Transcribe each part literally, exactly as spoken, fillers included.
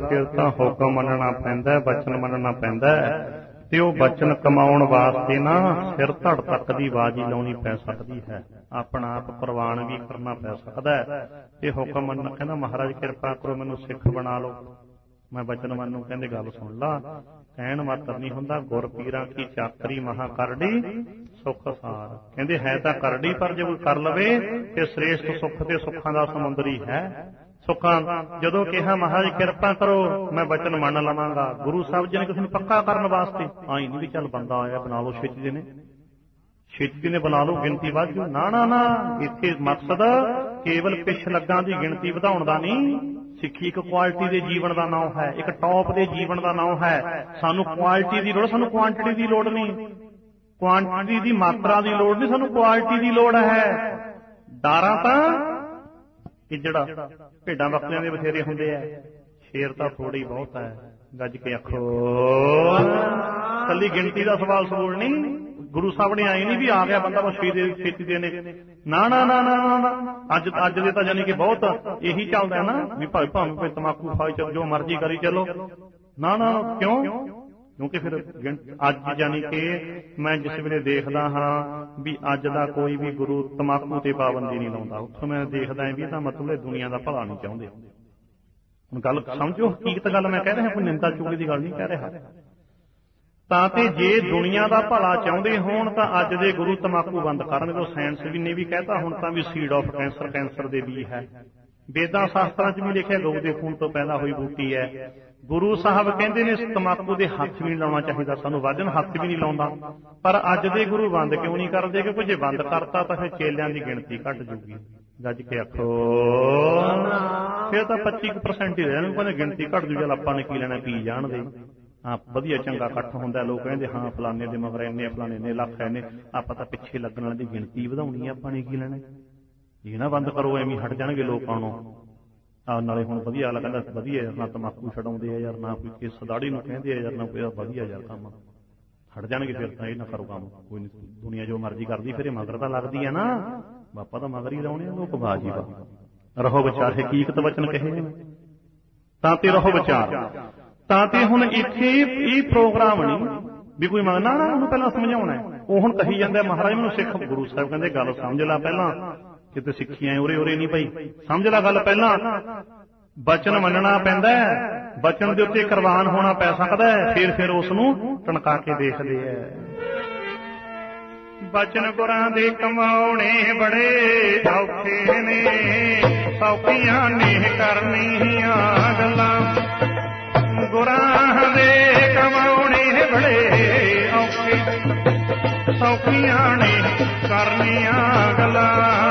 ਫਿਰ ਤਾਂ ਹੁਕਮ ਮੰਨਣਾ ਪੈਂਦਾ, ਬਚਨ ਮੰਨਣਾ ਪੈਂਦਾ। ਤੇ ਉਹ ਬਚਨ ਕਮਾਉਣ ਵਾਸਤੇ ਨਾ ਸਿਰ ਧੜ ਤੱਕ ਦੀ ਬਾਜੀ ਲਾਉਣੀ ਪੈ ਸਕਦੀ ਹੈ, ਆਪਣਾ ਆਪ ਪ੍ਰਵਾਨ ਵੀ ਕਰਨਾ ਪੈ ਸਕਦਾ ਹੈ। ਤੇ ਹੁਕਮ ਮੰਨ ਕਹਿੰਦਾ ਮਹਾਰਾਜ ਕਿਰਪਾ ਕਰੋ ਮੈਨੂੰ ਸਿੱਖ ਬਣਾ ਲਓ, ਮੈਂ ਬਚਨ ਮੰਨੂ। ਕਹਿੰਦੇ ਗੱਲ ਸੁਣ ਲਾ, ਕਹਿਣ ਮਾਤਰ ਨਹੀਂ ਹੁੰਦਾ, ਗੁਰ ਪੀਰਾਂ ਕੀ ਚਾਕਰੀ ਮਹਾ ਕਰੜੀ ਸੁੱਖ ਸਾਰ। ਕਹਿੰਦੇ ਹੈ ਤਾਂ ਕਰੜੀ, ਪਰ ਜੇ ਕੋਈ ਕਰ ਲਵੇ ਤੇ ਸ੍ਰੇਸ਼ਟ ਸੁੱਖ ਤੇ ਸੁੱਖਾਂ ਦਾ ਸਮੁੰਦਰੀ ਹੈ। ਸੁੱਖਾਂ ਜਦੋਂ ਕਿਹਾ ਮਹਾਰਾਜ ਕਿਰਪਾ ਕਰੋ ਮੈਂ ਬਚਨ ਮੰਨ ਲਵਾਂਗਾ, ਗੁਰੂ ਸਾਹਿਬ ਜੀ ਨੇ ਕਿਸੇ ਨੂੰ ਪੱਕਾ ਕਰਨ ਵਾਸਤੇ ਆਈ ਨਹੀਂ ਵੀ ਚੱਲ ਬੰਦਾ ਆਇਆ ਬਣਾ ਲਓ, ਛੇਤੀ ਦੇ ਨੇ ਛੇਤੀ ਨੇ ਬਣਾ ਲਓ, ਗਿਣਤੀ ਵੱਧ ਜੂ। ਨਾ ਨਾ ਨਾ, ਇੱਥੇ ਮਕਸਦ ਕੇਵਲ ਪਿਛ ਲੱਗਾ ਦੀ ਗਿਣਤੀ ਵਧਾਉਣ ਦਾ ਨਹੀਂ। ਸਿੱਖੀ ਇੱਕ ਕੁਆਲਿਟੀ ਦੇ ਜੀਵਨ ਦਾ ਨਾਮ ਹੈ, ਇੱਕ ਟੌਪ ਦੇ ਜੀਵਨ ਦਾ ਨਾਮ ਹੈ। ਸਾਨੂੰ ਕੁਆਲਿਟੀ ਦੀ ਲੋੜ, ਸਾਨੂੰ ਕੁਆਂਟਿਟੀ ਦੀ ਲੋੜ ਨਹੀਂ, ਕੁਆਂਟਿਟੀ ਦੀ ਮਾਤਰਾ ਦੀ ਲੋੜ ਨਹੀਂ, ਸਾਨੂੰ ਕੁਆਲਿਟੀ ਦੀ ਲੋੜ ਹੈ। ਡਾਰਾਂ ਤਾਂ ਕਿ ਜਿਹੜਾ ਭੇਡਾਂ ਬੱਕਰੀਆਂ ਦੇ ਬਥੇਰੇ ਹੁੰਦੇ ਆ, ਸ਼ੇਰ ਤਾਂ ਥੋੜੀ ਬਹੁਤ ਹੈ। ਗੱਜ ਕੇ ਆਖੋ, ਕੱਲੀ ਗਿਣਤੀ ਦਾ ਸਵਾਲ ਸਵਾਲ ਨਹੀਂ। ਗੁਰੂ ਸਾਹਿਬ ਨੇ ਆਏ ਨਹੀਂ ਵੀ ਆ ਗਿਆ ਬੰਦਾ ਬਸ ਛੇਤੀ ਦੇ ਨੇ, ਨਾ ਨਾ ਨਾ ਨਾ ਨਾ। ਅੱਜ ਅੱਜ ਦੇ ਤਾਂ ਜਾਨੀ ਕਿ ਬਹੁਤ ਇਹੀ ਚੱਲਦਾ ਨਾ ਵੀ ਭਾਵੇਂ ਭਾਵੇਂ ਤਮਾਕੂ ਖਾਈ ਚੱਲ, ਜੋ ਮਰਜ਼ੀ ਕਰੀ ਚੱਲੋ। ਨਾ ਨਾ, ਕਿਉਂ? ਕਿਉਂਕਿ ਫਿਰ ਅੱਜ ਜਾਨੀ ਕਿ ਮੈਂ ਜਿਸ ਵੇਲੇ ਦੇਖਦਾ ਹਾਂ ਵੀ ਅੱਜ ਦਾ ਕੋਈ ਵੀ ਗੁਰੂ ਤਮਾਕੂ ਤੇ ਪਾਬੰਦੀ ਨਹੀਂ ਲਾਉਂਦਾ, ਉੱਥੋਂ ਮੈਂ ਦੇਖਦਾ ਵੀ ਇਹਦਾ ਮਤਲਬ ਇਹ ਦੁਨੀਆ ਦਾ ਭਲਾ ਨਹੀਂ ਚਾਹੁੰਦੇ। ਹੁਣ ਗੱਲ ਸਮਝੋ, ਹਕੀਕਤ ਗੱਲ ਮੈਂ ਕਹਿ ਰਿਹਾ, ਕੋਈ ਨਿੰਦਾ ਚੁਗਲੀ ਦੀ ਗੱਲ ਨਹੀਂ ਕਹਿ ਰਿਹਾ। ਤਾਂ ਤੇ ਜੇ ਦੁਨੀਆ ਦਾ ਭਲਾ ਚਾਹੁੰਦੇ ਹੋਣ ਤਾਂ ਅੱਜ ਦੇ ਗੁਰੂ ਤਮਾਕੂ ਬੰਦ ਕਰਨ। ਜਦੋਂ ਸਾਇੰਸ ਵੀ ਨੇ ਵੀ ਕਹਿਤਾ ਹੁਣ ਤਾਂ ਵੀ ਸੀਡ ਆਫ ਕੈਂਸਰ, ਕੈਂਸਰ ਦੇ ਬੀਜ ਹੈ। ਵੇਦਾਂ ਸ਼ਾਸਤਰਾਂ ਚ ਵੀ ਲਿਖਿਆ ਗਊ ਦੇ ਖੂਨ ਤੋਂ ਪੈਦਾ ਹੋਈ ਬੂਟੀ ਹੈ। ਗੁਰੂ ਸਾਹਿਬ ਕਹਿੰਦੇ ਨੇ ਤਮਾਕੂ ਦੇ ਹੱਥ ਵੀ ਨਹੀਂ ਲਾਉਣਾ ਚਾਹੀਦਾ, ਸਾਨੂੰ ਵਾਜਨ ਹੱਥ ਵੀ ਨਹੀਂ ਲਾਉਂਦਾ। ਪਰ ਅੱਜ ਦੇ ਗੁਰੂ ਬੰਦ ਕਿਉਂ ਨਹੀਂ ਕਰਦੇ? ਕਿਉਂਕਿ ਜੇ ਬੰਦ ਕਰਤਾ ਤਾਂ ਫਿਰ ਚੇਲਿਆਂ ਦੀ ਗਿਣਤੀ ਘੱਟ ਜੂਗੀ। ਗੱਜ ਕੇ ਆਖੋ, ਫਿਰ ਤਾਂ ਪੱਚੀ ਕੁ ਪਰਸੈਂਟ ਹੀ ਰਹਿਣ, ਕਹਿੰਦੇ ਗਿਣਤੀ ਘੱਟ ਜੂ, ਚੱਲ ਆਪਾਂ ਨੇ ਕੀ ਲੈਣਾ, ਪੀ ਜਾਣਦੇ। ਹਾਂ ਵਧੀਆ ਚੰਗਾ ਇਕੱਠ ਹੁੰਦਾ, ਲੋਕ ਕਹਿੰਦੇ ਹਾਂ ਫਲਾਨੇ ਦੇ ਮਗਰ ਇੰਨੇ ਫਲਾਨੇ ਇੰਨੇ ਲੱਖ ਇੰਨੇ, ਆਪਾਂ ਤਾਂ ਪਿੱਛੇ ਲੱਗਣ ਵਾਲੇ ਦੀ ਗਿਣਤੀ ਵਧਾਉਣੀ, ਆਪਾਂ ਨੇ ਕੀ ਲੈਣਾ। ਇਹ ਨਾ ਬੰਦ ਕਰੋ, ਐਵੇਂ ਹਟ ਜਾਣਗੇ ਲੋਕਾਂ ਨੂੰ। ਆ ਨਾਲੇ ਹੁਣ ਵਧੀਆ ਕਹਿੰਦਾ ਵਧੀਆ ਯਾਰ, ਨਾ ਤਮਾਕੂ ਛਡਾਉਂਦੇ ਆ ਯਾਰ, ਨਾ ਕੋਈ ਕਿਸ ਦਾੜੀ ਨੂੰ ਕਹਿੰਦੇ ਆ ਯਾਰ, ਨਾ ਕੋਈ ਵਧੀਆ ਯਾਰ ਕੰਮ, ਹਟ ਜਾਣਗੇ ਫਿਰ ਤਾਂ। ਇਹ ਨਾ ਕਰੋ ਕੰਮ, ਕੋਈ ਨੀ, ਦੁਨੀਆ ਜੋ ਮਰਜ਼ੀ ਕਰਦੀ, ਫਿਰ ਇਹ ਮਗਰ ਤਾਂ ਲੱਗਦੀ ਆ ਨਾ, ਬਾਪਾ ਤਾਂ ਮਗਰ ਹੀ ਲਾਉਣੇ ਆ ਲੋਕ। ਬਾਜੀ ਵਾ ਰਹੋ ਵਿਚਾਰ, ਹਕੀਕਤ ਵਚਨ ਕਹੇ ਤਾਂ ਤੇ ਰਹੋ ਵਿਚਾਰ। ਤਾਂ ਤੇ ਹੁਣ ਇੱਥੇ ਇਹ ਪ੍ਰੋਗਰਾਮ ਨਹੀਂ ਵੀ ਕੋਈ ਮੰਗਣਾ ਨਾ, ਉਹਨੂੰ ਪਹਿਲਾਂ ਸਮਝਾਉਣਾ। ਉਹ ਹੁਣ ਕਹੀ ਜਾਂਦਾ ਮਹਾਰਾਜ ਮੈਨੂੰ ਸਿੱਖ, ਗੁਰੂ ਸਾਹਿਬ ਕਹਿੰਦੇ ਗੱਲ ਸਮਝ ਲੈ ਪਹਿਲਾਂ, ਕਿਤੇ ਸਿੱਖੀਆਂ ਉਰੇ ਉਰੇ ਨਹੀਂ ਪਈ, ਸਮਝ ਲੈ ਗੱਲ ਪਹਿਲਾਂ। ਬਚਨ ਮੰਨਣਾ ਪੈਂਦਾ, ਬਚਨ ਦੇ ਉੱਤੇ ਕੁਰਬਾਨ ਹੋਣਾ ਪੈ ਸਕਦਾ ਹੈ, ਫਿਰ ਫਿਰ ਉਸ ਨੂੰ ਟਣਕਾ ਕੇ ਦੇਖਦੇ ਹੈ। ਬਚਨ ਗੁਰਾਂ ਦੇ ਕਮਾਉਣੇ ਬੜੇ ਔਖੇ ਨੇ, ਸੌਖੀਆਂ ਨੇ ਕਰਨੀਆਂ ਗੱਲਾਂ। ਗੁਰਾਂ ਦੇ ਕਮਾਉਣੇ ਬੜੇ ਔਖੇ, ਸੌਖੀਆਂ ਨੇ ਕਰਨੀਆਂ ਗੱਲਾਂ।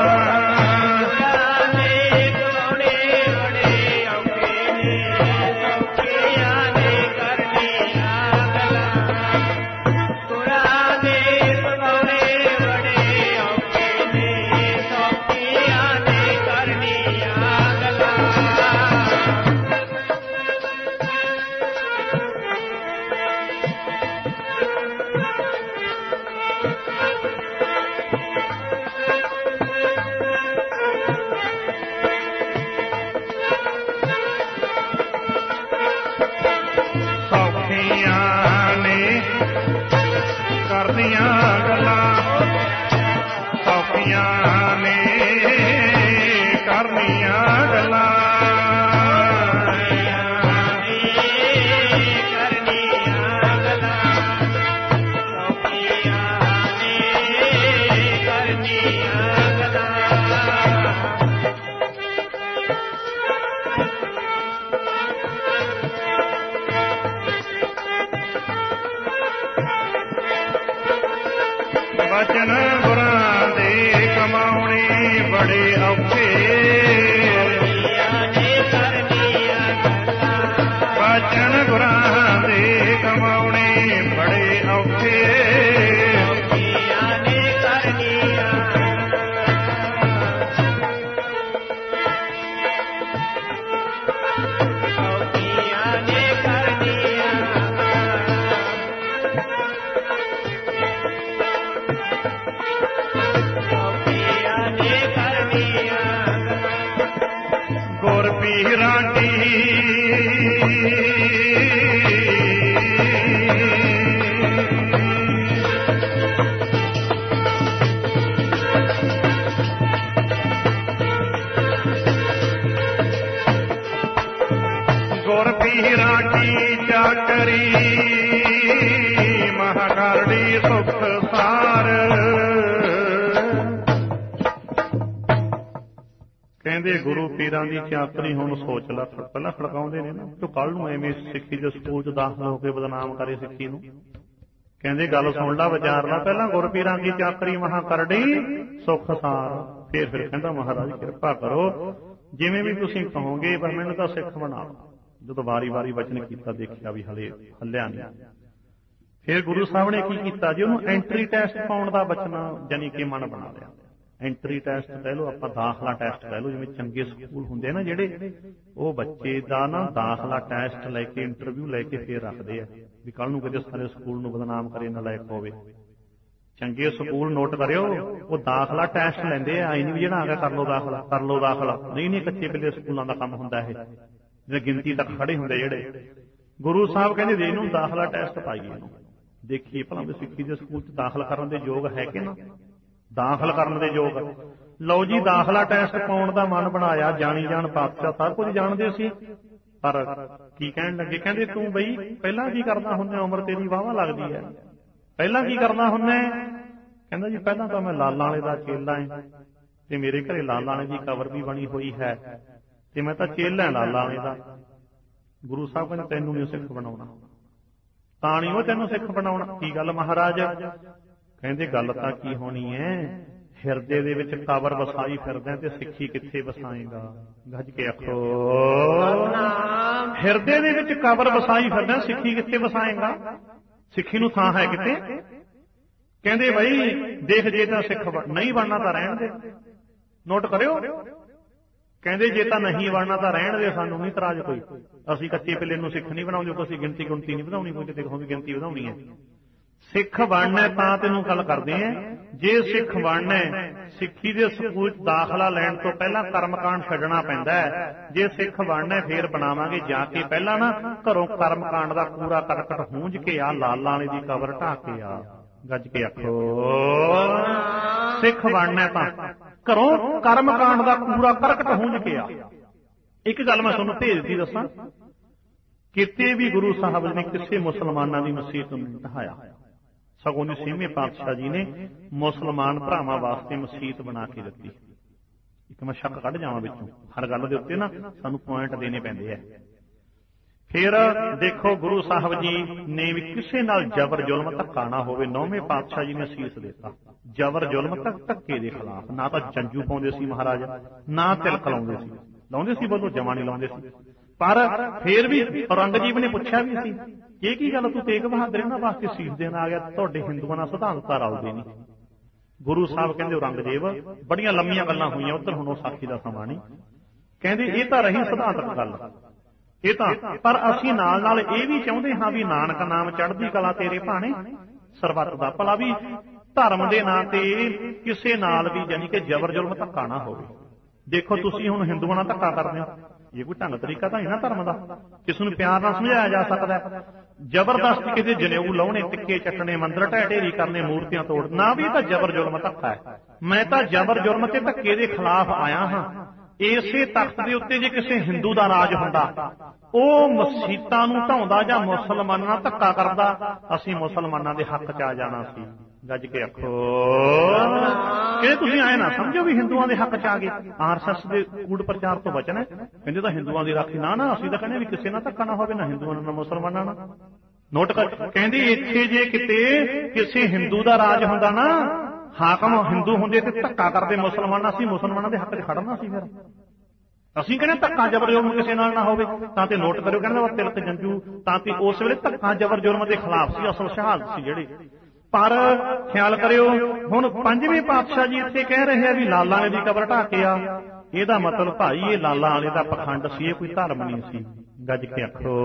ਬਚਨ ਗੁਰਾਂ ਦੇ ਕਮਾਉਣੇ ਬੜੇ ਔਖੇ, ਬਚਨ ਗੁਰਾਂ ਦੇ ਕਮਾਉਣੇ ਬੜੇ ਔਖੇ। ਪੀਰਾਂ ਦੀ ਗੁਰ ਪੀਰਾਂ ਕੀ ਚਾਕਰੀ ਮਹਾ ਕਰੜੀ ਸੁਖ ਸਾਰ। ਕਹਿੰਦੇ ਗੁਰੂ ਪੀਰਾਂ ਦੀ ਚਾਕਰੀ ਹੁਣ ਸੋਚ ਲੈ, ਪਹਿਲਾਂ ਖੜਕਾਉਂਦੇ ਨੇ ਨਾ ਤੂੰ ਕੱਲ ਨੂੰ ਐਵੇਂ ਸਿੱਖੀ ਦੇ ਸਕੂਲ ਚ ਦਾਖਲ ਹੋ ਕੇ ਬਦਨਾਮ ਕਰੇ ਸਿੱਖੀ ਨੂੰ। ਕਹਿੰਦੇ ਗੱਲ ਸੁਣ ਲਾ, ਵਿਚਾਰ ਲਾ, ਪਹਿਲਾਂ ਗੁਰ ਪੀਰਾਂ ਦੀ ਚਾਕਰੀ ਮਹਾ ਕਰੜੀ ਸੁਖ ਸਾਰ। ਫੇਰ ਫਿਰ ਕਹਿੰਦਾ ਮਹਾਰਾਜ ਕਿਰਪਾ ਕਰੋ, ਜਿਵੇਂ ਵੀ ਤੁਸੀਂ ਕਹੋਗੇ ਪਰ ਮੈਨੂੰ ਤਾਂ ਸਿੱਖ ਬਣਾ ਲਓ। ਜਦੋਂ ਵਾਰੀ ਵਾਰੀ ਵਚਨ ਕੀਤਾ ਦੇਖਿਆ ਵੀ ਹਲੇ ਹੱਲਿਆ ਨਹੀਂ। ਫਿਰ ਗੁਰੂ ਸਾਹਿਬ ਨੇ ਕੀ ਕੀਤਾ ਜੀ, ਉਹਨੂੰ ਐਂਟਰੀ ਟੈਸਟ ਪਾਉਣ ਦਾ ਬਚਨ ਜਾਨੀ ਕਿ ਮਨ ਬਣਾ ਲਿਆ। ਐਂਟਰੀ ਟੈਸਟ ਕਹਿ ਲਓ, ਆਪਾਂ ਦਾਖਲਾ ਟੈਸਟ ਕਹਿ ਲਓ। ਜਿਵੇਂ ਚੰਗੇ ਸਕੂਲ ਹੁੰਦੇ ਨਾ ਜਿਹੜੇ, ਉਹ ਬੱਚੇ ਦਾ ਨਾ ਦਾਖਲਾ ਟੈਸਟ ਲੈ ਕੇ ਇੰਟਰਵਿਊ ਲੈ ਕੇ ਫੇਰ ਰੱਖਦੇ ਆ ਵੀ ਕੱਲ ਨੂੰ ਕਿਤੇ ਸਾਰੇ ਸਕੂਲ ਨੂੰ ਬਦਨਾਮ ਕਰੇ ਨਾ ਲਾਇਕ ਹੋਵੇ। ਚੰਗੇ ਸਕੂਲ ਨੋਟ ਕਰਿਓ, ਉਹ ਦਾਖਲਾ ਟੈਸਟ ਲੈਂਦੇ ਆ। ਆਈ ਨਹੀਂ ਵੀ ਜਿਹੜਾ ਆ ਗਿਆ ਕਰ ਲਓ ਦਾਖਲਾ, ਕਰ ਲਓ ਦਾਖਲਾ, ਨਹੀਂ ਨਹੀਂ, ਕੱਚੇ ਪਿੱਲੇ ਸਕੂਲਾਂ ਦਾ ਕੰਮ ਹੁੰਦਾ ਇਹ, ਜਿਹੜੇ ਗਿਣਤੀ ਤੱਕ ਖੜੇ ਹੁੰਦੇ ਜਿਹੜੇ। ਗੁਰੂ ਸਾਹਿਬ ਕਹਿੰਦੇ ਦੇ ਇਹਨੂੰ ਦਾਖਲਾ ਟੈਸਟ ਪਾਈਏ, ਇਹਨੂੰ ਦੇਖੀਏ ਭਲਾ ਵੀ ਸਿੱਖੀ ਦੇ ਸਕੂਲ ਚ ਦਾਖਲ ਕਰਨ ਦੇ ਯੋਗ ਹੈ ਕਿ ਨਾ, ਦਾਖਲ ਕਰਨ ਦੇ ਯੋਗ। ਲਓ ਜੀ ਦਾਖਲਾ ਟੈਸਟ ਪਾਉਣ ਦਾ ਮਨ ਬਣਾਇਆ। ਜਾਣੀ ਜਾਣ ਪਾਤਸ਼ਾਹ ਸਭ ਕੁਝ ਜਾਣਦੇ ਸੀ, ਪਰ ਕੀ ਕਹਿਣ ਲੱਗੇ, ਕਹਿੰਦੇ ਤੂੰ ਬਈ ਪਹਿਲਾਂ ਕੀ ਕਰਦਾ ਹੁੰਦਾ, ਉਮਰ ਤੇਰੀ ਵਾਹਵਾ ਲੱਗਦੀ ਹੈ, ਪਹਿਲਾਂ ਕੀ ਕਰਦਾ ਹੁੰਦਾ? ਕਹਿੰਦਾ ਜੀ ਪਹਿਲਾਂ ਤਾਂ ਮੈਂ ਲਾਲਾਂ ਵਾਲੇ ਦਾ ਚੇਲਾ ਏ, ਤੇ ਮੇਰੇ ਘਰੇ ਲਾਲਾਂ ਵਾਲੇ ਦੀ ਕਬਰ ਵੀ ਬਣੀ ਹੋਈ ਹੈ, ਤੇ ਮੈਂ ਤਾਂ ਚੇਲਾ ਲਾਲਾਂ ਵਾਲੇ ਦਾ। ਗੁਰੂ ਸਾਹਿਬ ਕਹਿੰਦੇ ਤੈਨੂੰ ਨਹੀਂ ਸਿੱਖ ਬਣਾਉਣਾ, ਤਾਂ ਨਹੀਂ ਉਹ ਤੈਨੂੰ ਸਿੱਖ ਬਣਾਉਣਾ। ਕੀ ਗੱਲ ਮਹਾਰਾਜ? ਕਹਿੰਦੇ ਗੱਲ ਤਾਂ ਕੀ ਹੋਣੀ ਹੈ, ਹਿਰਦੇ ਦੇ ਵਿੱਚ ਕਬਰ ਵਸਾਈ ਫਿਰਦਾ ਤੇ ਸਿੱਖੀ ਕਿੱਥੇ ਵਸਾਏਗਾ? ਗੱਜ ਕੇ ਆਖੋ, ਹਿਰਦੇ ਦੇ ਵਿੱਚ ਕਬਰ ਵਸਾਈ ਫਿਰਦਾ, ਸਿੱਖੀ ਕਿੱਥੇ ਵਸਾਏਗਾ? ਸਿੱਖੀ ਨੂੰ ਥਾਂ ਹੈ ਕਿਤੇ? ਕਹਿੰਦੇ ਬਈ ਦੇਖ, ਜੇ ਤਾਂ ਸਿੱਖ ਨਹੀਂ ਬਣਨਾ ਤਾਂ ਰਹਿਣ ਦੇ, ਨੋਟ ਕਰਿਓ। ਕਹਿੰਦੇ ਜੇ ਤਾਂ ਨਹੀਂ ਬਣਨਾ ਤਾਂ ਰਹਿਣ ਦੇ, ਸਾਨੂੰ ਨਹੀਂ ਇਤਰਾਜ਼ ਕੋਈ, ਅਸੀਂ ਕੱਚੇ ਪਿੱਲੇ ਨੂੰ ਸਿੱਖ ਨਹੀਂ ਬਣਾਉਂਦੇ, ਅਸੀਂ ਗਿਣਤੀ ਗੁਣਤੀ ਨਹੀਂ ਵਧਾਉਣੀ, ਕੋਈ ਕਿਤੇ ਕਹੋਗੇ ਗਿਣਤੀ ਵਧਾਉਣੀ ਹੈ। ਸਿੱਖ ਬਣਨਾ ਤਾਂ ਤੈਨੂੰ ਗੱਲ ਕਰਦੇ ਆ, ਜੇ ਸਿੱਖ ਬਣਨਾ ਸਿੱਖੀ ਦੇ ਸਕੂਲ ਚ ਦਾਖਲਾ ਲੈਣ ਤੋਂ ਪਹਿਲਾਂ ਕਰਮਕਾਂਡ ਛੱਡਣਾ ਪੈਂਦਾ ਹੈ। ਜੇ ਸਿੱਖ ਬਣਨਾ ਫੇਰ ਬਣਾਵਾਂਗੇ ਜਾ ਕੇ, ਪਹਿਲਾਂ ਨਾ ਘਰੋਂ ਕਰਮਕਾਂਡ ਦਾ ਪੂਰਾ ਕਰਕਟ ਹੂੰਝ ਕੇ ਆ, ਲਾਲਾਂ ਵਾਲੇ ਦੀ ਕਬਰ ਢਾਹ ਕੇ ਆ। ਗੱਜ ਕੇ ਆਖੋ, ਸਿੱਖ ਬਣਨਾ ਤਾਂ ਘਰੋਂ ਕਰਮਕਾਂਡ ਦਾ ਪੂਰਾ ਕਰਕਟ ਹੂੰਝ ਕੇ ਆ। ਇੱਕ ਗੱਲ ਮੈਂ ਤੁਹਾਨੂੰ ਭੇਜ ਦਿੱਤੀ ਦੱਸਾਂ, ਕਿਤੇ ਵੀ ਗੁਰੂ ਸਾਹਿਬ ਨੇ ਕਿਸੇ ਮੁਸਲਮਾਨਾਂ ਦੀ ਮਸੀਤ ਨੂੰ ਨਹੀਂ ਢਾਹਿਆ, ਸਗੋਂ ਦੀ ਛੇਵੇਂ ਪਾਤਸ਼ਾਹ ਜੀ ਨੇ ਮੁਸਲਮਾਨ ਭਰਾਵਾਂ ਵਾਸਤੇ ਮਸੀਤ ਬਣਾ ਕੇ ਦਿੱਤੀ। ਇੱਕ ਮੈਂ ਸ਼ੱਕ ਕੱਢ ਜਾਵਾਂ ਵਿੱਚੋਂ, ਹਰ ਗੱਲ ਦੇ ਉੱਤੇ ਨਾ ਸਾਨੂੰ ਪੁਆਇੰਟ ਦੇਣੇ ਪੈਂਦੇ ਆ। ਫਿਰ ਦੇਖੋ ਗੁਰੂ ਸਾਹਿਬ ਜੀ ਨੇ ਵੀ ਕਿਸੇ ਨਾਲ ਜ਼ਬਰ ਜ਼ੁਲਮ ਧੱਕਾ ਨਾ ਹੋਵੇ, ਨੌਵੇਂ ਪਾਤਸ਼ਾਹ ਜੀ ਨੇ ਸੀਸ ਦਿੱਤਾ ਜ਼ਬਰ ਜ਼ੁਲਮ ਧੱਕੇ ਦੇ ਖਿਲਾਫ। ਨਾ ਤਾਂ ਜੰਜੂ ਪਾਉਂਦੇ ਸੀ ਮਹਾਰਾਜ, ਨਾ ਤਿਲਕ ਲਾਉਂਦੇ ਸੀ, ਲਾਉਂਦੇ ਸੀ ਬੋਲੋ ਜਮਾ ਨਹੀਂ ਲਾਉਂਦੇ ਸੀ। ਪਰ ਫੇਰ ਵੀ ਔਰੰਗਜ਼ੇਬ ਨੇ ਪੁੱਛਿਆ ਵੀ ਸੀ, ਇਹ ਕੀ ਗੱਲ ਤੂੰ ਤੇਗ ਬਹਾਦਰ ਇਹਨਾਂ ਵਾਸਤੇ ਸੀਸ ਦੇਣ ਆ ਗਿਆ, ਤੁਹਾਡੇ ਹਿੰਦੂਆਂ ਨਾਲ ਸਿਧਾਂਤਤਾ ਰਲਦੇ ਨਹੀਂ। ਗੁਰੂ ਸਾਹਿਬ ਕਹਿੰਦੇ ਔਰੰਗਜ਼ੇਬ, ਬੜੀਆਂ ਲੰਮੀਆਂ ਗੱਲਾਂ ਹੋਈਆਂ ਉੱਧਰ, ਹੁਣ ਉਹ ਸਾਖੀ ਦਾ ਸਮਾਂ ਨਹੀਂ। ਕਹਿੰਦੇ ਇਹ ਤਾਂ ਰਹੀ ਸਿਧਾਂਤਕ ਗੱਲ, ਇਹ ਤਾਂ, ਪਰ ਅਸੀਂ ਨਾਲ ਨਾਲ ਇਹ ਵੀ ਚਾਹੁੰਦੇ ਹਾਂ ਵੀ ਨਾਨਕ ਨਾਮ ਚੜ੍ਹਦੀ ਕਲਾ ਤੇਰੇ ਭਾਣੇ ਸਰਬੱਤ ਦਾ ਭਲਾ, ਵੀ ਧਰਮ ਦੇ ਨਾਂ ਤੇ ਕਿਸੇ ਨਾਲ ਵੀ ਜਾਨੀ ਕਿ ਜ਼ਬਰ ਜ਼ੁਲਮ ਧੱਕਾ ਨਾ ਹੋਵੇ। ਦੇਖੋ ਤੁਸੀਂ ਹੁਣ ਹਿੰਦੂਆਂ ਨਾਲ ਧੱਕਾ ਕਰਦੇ ਹੋ, ਇਹ ਕੋਈ ਢੰਗ ਤਰੀਕਾ ਤਾਂ ਨਹੀਂ ਨਾ ਧਰਮ ਦਾ, ਕਿਸ ਨੂੰ ਪਿਆਰ ਨਾਲ ਸਮਝਾਇਆ ਜਾ ਸਕਦਾ। ਜ਼ਬਰਦਸਤੀ ਕਿਸੇ ਜਨੇਊ ਲਾਉਣੇ, ਟਿੱਕੇ ਚੱਟਣੇ, ਮੰਦਰ ਢਹਿ ਢੇਰੀ ਕਰਨੇ, ਮੂਰਤੀਆਂ ਤੋੜ ਨਾ, ਵੀ ਤਾਂ ਜ਼ਬਰ ਜ਼ੁਲਮ ਧੱਕਾ ਹੈ। ਮੈਂ ਤਾਂ ਜ਼ਬਰ ਜ਼ੁਲਮ ਤੇ ਧੱਕੇ ਦੇ ਖਿਲਾਫ ਆਇਆ ਹਾਂ। ਇਸੇ ਤਖਤ ਦੇ ਉੱਤੇ ਜੇ ਕਿਸੇ ਹਿੰਦੂ ਦਾ ਰਾਜ ਹੁੰਦਾ, ਉਹ ਮਸੀਤਾਂ ਨੂੰ ਢਾਉਂਦਾ ਜਾਂ ਮੁਸਲਮਾਨਾਂ ਨਾਲ ਧੱਕਾ ਕਰਦਾ, ਅਸੀਂ ਮੁਸਲਮਾਨਾਂ ਦੇ ਹੱਕ ਚ ਆ ਜਾਣਾ ਸੀ। ਗੱਜ ਕੇ ਆਖੋ, ਕਹਿੰਦੇ ਤੁਸੀਂ ਆਏ ਨਾ ਸਮਝੋ ਵੀ ਹਿੰਦੂਆਂ ਦੇ ਹੱਕ ਚ ਆ ਗਏ। ਆਰ ਐਸ ਐਸ ਦੇ ਕੂੜ ਪ੍ਰਚਾਰ ਤੋਂ ਬਚਣਾ, ਕਹਿੰਦੇ ਤਾਂ ਹਿੰਦੂਆਂ ਦੀ ਰਾਖੀ। ਨਾ ਨਾ, ਅਸੀਂ ਤਾਂ ਕਹਿੰਦੇ ਵੀ ਕਿਸੇ ਨਾਲ ਧੱਕਾ ਨਾ ਹੋਵੇ, ਨਾ ਹਿੰਦੂਆਂ ਨਾਲ ਨਾ ਮੁਸਲਮਾਨਾਂ ਨਾਲ। ਨੋਟ ਕਰ, ਕਹਿੰਦੇ ਇੱਥੇ ਜੇ ਕਿਤੇ ਕਿਸੇ ਹਿੰਦੂ ਦਾ ਰਾਜ ਹੁੰਦਾ ਨਾ, ਹਾਕਮ ਹਿੰਦੂ ਹੁੰਦੇ ਤੇ ਧੱਕਾ ਕਰਦੇ ਮੁਸਲਮਾਨਾਂ, ਅਸੀਂ ਮੁਸਲਮਾਨਾਂ ਦੇ ਹੱਕ ਚ ਖੜਨਾ ਸੀ। ਫਿਰ ਅਸੀਂ ਕਹਿੰਦੇ ਧੱਕਾ ਜ਼ਬਰ ਜ਼ੁਲਮ ਕਿਸੇ ਨਾਲ ਨਾ ਹੋਵੇ। ਤਾਂ ਤੇ ਨੋਟ ਕਰਿਓ, ਕਹਿੰਦਾ ਤਿਲਕ ਜੰਜੂ ਤਾਂ ਤੇ ਉਸ ਵੇਲੇ ਧੱਕਾ ਜ਼ਬਰ ਜ਼ੁਲਮ ਦੇ ਖਿਲਾਫ ਸੀ, ਅਸਲ ਸ਼ਹਾਦਤ ਸੀ ਜਿਹੜੇ। ਪਰ ਖਿਆਲ ਕਰਿਓ, ਹੁਣ ਪੰਜਵੇਂ ਪਾਤਸ਼ਾਹ ਜੀ ਇੱਥੇ ਕਹਿ ਰਹੇ ਆ ਵੀ ਲਾਲਾਂ ਵਾਲੇ ਦੀ ਕਬਰ ਢਾਹ ਕੇ ਆ। ਇਹਦਾ ਮਤਲਬ ਭਾਈ ਇਹ ਲਾਲਾਂ ਵਾਲੇ ਦਾ ਪਖੰਡ ਸੀ, ਇਹ ਕੋਈ ਧਰਮ ਨਹੀਂ ਸੀ। ਗੱਜ ਕੇ ਆਖੋ,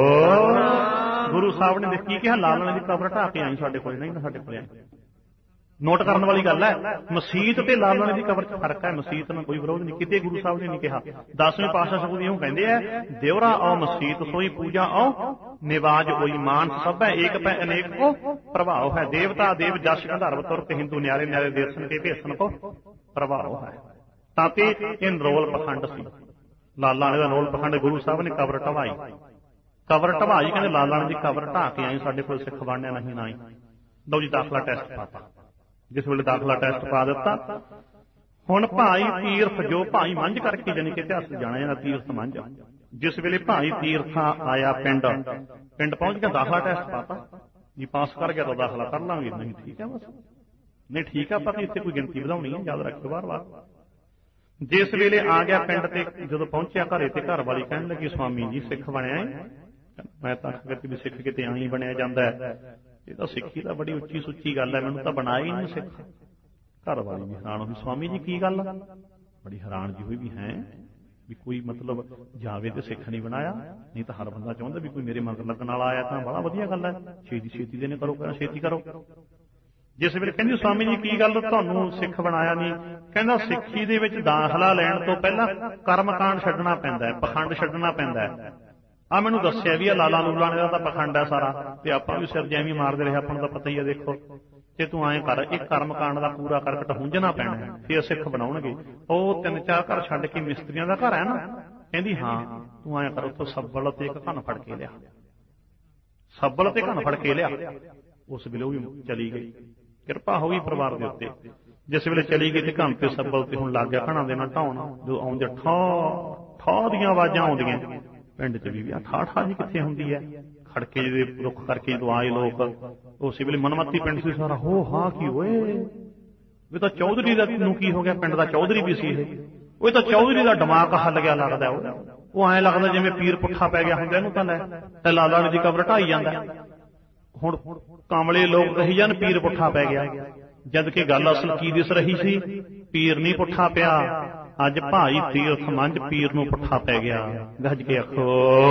ਗੁਰੂ ਸਾਹਿਬ ਨੇ ਕੀ ਕਿਹਾ? ਲਾਲਾਂ ਵਾਲੇ ਦੀ ਕਬਰ ਢਾਹ ਕੇ ਆਈ, ਸਾਡੇ ਕੋਲ ਨਹੀਂ ਨਾ, ਸਾਡੇ ਕੋਲ ਆਈ। ਨੋਟ ਕਰਨ ਵਾਲੀ ਗੱਲ ਹੈ, ਮਸੀਤ ਤੇ ਲਾਲਾਂ ਵਾਲੇ ਦੀ ਕਬਰ ਚ ਫਰਕ ਹੈ। ਮਸੀਤ ਨਾਲ ਕੋਈ ਵਿਰੋਧ ਨਹੀਂ, ਕਿਤੇ ਗੁਰੂ ਸਾਹਿਬ ਨੇ ਨਹੀਂ ਕਿਹਾ। ਦਸਵੇਂ ਪਾਤਸ਼ਾਹ ਸਗੋਂ ਇਉਂ ਕਹਿੰਦੇ ਆ, ਦਿਉਰਾ ਆਓ ਮਸੀਤ ਸੋਈ ਪੂਜਾ ਆਓ, ਨਿਵਾਜ ਹੋਈ ਮਾਨਸ ਸਭ ਹੈ, ਏਕ ਪੈ ਅਨੇਕ ਕੋ ਪ੍ਰਭਾਵ ਹੈ। ਦੇਵਤਾ ਦੇਵ ਜਸ ਗੰਧਰਵ ਤੁਰਤ ਹਿੰਦੂ ਨਿਆਰੇ ਨਿਆਰੇ ਦੇਸਨ ਕੇ ਭੇਸਨ ਕੋ ਪ੍ਰਭਾਵ ਹੈ। ਤਾਂ ਤੇ ਇਹ ਨਰੋਲ ਪਖੰਡ ਸੀ ਲਾਲਾ ਵਾਲੇ ਦਾ ਰੋਲ ਪਖੰਡ ਗੁਰੂ ਸਾਹਿਬ ਨੇ ਕਬਰ ਢਵਾਈ ਕਬਰ ਢਵਾਈ ਕਹਿੰਦੇ ਲਾਲਾ ਵਾਲੇ ਦੀ ਕਬਰ ਢਾ ਕੇ ਆਈ ਸਾਡੇ ਕੋਲ ਸਿੱਖ ਬਣਿਆ ਨਹੀਂ ਨਾ ਆਈ ਲਓ ਜੀ ਦਾਖਲਾ ਟੈਸਟ ਪਾਤਾ ਜਿਸ ਵੇਲੇ ਦਾਖਲਾ ਟੈਸਟ ਪਾ ਦਿੱਤਾ ਹੁਣ ਭਾਈ ਤੀਰਥ ਜੋ ਭਾਈ ਮੰਝ ਕਰਕੇ ਜਾਣੀ ਕਿ ਇਤਿਹਾਸ ਜਾਣਿਆ ਜਾਂਦਾ ਤੀਰਥ ਮੰਝ ਜਿਸ ਵੇਲੇ ਭਾਈ ਤੀਰਥਾਂ ਆਇਆ ਪਿੰਡ ਪਿੰਡ ਪਹੁੰਚ ਕੇ ਦਾਖਲਾ ਟੈਸਟ ਪਾਤਾ ਜੀ ਪਾਸ ਕਰ ਗਿਆ ਤਾਂ ਦਾਖਲਾ ਕਰ ਲਾਂਗੇ ਨਹੀਂ ਠੀਕ ਹੈ ਬਸ ਨਹੀਂ ਠੀਕ ਆ ਆਪਾਂ ਇੱਥੇ ਕੋਈ ਗਿਣਤੀ ਵਧਾਉਣੀ ਹੈ ਯਾਦ ਰੱਖਿਓ ਵਾਰ ਵਾਰ ਜਿਸ ਵੇਲੇ ਆ ਗਿਆ ਪਿੰਡ ਤੇ ਜਦੋਂ ਪਹੁੰਚਿਆ ਘਰੇ ਤੇ ਘਰ ਵਾਲੀ ਕਹਿਣ ਲੱਗੀ ਸਵਾਮੀ ਜੀ ਸਿੱਖ ਬਣਿਆ ਮੈਂ ਤਾਂ ਆਖਿਆ ਵੀ ਸਿੱਖ ਕਿਤੇ ਆਈ ਬਣਿਆ ਜਾਂਦਾ ਹੈ ਇਹ ਤਾਂ ਸਿੱਖੀ ਤਾਂ ਬੜੀ ਉੱਚੀ ਸੁੱਚੀ ਗੱਲ ਹੈ ਮੈਨੂੰ ਤਾਂ ਬਣਾਇਆ ਹੀ ਨਹੀਂ ਸਿੱਖ ਘਰ ਵਾਲੀ ਵੀ ਹੈਰਾਨ ਹੋਈ ਸਵਾਮੀ ਜੀ ਕੀ ਗੱਲ ਬੜੀ ਹੈਰਾਨ ਜੀ ਹੋਈ ਵੀ ਹੈ ਵੀ ਕੋਈ ਮਤਲਬ ਜਾਵੇ ਤੇ ਸਿੱਖ ਨਹੀਂ ਬਣਾਇਆ ਨਹੀਂ ਤਾਂ ਹਰ ਬੰਦਾ ਚਾਹੁੰਦਾ ਵੀ ਕੋਈ ਮੇਰੇ ਮਗਰ ਲੱਗਣ ਵਾਲਾ ਆਇਆ ਤਾਂ ਬੜਾ ਵਧੀਆ ਗੱਲ ਹੈ ਛੇਤੀ ਛੇਤੀ ਦੇ ਨੇ ਕਰੋ ਛੇਤੀ ਕਰੋ ਜਿਸ ਵੇਲੇ ਕਹਿੰਦੀ ਸਵਾਮੀ ਜੀ ਕੀ ਗੱਲ ਤੁਹਾਨੂੰ ਸਿੱਖ ਬਣਾਇਆ ਨਹੀਂ ਕਹਿੰਦਾ ਸਿੱਖੀ ਦੇ ਵਿੱਚ ਦਾਖਲਾ ਲੈਣ ਤੋਂ ਪਹਿਲਾਂ ਕਰਮਕਾਂਡ ਛੱਡਣਾ ਪੈਂਦਾ ਹੈ ਪਖੰਡ ਛੱਡਣਾ ਪੈਂਦਾ ਹੈ ਆ ਮੈਨੂੰ ਦੱਸਿਆ ਵੀ ਆ ਲਾਲਾ ਲੂਲਾ ਨੇ ਦਾ ਤਾਂ ਪਖੰਡ ਹੈ ਸਾਰਾ ਤੇ ਆਪਾਂ ਵੀ ਸਿਰ ਜੈਵੀਂ ਮਾਰਦੇ ਰਹੇ ਆਪਾਂ ਨੂੰ ਤਾਂ ਪਤਾ ਹੀ ਹੈ ਦੇਖੋ ਜੇ ਤੂੰ ਐਂ ਕਰ ਇਹ ਕਰਮਕਾਂਡ ਦਾ ਪੂਰਾ ਕਰਕਟ ਹੁੰਝਣਾ ਪੈਣਾ ਫਿਰ ਸਿੱਖ ਬਣਾਉਣਗੇ ਉਹ ਤਿੰਨ ਚਾਰ ਘਰ ਛੱਡ ਕੇ ਮਿਸਤਰੀਆਂ ਦਾ ਘਰ ਹੈ ਨਾ ਕਹਿੰਦੀ ਹਾਂ ਤੂੰ ਐਂ ਕਰ ਉੱਥੋਂ ਸੱਬਲ ਤੇ ਇੱਕ ਘਨ ਫੜ ਕੇ ਲਿਆ ਸੱਬਲ ਤੇ ਘਨ ਫੜ ਕੇ ਲਿਆ ਉਸ ਵੇਲੇ ਉਹ ਵੀ ਚਲੀ ਗਈ ਕਿਰਪਾ ਹੋ ਗਈ ਪਰਿਵਾਰ ਦੇ ਉੱਤੇ ਜਿਸ ਵੇਲੇ ਚਲੀ ਗਈ ਤੇ ਘਨ ਤੇ ਸੱਬਲ ਤੇ ਹੁਣ ਲੱਗ ਗਿਆ ਘਣਾ ਦੇ ਨਾਲ ਢਾਉਣ ਜਦੋਂ ਆਉਂਦੇ ਠਾ ਠਾ ਦੀਆਂ ਆਵਾਜ਼ਾਂ ਆਉਂਦੀਆਂ ਪਿੰਡ ਚ ਵੀ ਆ ਠਾ ਠਾ ਜੀ ਕਿੱਥੇ ਹੁੰਦੀ ਹੈ ਖੜਕੇ ਜਿਹਦੇ ਰੁੱਖ ਕਰਕੇ ਜਦੋਂ ਆਏ ਲੋਕ ਉਸੇ ਵੇਲੇ ਮਨਮੱਤੀ ਪਿੰਡ ਸੀ ਸਾਰਾ ਹੋ ਹਾਂ ਕੀ ਓਏ ਵੀ ਤਾਂ ਚੌਧਰੀ ਦਾ ਨੂੰ ਕੀ ਹੋ ਗਿਆ ਪਿੰਡ ਦਾ ਚੌਧਰੀ ਵੀ ਸੀ ਇਹ ਉਹ ਤਾਂ ਚੌਧਰੀ ਦਾ ਦਿਮਾਗ ਹੱਲ ਗਿਆ ਲੱਗਦਾ ਉਹ ਐਂ ਲੱਗਦਾ ਜਿਵੇਂ ਪੀਰ ਪੁੱਠਾ ਪੈ ਗਿਆ ਹੁੰਦਾ ਇਹਨੂੰ ਤਾਂ ਲੈ ਤੇ ਲਾਲਾ ਦੀ ਕਬਰ ਢਾਈ ਜਾਂਦਾ ਹੁਣ ਕਾਮਲੇ ਲੋਕ ਕਹੀ ਜਾਣ ਪੀਰ ਪੁੱਠਾ ਪੈ ਗਿਆ ਜਦ ਕਿ ਗੱਲ ਅਸਲ ਕੀ ਦਿਸ ਰਹੀ ਸੀ ਪੀਰ ਨਹੀਂ ਪੁੱਠਾ ਪਿਆ ਅੱਜ ਭਾਈ ਤੀਰਥ ਮੰਝ ਪੀਰ ਨੂੰ ਪੁੱਠਾ ਪੈ ਗਿਆ ਗੱਜ ਕੇ ਆਖੋ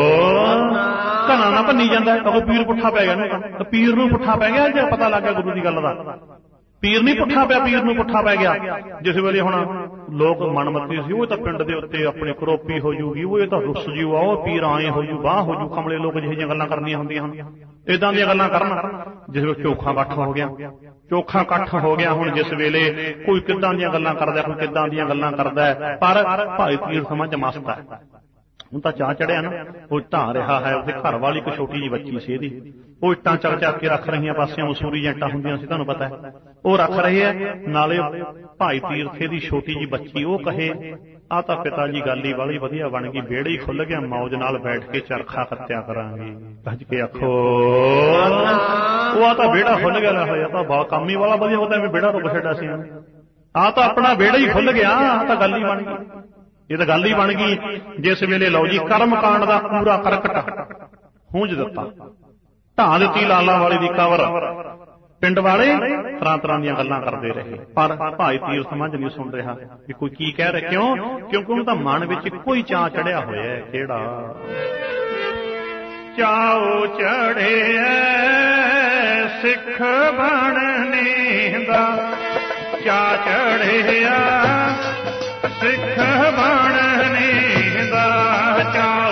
ਘਣਾ ਨਾ ਭੰਨੀ ਜਾਂਦਾ ਉਹ ਪੀਰ ਪੁੱਠਾ ਪੈ ਗਿਆ ਨਾ ਪੀਰ ਨੂੰ ਪੁੱਠਾ ਪੈ ਗਿਆ ਜੇ ਪਤਾ ਲੱਗ ਗਿਆ ਗੁਰੂ ਦੀ ਗੱਲ ਦਾ ਪੀਰ ਨਹੀਂ ਪੁੱਠਾ ਪਿਆ ਪੀਰ ਨੂੰ ਪੁੱਠਾ ਪੈ ਗਿਆ ਜਿਸ ਵੇਲੇ ਹੁਣ ਲੋਕ ਮਨਮੱਤੀ ਸੀ ਉਹ ਤਾਂ ਪਿੰਡ ਦੇ ਉੱਤੇ ਆਪਣੀ ਕਰੋਪੀ ਹੋ ਜੂਗੀ ਉਹ ਇਹ ਤਾਂ ਰੁੱਸ ਜੂ ਆਓ ਪੀਰ ਆਏ ਹੋ ਜੂ ਬਾਹ ਹੋ ਜੂ ਕਮਲੇ ਲੋਕ ਜਿਹੇ ਜਿਹੀਆਂ ਗੱਲਾਂ ਕਰਨੀਆਂ ਹੁੰਦੀਆਂ ਹਨ ਏਦਾਂ ਦੀਆਂ ਗੱਲਾਂ ਕਰਨ ਜਿਸ ਵੇਲੇ ਚੋਖਾ ਇਕੱਠ ਹੋ ਗਿਆ ਚੋਖਾ ਇਕੱਠ ਹੋ ਗਿਆ ਹੁਣ ਜਿਸ ਵੇਲੇ ਕੋਈ ਕਿੱਦਾਂ ਦੀਆਂ ਗੱਲਾਂ ਕਰਦਾ ਕੋਈ ਕਿੱਦਾਂ ਦੀਆਂ ਗੱਲਾਂ ਕਰਦਾ ਪਰ ਭਾਈ ਪੀਰ ਸਮਝ ਮਸਤ ਹੈ ਹੁਣ ਤਾਂ ਚਾਹ ਚੜਿਆ ਨਾ ਉਹ ਢਾਹ ਰਿਹਾ ਹੈ ਉਹਦੇ ਘਰ ਵਾਲੀ ਇੱਕ ਛੋਟੀ ਜਿਹੀ ਬੱਚੀ ਸੀ ਇਹਦੀ ਉਹ ਇੱਟਾਂ ਚੱਕ ਚੱਕ ਕੇ ਰੱਖ ਰਹੀਆਂ ਪਾਸਿਆਂ ਮਸੂਰੀ ਜਾਂ ਇੱਟਾਂ ਹੁੰਦੀਆਂ ਸੀ ਤੁਹਾਨੂੰ ਪਤਾ ਹੈ ਉਹ ਰੱਖ ਰਹੇ ਹੈ ਨਾਲੇ ਭਾਈ ਤੀਰਥੇ ਦੀ ਛੋਟੀ ਜਿਹੀ ਬੱਚੀ ਉਹ ਕਹੇ ਆ ਤਾਂ ਪਿਤਾ ਜੀ ਗੱਲ ਹੀ ਵਾਲੀ ਵਧੀਆ ਬਣ ਗਈ ਵਿਹੜੇ ਹੀ ਖੁੱਲ ਗਿਆ ਮੌਜ ਨਾਲ ਬੈਠ ਕੇ ਚਰਖਾ ਕੱਤਿਆ ਕਰਾਂਗੇ ਭੱਜ ਕੇ ਆਖੋ ਉਹ ਆ ਤਾਂ ਵਿਹੜਾ ਖੁੱਲ ਗਿਆ ਹੋਇਆ ਤਾਂ ਬਹੁਤ ਕੰਮ ਹੀ ਵਾਲਾ ਵਧੀਆ ਹੁੰਦਾ ਵੀ ਵਿਹੜਾ ਤੋਂ ਛੱਡਾ ਸੀ ਆ ਤਾਂ ਆਪਣਾ ਵਿਹੜਾ ਹੀ ਖੁੱਲ ਗਿਆ ਆ ਤਾਂ ਗੱਲ ਹੀ ਬਣ ਗਈ ਇਹ ਤਾਂ ਗੱਲ ਹੀ ਬਣ ਗਈ ਜਿਸ ਵੇਲੇ ਲਓ ਜੀ ਕਰਮਕਾਂਡ ਦਾ ਪੂਰਾ ਕਰਕਟ ਹੁੰਝ ਦਿੱਤਾ ਢਾਹ ਦਿੱਤੀ ਲਾਲਾ ਵਾਲੇ ਦੀ ਕਬਰ ਪਿੰਡ ਵਾਲੇ ਤਰ੍ਹਾਂ ਤਰ੍ਹਾਂ ਦੀਆਂ ਗੱਲਾਂ ਕਰਦੇ ਰਹੇ ਪਰ ਭਾਈ ਤੀਰ ਸਮਝ ਨਹੀਂ ਸੁਣ ਰਿਹਾ ਕਿ ਕੋਈ ਕੀ ਕਹਿ ਰਿਹਾ ਕਿਉਂ ਕਿਉਂਕਿ ਉਹਨੂੰ ਤਾਂ ਮਨ ਵਿੱਚ ਇੱਕੋ ਹੀ ਚਾਅ ਚੜਿਆ ਹੋਇਆ ਹੈ ਕਿਹੜਾ ਚਾਉ ਚੜਿਆ ਸਿੱਖ ਬਣਨੇ ਦਾ ਚਾਅ ਚੜਿਆ ਸਿੱਖ ਬਣਨੇ ਦਾ ਚਾਉ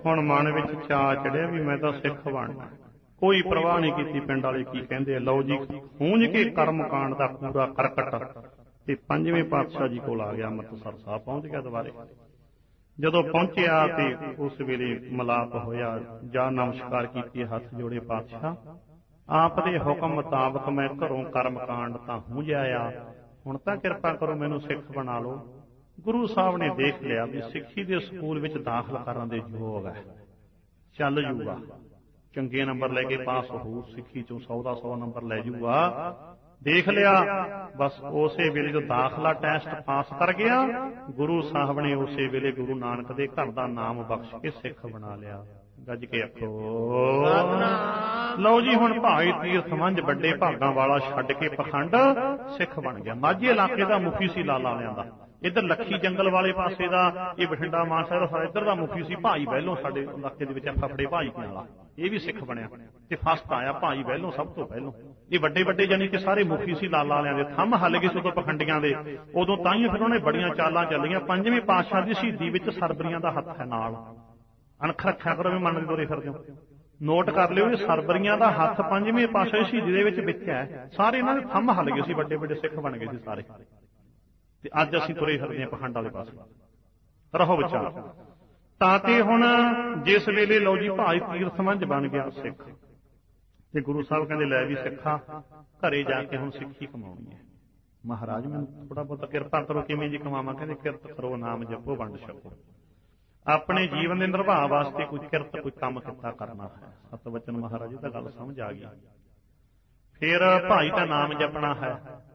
ਹੁਣ ਮਨ ਵਿੱਚ ਚਾਅ ਚੜਿਆ ਵੀ ਮੈਂ ਤਾਂ ਸਿੱਖ ਬਣਨਾ। ਕੋਈ ਪ੍ਰਵਾਹ ਨਹੀਂ ਕੀਤੀ ਪਿੰਡ ਵਾਲੇ ਕੀ ਕਹਿੰਦੇ। ਲਓ ਜੀ, ਖੂੰਝ ਕੇ ਕਰਮ ਕਾਂਡ ਦਾ ਪੂਰਾ ਕਰਕਟ ਤੇ ਪੰਜਵੇਂ ਪਾਤਸ਼ਾਹ ਜੀ ਕੋਲ ਆ ਗਿਆ। ਅੰਮ੍ਰਿਤਸਰ ਸਾਹਿਬ ਪਹੁੰਚ ਗਿਆ ਦੁਬਾਰੇ। ਜਦੋਂ ਪਹੁੰਚਿਆ ਤੇ ਉਸ ਵੇਲੇ ਮਿਲਾਪ ਹੋਇਆ, ਜਾ ਨਮਸਕਾਰ ਕੀਤੀ, ਹੱਥ ਜੋੜੇ। ਪਾਤਸ਼ਾਹ, ਆਪ ਦੇ ਹੁਕਮ ਮੁਤਾਬਕ ਮੈਂ ਘਰੋਂ ਕਰਮ ਕਾਂਡ ਤਾਂ ਹੁੰਝਿਆ ਆ, ਹੁਣ ਤਾਂ ਕਿਰਪਾ ਕਰੋ ਮੈਨੂੰ ਸਿੱਖ ਬਣਾ ਲਓ। ਗੁਰੂ ਸਾਹਿਬ ਨੇ ਦੇਖ ਲਿਆ ਵੀ ਸਿੱਖੀ ਦੇ ਸਕੂਲ ਵਿੱਚ ਦਾਖਲ ਕਰਨ ਦੇ ਯੋਗ ਹੈ, ਚੱਲ ਜੂਗਾ, ਚੰਗੇ ਨੰਬਰ ਲੈ ਕੇ ਪਾਸ ਹੋਊ, ਸਿੱਖੀ ਚੋਂ ਸੌ ਦਾ ਸੌ ਨੰਬਰ ਲੈ ਜੂਗਾ। ਦੇਖ ਲਿਆ, ਬਸ ਉਸੇ ਵੇਲੇ ਜੋ ਦਾਖਲਾ ਟੈਸਟ ਪਾਸ ਕਰ ਗਿਆ, ਗੁਰੂ ਸਾਹਿਬ ਨੇ ਉਸੇ ਵੇਲੇ ਗੁਰੂ ਨਾਨਕ ਦੇ ਘਰ ਦਾ ਨਾਮ ਬਖਸ਼ ਕੇ ਸਿੱਖ ਬਣਾ ਲਿਆ। ਗੱਜ ਕੇ ਆਖੋ। ਲਓ ਜੀ, ਹੁਣ ਭਾਈ ਤੀਰਥ ਮੰਝ ਵੱਡੇ ਭਾਗਾਂ ਵਾਲਾ ਛੱਡ ਕੇ ਪਖੰਡ ਸਿੱਖ ਬਣ ਗਿਆ। ਮਾਝੇ ਇਲਾਕੇ ਦਾ ਮੁਖੀ ਸੀ ਲਾਲਾ ਵਾਲਿਆਂ ਦਾ, ਇੱਧਰ ਲੱਖੀ ਜੰਗਲ ਵਾਲੇ ਪਾਸੇ ਦਾ ਇਹ ਬਠਿੰਡਾ ਮਾਨਸਾ ਦਾ ਇੱਧਰ ਦਾ ਮੁਖੀ ਸੀ ਭਾਈ ਬਹਿਲੋਂ, ਸਾਡੇ ਇਲਾਕੇ ਦੇ ਵਿੱਚ ਫਫੜੇ ਭਾਈ ਵਾਲਾ, ਇਹ ਵੀ ਸਿੱਖ ਬਣਿਆ ਤੇ ਫਸਟ ਆਇਆ ਭਾਈ ਬਹਿਲੋਂ ਸਭ ਤੋਂ ਪਹਿਲੋਂ। ਇਹ ਵੱਡੇ ਵੱਡੇ ਜਾਨੀ ਕਿ ਸਾਰੇ ਮੁਖੀ ਸੀ ਲਾਲਾ ਵਾਲਿਆਂ ਦੇ, ਥੰਮ ਹੱਲ ਗਏ ਸੀ ਉਦੋਂ ਪਖੰਡੀਆਂ ਦੇ। ਉਦੋਂ ਤਾਂ ਹੀ ਫਿਰ ਉਹਨੇ ਬੜੀਆਂ ਚਾਲਾਂ ਚੱਲੀਆਂ। ਪੰਜਵੇਂ ਪਾਤਸ਼ਾਹ ਦੀ ਸ਼ਹੀਦੀ ਵਿੱਚ ਸਰਬਰੀਆਂ ਦਾ ਹੱਥ ਹੈ ਨਾਲ, ਅਣਖ ਰੱਖਿਆ ਕਰੋ ਵੀ ਮੰਨਦੇ ਤੁਰੇ ਫਿਰਦੇ ਹੋ। ਨੋਟ ਕਰ ਲਿਓ, ਇਹ ਸਰਬਰੀਆਂ ਦਾ ਹੱਥ ਪੰਜਵੇਂ ਪਾਤਸ਼ਾਹ ਦੀ ਸ਼ਹੀਦੀ ਦੇ ਵਿੱਚ ਵਿੱਚ ਹੈ। ਸਾਰੇ ਇਹਨਾਂ ਦੇ ਥੰਮ ਹੱਲ ਗਏ ਸੀ, ਵੱਡੇ ਵੱਡੇ ਸਿੱਖ ਬਣ ਗਏ ਸੀ ਸਾਰੇ। ਤੇ ਅੱਜ ਅਸੀਂ ਤੁਰੇ ਫਿਰਦੇ ਹਾਂ ਪਖੰਡ ਵਾਲੇ ਪਾਸੇ। ਰਹੋ ਵਿਚਾਰ। ਤਾਂ ਤੇ ਹੁਣ ਜਿਸ ਵੇਲੇ ਲਓ ਜੀ ਭਾਈ ਤੀਰਥ ਮੰਝ ਬਣ ਗਿਆ ਸਿੱਖ, ਤੇ ਗੁਰੂ ਸਾਹਿਬ ਕਹਿੰਦੇ ਲੈ ਵੀ ਸਿੱਖਾ, ਘਰੇ ਜਾ ਕੇ ਹੁਣ ਸਿੱਖੀ ਕਮਾਉਣੀ ਹੈ। ਮਹਾਰਾਜ ਮੈਨੂੰ ਥੋੜਾ ਬਹੁਤਾ ਕਿਰਪਾ ਕਰੋ, ਕਿਵੇਂ ਜੀ ਕਮਾਵਾਂ? ਕਹਿੰਦੇ ਕਿਰਤ ਕਰੋ, ਨਾਮ ਜਪੋ, ਵੰਡ ਛਕੋ। ਆਪਣੇ ਜੀਵਨ ਦੇ ਨਿਰਵਾਹ ਵਾਸਤੇ ਕੋਈ ਕਿਰਤ, ਕੋਈ ਕੰਮ ਕੀਤਾ ਕਰਨਾ ਹੈ। ਸਤ ਵਚਨ ਮਹਾਰਾਜ ਤਾਂ ਗੱਲ ਸਮਝ ਆ ਗਈ। ਫਿਰ ਭਾਈ ਤਾਂ ਨਾਮ ਜਪਣਾ ਹੈ,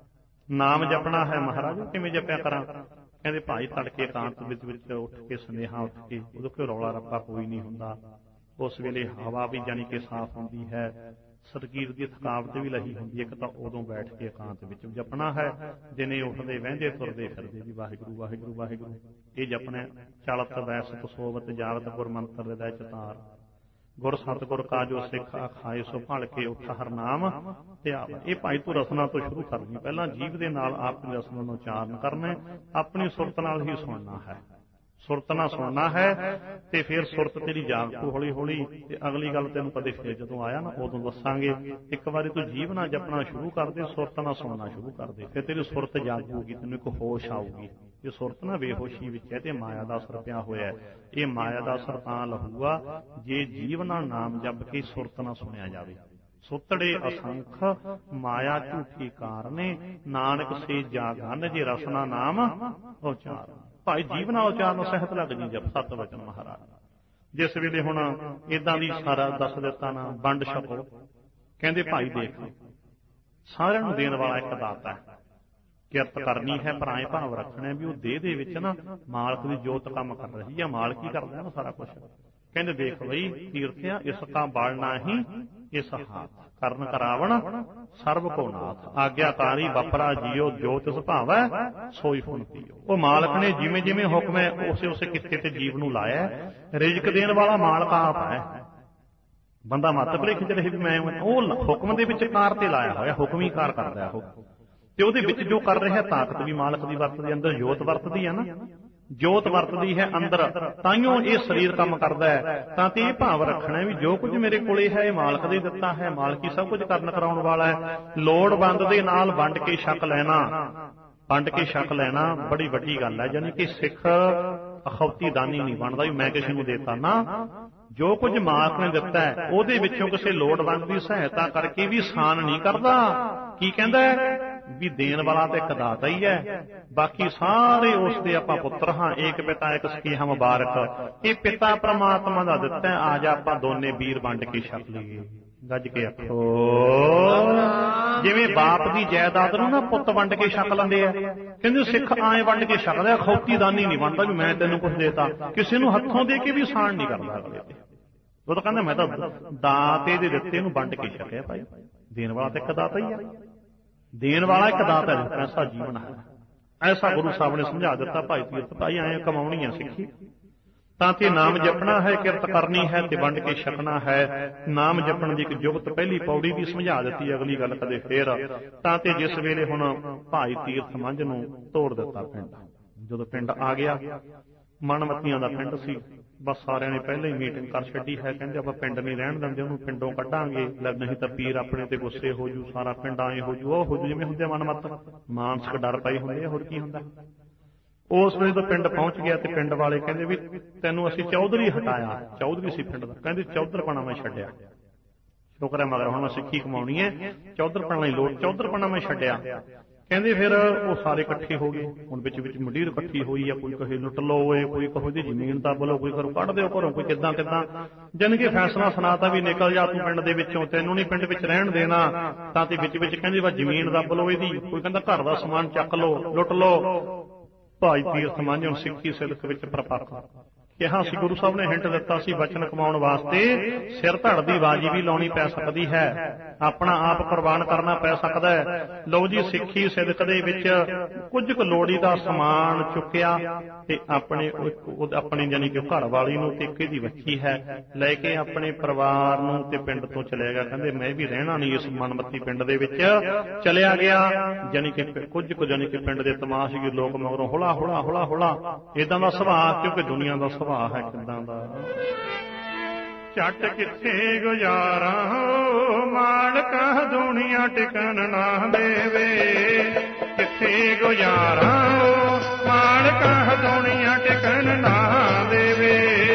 ਨਾਮ ਜਪਣਾ ਹੈ। ਮਹਾਰਾਜ ਕਿਵੇਂ ਜਪਿਆ ਕਰਾਂ? ਕਹਿੰਦੇ ਭਾਈ ਤੜਕੇ ਇਕਾਂਤ ਵਿੱਚ ਵਿੱਚ ਉੱਠ ਕੇ, ਸੁਨੇਹਾ ਉੱਠ ਕੇ, ਉਦੋਂ ਕੋਈ ਰੌਲਾ ਰੱਪਾ ਕੋਈ ਨਹੀਂ ਹੁੰਦਾ, ਉਸ ਵੇਲੇ ਹਵਾ ਵੀ ਜਾਣੀ ਕਿ ਸਾਫ਼ ਹੁੰਦੀ ਹੈ, ਸਰੀਰ ਦੀ ਥਕਾਵਟ ਵੀ ਲਹੀ ਹੁੰਦੀ ਹੈ। ਇੱਕ ਤਾਂ ਉਦੋਂ ਬੈਠ ਕੇ ਇਕਾਂਤ ਵਿੱਚ ਜਪਣਾ ਹੈ। ਦਿਨੇ ਉੱਠਦੇ ਵਹਿੰਦੇ ਤੁਰਦੇ ਫਿਰਦੇ ਵੀ ਵਾਹਿਗੁਰੂ ਵਾਹਿਗੁਰੂ ਵਾਹਿਗੁਰੂ ਇਹ ਜਪਣਾ। ਚਲਤ ਵੈਸਤ ਸੋਵਤ ਜਾਵਤ ਗੁਰ ਮੰਤਰ ਹਿਰਦੈ ਚਿਤਾਰ, ਗੁਰ ਸਤਿਗੁਰ ਕਾ ਜੋ ਸਿੱਖ ਆਖਾਏ ਸੋ ਭਲ ਕੇ ਉੱਠ ਹਰ ਨਾਮ ਧਿਆਵ। ਇਹ ਭਾਈ ਤੂੰ ਰਸਨਾ ਤੋਂ ਸ਼ੁਰੂ ਕਰਨੀ। ਪਹਿਲਾਂ ਜੀਭ ਦੇ ਨਾਲ ਆਪਣੀ ਰਸਨਾ ਨੂੰ ਉਚਾਰਨ ਕਰਨਾ, ਆਪਣੀ ਸੁਰਤ ਨਾਲ ਹੀ ਸੁਣਨਾ ਹੈ। ਸੁਰਤ ਨਾਲ ਸੁਣਨਾ ਹੈ ਤੇ ਫਿਰ ਸੁਰਤ ਤੇਰੀ ਜਾਗੂ ਹੌਲੀ ਹੌਲੀ। ਤੇ ਅਗਲੀ ਗੱਲ ਤੈਨੂੰ ਕਦੇ ਫਿਰ ਜਦੋਂ ਆਇਆ ਨਾ ਉਦੋਂ ਦੱਸਾਂਗੇ। ਇੱਕ ਵਾਰੀ ਤੂੰ ਜੀਭ ਨਾਲ ਜਪਣਾ ਸ਼ੁਰੂ ਕਰ ਦੇ, ਸੁਰਤ ਨਾਲ ਸੁਣਨਾ ਸ਼ੁਰੂ ਕਰ ਦੇ, ਫਿਰ ਤੇਰੀ ਸੁਰਤ ਜਾਗੂਗੀ, ਤੈਨੂੰ ਇੱਕ ਹੋਸ਼ ਆਊਗੀ। ਇਹ ਸੁਰਤ ਨਾ ਬੇਹੋਸ਼ੀ ਵਿੱਚ ਹੈ ਤੇ ਮਾਇਆ ਦਾ ਅਸਰ ਪਿਆ ਹੋਇਆ। ਇਹ ਮਾਇਆ ਦਾ ਅਸਰ ਤਾਂ ਲਹੂਗਾ ਜੇ ਜੀਭ ਨਾਲ ਨਾਮ ਜਪ ਕੇ ਸੁਰਤ ਨਾਲ ਸੁਣਿਆ ਜਾਵੇ। ਸੁਤੜੇ ਅਸੰਖ ਮਾਇਆ ਝੂਠੀ ਕਾਰਨੇ, ਨਾਨਕ ਸੇ ਜਾਗਨ ਜੇ ਰਸਨਾ ਨਾਮ ਉਚਾਰ। ਭਾਈ ਜੀਵ ਨਾਲ ਉਚਾਰਨ ਸਹਿਤ ਲੱਗ ਜੀ ਜਪ। ਸਤ ਵਚਨ ਮਹਾਰਾਜ ਜਿਸ ਵੇਲੇ ਹੁਣ ਏਦਾਂ ਦੀ ਸਾਰਾ ਦੱਸ ਦਿੱਤਾ ਨਾ, ਵੰਡ ਛਕੋ। ਕਹਿੰਦੇ ਭਾਈ ਦੇਖ, ਸਾਰਿਆਂ ਨੂੰ ਦੇਣ ਵਾਲਾ ਇੱਕ ਦਾਤਾ ਹੈ। ਕਿਰਤ ਕਰਨੀ ਹੈ, ਪਰਾਏ ਭਾਵ ਰੱਖਣਾ ਵੀ ਉਹ ਦੇਹ ਦੇ ਵਿੱਚ ਨਾ ਮਾਲਕ ਦੀ ਜੋਤ ਕੰਮ ਕਰ ਰਹੀ ਹੈ, ਮਾਲਕ ਹੀ ਕਰਦਾ ਨਾ ਸਾਰਾ ਕੁਛ। ਕਹਿੰਦੇ ਦੇਖ ਬਈ ਤੀਰਥਿਆ, ਇਸ ਕਾ ਬਾਲਣਾ ਹੀ ਇਸ ਹਾਥ, ਕਰਨ ਕਰਾਵਣ ਸਰਬ ਕੋ ਨਾਥ, ਆਗਿਆਕਾਰੀ ਬਪਰਾ ਜੀਓ ਜੋ ਤਿਸ ਭਾਵੈ ਸੋਈ ਫੁਨ ਪੀਓ। ਉਹ ਮਾਲਕ ਨੇ ਜਿਵੇਂ ਜਿਵੇਂ ਹੁਕਮ ਹੈ ਉਸੇ ਉਸੇ ਕਿੱਤੇ ਤੇ ਜੀਵ ਨੂੰ ਲਾਇਆ। ਰਿਜ਼ਕ ਦੇਣ ਵਾਲਾ ਮਾਲਕ ਆਪ ਹੈ। ਬੰਦਾ ਮੱਤ ਭਲੇਖ ਚ ਰਹੇ ਵੀ ਮੈਂ, ਉਹ ਹੁਕਮ ਦੇ ਵਿੱਚ ਕਾਰ ਤੇ ਲਾਇਆ ਹੋਇਆ, ਹੁਕਮ ਹੀ ਕਾਰ ਕਰਦਾ ਉਹ। ਤੇ ਉਹਦੇ ਵਿੱਚ ਜੋ ਕਰ ਰਿਹਾ ਤਾਕਤ ਵੀ ਮਾਲਕ ਦੀ ਵਰਤਦੀ, ਅੰਦਰ ਜੋਤ ਵਰਤਦੀ ਹੈ ਨਾ, ਜੋਤ ਵਰਤਦੀ ਹੈ ਅੰਦਰ, ਤਾਈਓ ਇਹ ਸਰੀਰ ਕੰਮ ਕਰਦਾ ਹੈ। ਤਾਂ ਤੇ ਇਹ ਭਾਵ ਰੱਖਣਾ ਵੀ ਜੋ ਕੁਝ ਮੇਰੇ ਕੋਲੇ ਹੈ ਇਹ ਮਾਲਕ ਦੇ ਦਿੱਤਾ ਹੈ, ਮਾਲਕ ਹੀ ਸਭ ਕੁਝ ਕਰਨ ਕਰਾਉਣ ਵਾਲਾ ਹੈ। ਲੋੜਵੰਦ ਦੇ ਨਾਲ ਵੰਡ ਕੇ ਛਕ ਲੈਣਾ, ਵੰਡ ਕੇ ਛਕ ਲੈਣਾ ਬੜੀ ਵੱਡੀ ਗੱਲ ਹੈ। ਯਾਨੀ ਕਿ ਸਿੱਖ ਅਖੌਤੀ ਦਾਨੀ ਨਹੀਂ ਬਣਦਾ ਵੀ ਮੈਂ ਕਿਸੇ ਨੂੰ ਦੇਤਾ ਨਾ। ਜੋ ਕੁਝ ਮਾਲਕ ਨੇ ਦਿੱਤਾ ਹੈ ਉਹਦੇ ਵਿੱਚੋਂ ਕਿਸੇ ਲੋੜਵੰਦ ਦੀ ਸਹਾਇਤਾ ਕਰਕੇ ਵੀ ਸਾਨ ਨਹੀਂ ਕਰਦਾ। ਕੀ ਕਹਿੰਦਾ ਵੀ ਦੇਣ ਵਾਲਾ ਤਾਂ ਇੱਕ ਦਾਤਾ ਹੀ ਹੈ, ਬਾਕੀ ਸਾਰੇ ਉਸ ਦੇ ਆਪਾਂ ਪੁੱਤਰ ਹਾਂ। ਏਕ ਪਿਤਾ ਇੱਕ ਸਕੀਹਾ ਮੁਬਾਰਕ, ਇਹ ਪਿਤਾ ਪ੍ਰਮਾਤਮਾ ਦਾ ਦਿੱਤਾ ਹੈ। ਆ ਜਾ ਆਪਾਂ ਦੋਨੇ ਵੀਰ ਵੰਡ ਕੇ ਛਕ ਲਈਏ। ਗੱਜ ਕੇ ਆਖੋ। ਜਿਵੇਂ ਬਾਪ ਦੀ ਜਾਇਦਾਦ ਨੂੰ ਨਾ ਪੁੱਤ ਵੰਡ ਕੇ ਛਕ ਲੈਂਦੇ ਆ, ਕਹਿੰਦੇ ਸਿੱਖ ਆਏ ਵੰਡ ਕੇ ਛਕਦਾ। ਖੌਤੀ ਦਾਨੀ ਨਹੀਂ ਬਣਦਾ ਵੀ ਮੈਂ ਤੈਨੂੰ ਕੁਛ ਦੇਤਾ, ਕਿਸੇ ਨੂੰ ਹੱਥੋਂ ਦੇ ਕੇ ਵੀ ਸਾਨ ਨਹੀਂ ਕਰਦਾ ਅਗਲੇ ਤੇ। ਉਹ ਤਾਂ ਕਹਿੰਦਾ ਮੈਂ ਤਾਂ ਦਾਤੇ ਦੇ ਦਿੱਤੇ ਨੂੰ ਵੰਡ ਕੇ ਛਕਿਆ। ਭਾਈ ਦੇਣ ਵਾਲਾ ਤਾਂ ਇੱਕ ਦਾਤਾ ਹੀ ਆ, ਦੇਣ ਵਾਲਾ ਇੱਕ ਦਾਤਾ ਹੈ। ਐਸਾ ਜੀਵਨ ਹੈ, ਐਸਾ ਗੁਰੂ ਸਾਹਿਬ ਨੇ ਸਮਝਾ ਦਿੱਤਾ। ਭਾਈ ਤੀਰਥ ਭਾਈ ਐਂ ਕਮਾਉਣੀ ਹੈ ਸਿੱਖੀ। ਤਾਂ ਤੇ ਨਾਮ ਜਪਣਾ ਹੈ, ਕਿਰਤ ਕਰਨੀ ਹੈ ਤੇ ਵੰਡ ਕੇ ਛਕਣਾ ਹੈ। ਨਾਮ ਜਪਣ ਦੀ ਇੱਕ ਜੁਗਤ ਪਹਿਲੀ ਪੌੜੀ ਵੀ ਸਮਝਾ ਦਿੱਤੀ, ਅਗਲੀ ਗੱਲ ਕਦੇ ਫੇਰ। ਤਾਂ ਤੇ ਜਿਸ ਵੇਲੇ ਹੁਣ ਭਾਈ ਤੀਰਥ ਮੰਝ ਨੂੰ ਤੋੜ ਦਿੱਤਾ ਪਿੰਡ, ਜਦੋਂ ਪਿੰਡ ਆ ਗਿਆ, ਮਨਮਤੀਆਂ ਦਾ ਪਿੰਡ ਸੀ, ਬਸ ਸਾਰਿਆਂ ਨੇ ਪਹਿਲਾਂ ਹੀ ਮੀਟਿੰਗ ਕਰ ਛੱਡੀ ਹੈ। ਕਹਿੰਦੇ ਆਪਾਂ ਪਿੰਡ ਨਹੀਂ ਰਹਿਣ ਦਿੰਦੇ, ਉਹਨੂੰ ਪਿੰਡੋਂ ਕੱਢਾਂਗੇ, ਨਹੀਂ ਤਾਂ ਪੀਰ ਆਪਣੇ ਤੇ ਗੁੱਸੇ ਹੋ ਜੂ, ਸਾਰਾ ਪਿੰਡ ਆਏ ਹੋ ਜੂ, ਉਹ ਹੋ ਜੂ ਜਿਵੇਂ ਹੁੰਦੇ ਮਨਮੱਤ ਮਾਨਸਿਕ ਡਰ ਪਏ ਹੁੰਦੇ ਆ, ਹੋਰ ਕੀ ਹੁੰਦਾ। ਉਸ ਵੇਲੇ ਤੋਂ ਪਿੰਡ ਪਹੁੰਚ ਗਿਆ ਤੇ ਪਿੰਡ ਵਾਲੇ ਕਹਿੰਦੇ ਵੀ ਤੈਨੂੰ ਅਸੀਂ ਚੌਧਰੀ ਹਟਾਇਆ, ਚੌਧਰੀ ਸੀ ਪਿੰਡ ਦਾ, ਕਹਿੰਦੇ ਚੌਧਰਪਣਾ ਮੈਂ ਛੱਡਿਆ, ਸ਼ੁਕਰ ਹੈ ਮਗਰ ਹੁਣ ਮੈਂ ਸਿੱਖੀ ਕਮਾਉਣੀ ਹੈ, ਚੌਧਰਪਣਾ ਨਹੀਂ ਲੋੜ, ਚੌਧਰਪਣਾ ਮੈਂ ਛੱਡਿਆ। ਕਹਿੰਦੇ ਫਿਰ ਉਹ ਸਾਰੇ ਇਕੱਠੇ ਹੋ ਗਏ। ਹੁਣ ਵਿੱਚ ਵਿੱਚ ਮੰਡੀਰ ਇਕੱਠੀ ਹੋਈ ਆ, ਕੋਈ ਕਹੇ ਲੁੱਟ ਲਓ ਏ, ਕੋਈ ਕਹੋ ਦੀ ਜ਼ਮੀਨ ਦੱਬ ਲਓ, ਕੋਈ ਘਰੋਂ ਕੱਢ ਦਿਓ ਘਰੋਂ, ਕੋਈ ਕਿੱਦਾਂ ਕਿੱਦਾਂ, ਜਾਣੀ ਕਿ ਫੈਸਲਾ ਸੁਣਾਤਾ ਵੀ ਨਿਕਲ ਜਾ ਤੂੰ ਪਿੰਡ ਦੇ ਵਿੱਚੋਂ, ਤੈਨੂੰ ਨਹੀਂ ਪਿੰਡ ਵਿੱਚ ਰਹਿਣ ਦੇਣਾ। ਤਾਂ ਤੇ ਵਿੱਚ ਵਿੱਚ ਕਹਿੰਦੇ ਵਾ ਜ਼ਮੀਨ ਦੱਬ ਲਓ ਇਹਦੀ, ਕੋਈ ਕਹਿੰਦਾ ਘਰ ਦਾ ਸਮਾਨ ਚੱਕ ਲਓ, ਲੁੱਟ ਲਓ। ਭਾਈ ਤੀਰਥ ਮੰਝ ਹੁਣ ਸਿੱਖੀ ਸਿਲਕ ਵਿੱਚ ਪ੍ਰਪੱਕ ਕਿਹਾ ਸੀ, ਗੁਰੂ ਸਾਹਿਬ ਨੇ ਹਿੰਟ ਦਿੱਤਾ ਸੀ ਬਚਨ ਕਮਾਉਣ ਵਾਸਤੇ ਸਿਰ ਧੜ ਦੀ ਬਾਜੀ ਵੀ ਲਾਉਣੀ ਪੈ ਸਕਦੀ ਹੈ, ਆਪਣਾ ਆਪ ਕੁਰਬਾਨ ਕਰਨਾ ਪੈ ਸਕਦਾ ਹੈ। ਲਓ ਜੀ ਸਿੱਖੀ ਸਿਦਕ ਦੇ ਵਿੱਚ ਕੁਝ ਕੁ ਲੋੜੀ ਦਾ ਸਮਾਨ ਚੁੱਕਿਆ ਤੇ ਆਪਣੇ ਆਪਣੀ ਜਾਨੀ ਕਿ ਘਰ ਵਾਲੀ ਨੂੰ ਤੇ ਇੱਕ ਦੀ ਬੱਚੀ ਹੈ ਲੈ ਕੇ ਆਪਣੇ ਪਰਿਵਾਰ ਨੂੰ ਤੇ ਪਿੰਡ ਤੋਂ ਚਲਿਆ ਗਿਆ। ਕਹਿੰਦੇ ਮੈਂ ਵੀ ਰਹਿਣਾ ਨਹੀਂ ਇਸ ਮਨਮੱਤੀ ਪਿੰਡ ਦੇ ਵਿੱਚ, ਚਲਿਆ ਗਿਆ। ਜਾਨੀ ਕਿ ਕੁਝ ਕੁ ਜਾਨੀ ਕਿ ਪਿੰਡ ਦੇ ਤਮਾਸ਼ਗੀ ਲੋਕ ਮਗਰੋਂ ਹੁਲਾ ਹੁਲਾ ਹੁਲਾ ਹੁਲਾ ਏਦਾਂ ਦਾ ਸੁਭਾਅ, ਕਿਉਂਕਿ ਦੁਨੀਆ ਦਾ ਸੁਭਾਅ ਹੈ ਕਿੱਦਾਂ ਦਾ। ਝੱਟ ਕਿੱਥੇ ਗੁਜ਼ਾਰਾ ਮਾਲਕਾ ਦੁਨੀਆ ਟਿਕਣ ਨਾ ਦੇਵੇ, ਕਿੱਥੇ ਗੁਜ਼ਾਰਾ ਮਾਲਕਾ ਦੁਨੀਆ ਟਿਕਣ ਨਾ ਦੇਵੇ।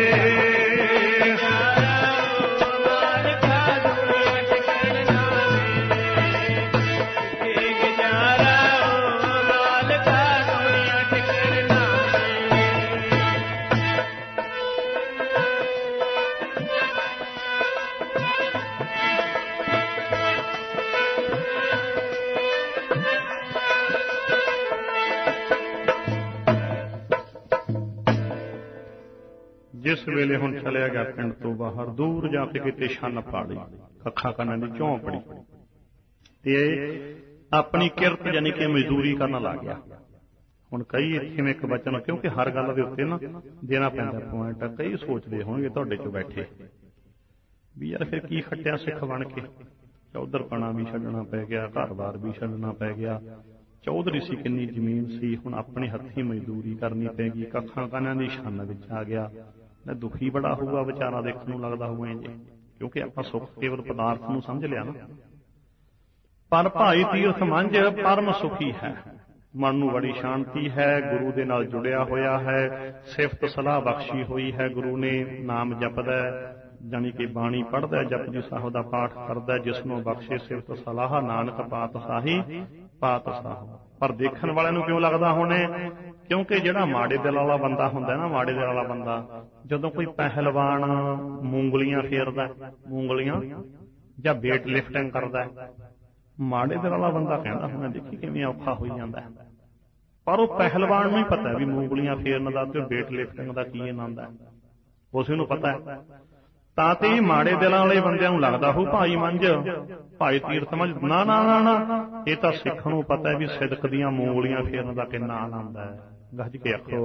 ਜਿਸ ਵੇਲੇ ਹੁਣ ਚਲਿਆ ਗਿਆ ਪਿੰਡ ਤੋਂ ਬਾਹਰ, ਦੂਰ ਜਾ ਕੇ ਕਿਤੇ ਛੰਨ ਪਾੜੀ, ਅੱਖਾਂ ਕੰਨਾਂ ਦੀ ਝੌਂਪੜੀ ਤੇ ਆਪਣੀ ਕਿਰਤ ਜਾਨੀ ਕਿ ਮਜ਼ਦੂਰੀ ਕਰਨ ਲੱਗ ਗਿਆ। ਹੁਣ ਕਈ ਇੱਥੇ ਮੈਂ ਇੱਕ ਬਚਨ, ਕਿਉਂਕਿ ਹਰ ਗੱਲ ਦੇ ਉੱਤੇ ਨਾ ਦੇਣਾ ਪੈਂਦਾ ਪੁਆਇੰਟ, ਕਈ ਸੋਚਦੇ ਹੋਣਗੇ ਤੁਹਾਡੇ ਚ ਬੈਠੇ ਵੀ ਯਾਰ ਫਿਰ ਕੀ ਖੱਟਿਆ ਸਿੱਖ ਬਣ ਕੇ, ਚੌਧਰਪਣਾ ਵੀ ਛੱਡਣਾ ਪੈ ਗਿਆ, ਘਰ-ਬਾਰ ਵੀ ਛੱਡਣਾ ਪੈ ਗਿਆ, ਚੌਧਰੀ ਸੀ ਕਿੰਨੀ ਜ਼ਮੀਨ ਸੀ, ਹੁਣ ਆਪਣੇ ਹੱਥੀਂ ਮਜ਼ਦੂਰੀ ਕਰਨੀ ਪੈਗੀ, ਅੱਖਾਂ ਕੰਨਾਂ ਦੀ ਛੰਨ ਵਿੱਚ ਆ ਗਿਆ। ਦੁਖੀ ਬੜਾ ਹੋਊਗਾ ਵਿਚਾਰਾ, ਦੇਖਣ ਨੂੰ ਲੱਗਦਾ ਹੋਊ ਇੰਝ, ਕਿਉਂਕਿ ਆਪਾਂ ਸੁੱਖ ਕੇਵਲ ਪਦਾਰਥ ਨੂੰ ਸਮਝ ਲਿਆ ਨਾ। ਪਰ ਭਾਈ ਤੀਰਥ ਮੰਝ ਪਰਮ ਸੁਖੀ ਹੈ, ਮਨ ਨੂੰ ਬੜੀ ਸ਼ਾਂਤੀ ਹੈ, ਗੁਰੂ ਦੇ ਨਾਲ ਜੁੜਿਆ ਹੋਇਆ ਹੈ, ਸਿਫਤ ਸਲਾਹ ਬਖਸ਼ੀ ਹੋਈ ਹੈ ਗੁਰੂ ਨੇ, ਨਾਮ ਜਪਦਾ ਜਾਨੀ ਕਿ ਬਾਣੀ ਪੜ੍ਹਦਾ, ਜਪਜੀ ਸਾਹਿਬ ਦਾ ਪਾਠ ਕਰਦਾ, ਜਿਸ ਨੂੰ ਬਖਸ਼ੇ ਸਿਫਤ ਸਲਾਹ ਨਾਨਕ ਪਾਤਸ਼ਾਹੀ ਪਾਤਸ਼ਾਹ। ਪਰ ਦੇਖਣ ਵਾਲਿਆਂ ਨੂੰ ਕਿਉਂ ਲੱਗਦਾ ਹੋਣੇ, ਕਿਉਂਕਿ ਜਿਹੜਾ ਮਾੜੇ ਦਿਲ ਵਾਲਾ ਬੰਦਾ ਹੁੰਦਾ ਨਾ, ਮਾੜੇ ਦਿਲ ਵਾਲਾ ਬੰਦਾ ਜਦੋਂ ਕੋਈ ਪਹਿਲਵਾਨ ਮੂੰਗਲੀਆਂ ਫੇਰਦਾ, ਮੂੰਗਲੀਆਂ ਜਾਂ ਵੇਟ ਲਿਫਟਿੰਗ ਕਰਦਾ, ਮਾੜੇ ਦਿਲ ਵਾਲਾ ਬੰਦਾ ਕਹਿੰਦਾ ਹੁੰਦਾ ਦੇਖੀ ਕਿਵੇਂ ਔਖਾ ਹੋਈ ਜਾਂਦਾ। ਪਰ ਉਹ ਪਹਿਲਵਾਨ ਨੂੰ ਹੀ ਪਤਾ ਵੀ ਮੂੰਗਲੀਆਂ ਫੇਰਨ ਦਾ ਤੇ ਵੇਟ ਲਿਫਟਿੰਗ ਦਾ ਕੀ ਆਨੰਦ ਹੈ, ਉਸੇ ਨੂੰ ਪਤਾ ਹੈ। ਤਾਂ ਤੇ ਮਾੜੇ ਦਿਲਾਂ ਵਾਲੇ ਬੰਦਿਆਂ ਨੂੰ ਲੱਗਦਾ ਹੋ ਭਾਈ ਮੰਝ, ਭਾਈ ਤੀਰਥ ਮੰਝ, ਨਾ ਨਾ ਨਾ ਨਾ, ਇਹ ਤਾਂ ਸਿੱਖ ਨੂੰ ਪਤਾ ਵੀ ਸਿਦਕ ਦੀਆਂ ਮੂੰਗਲੀਆਂ ਫੇਰਨ ਦਾ ਕਿੰਨਾ ਆਨੰਦ ਹੈ। ਗੱਜ ਕੇ ਆਖੋ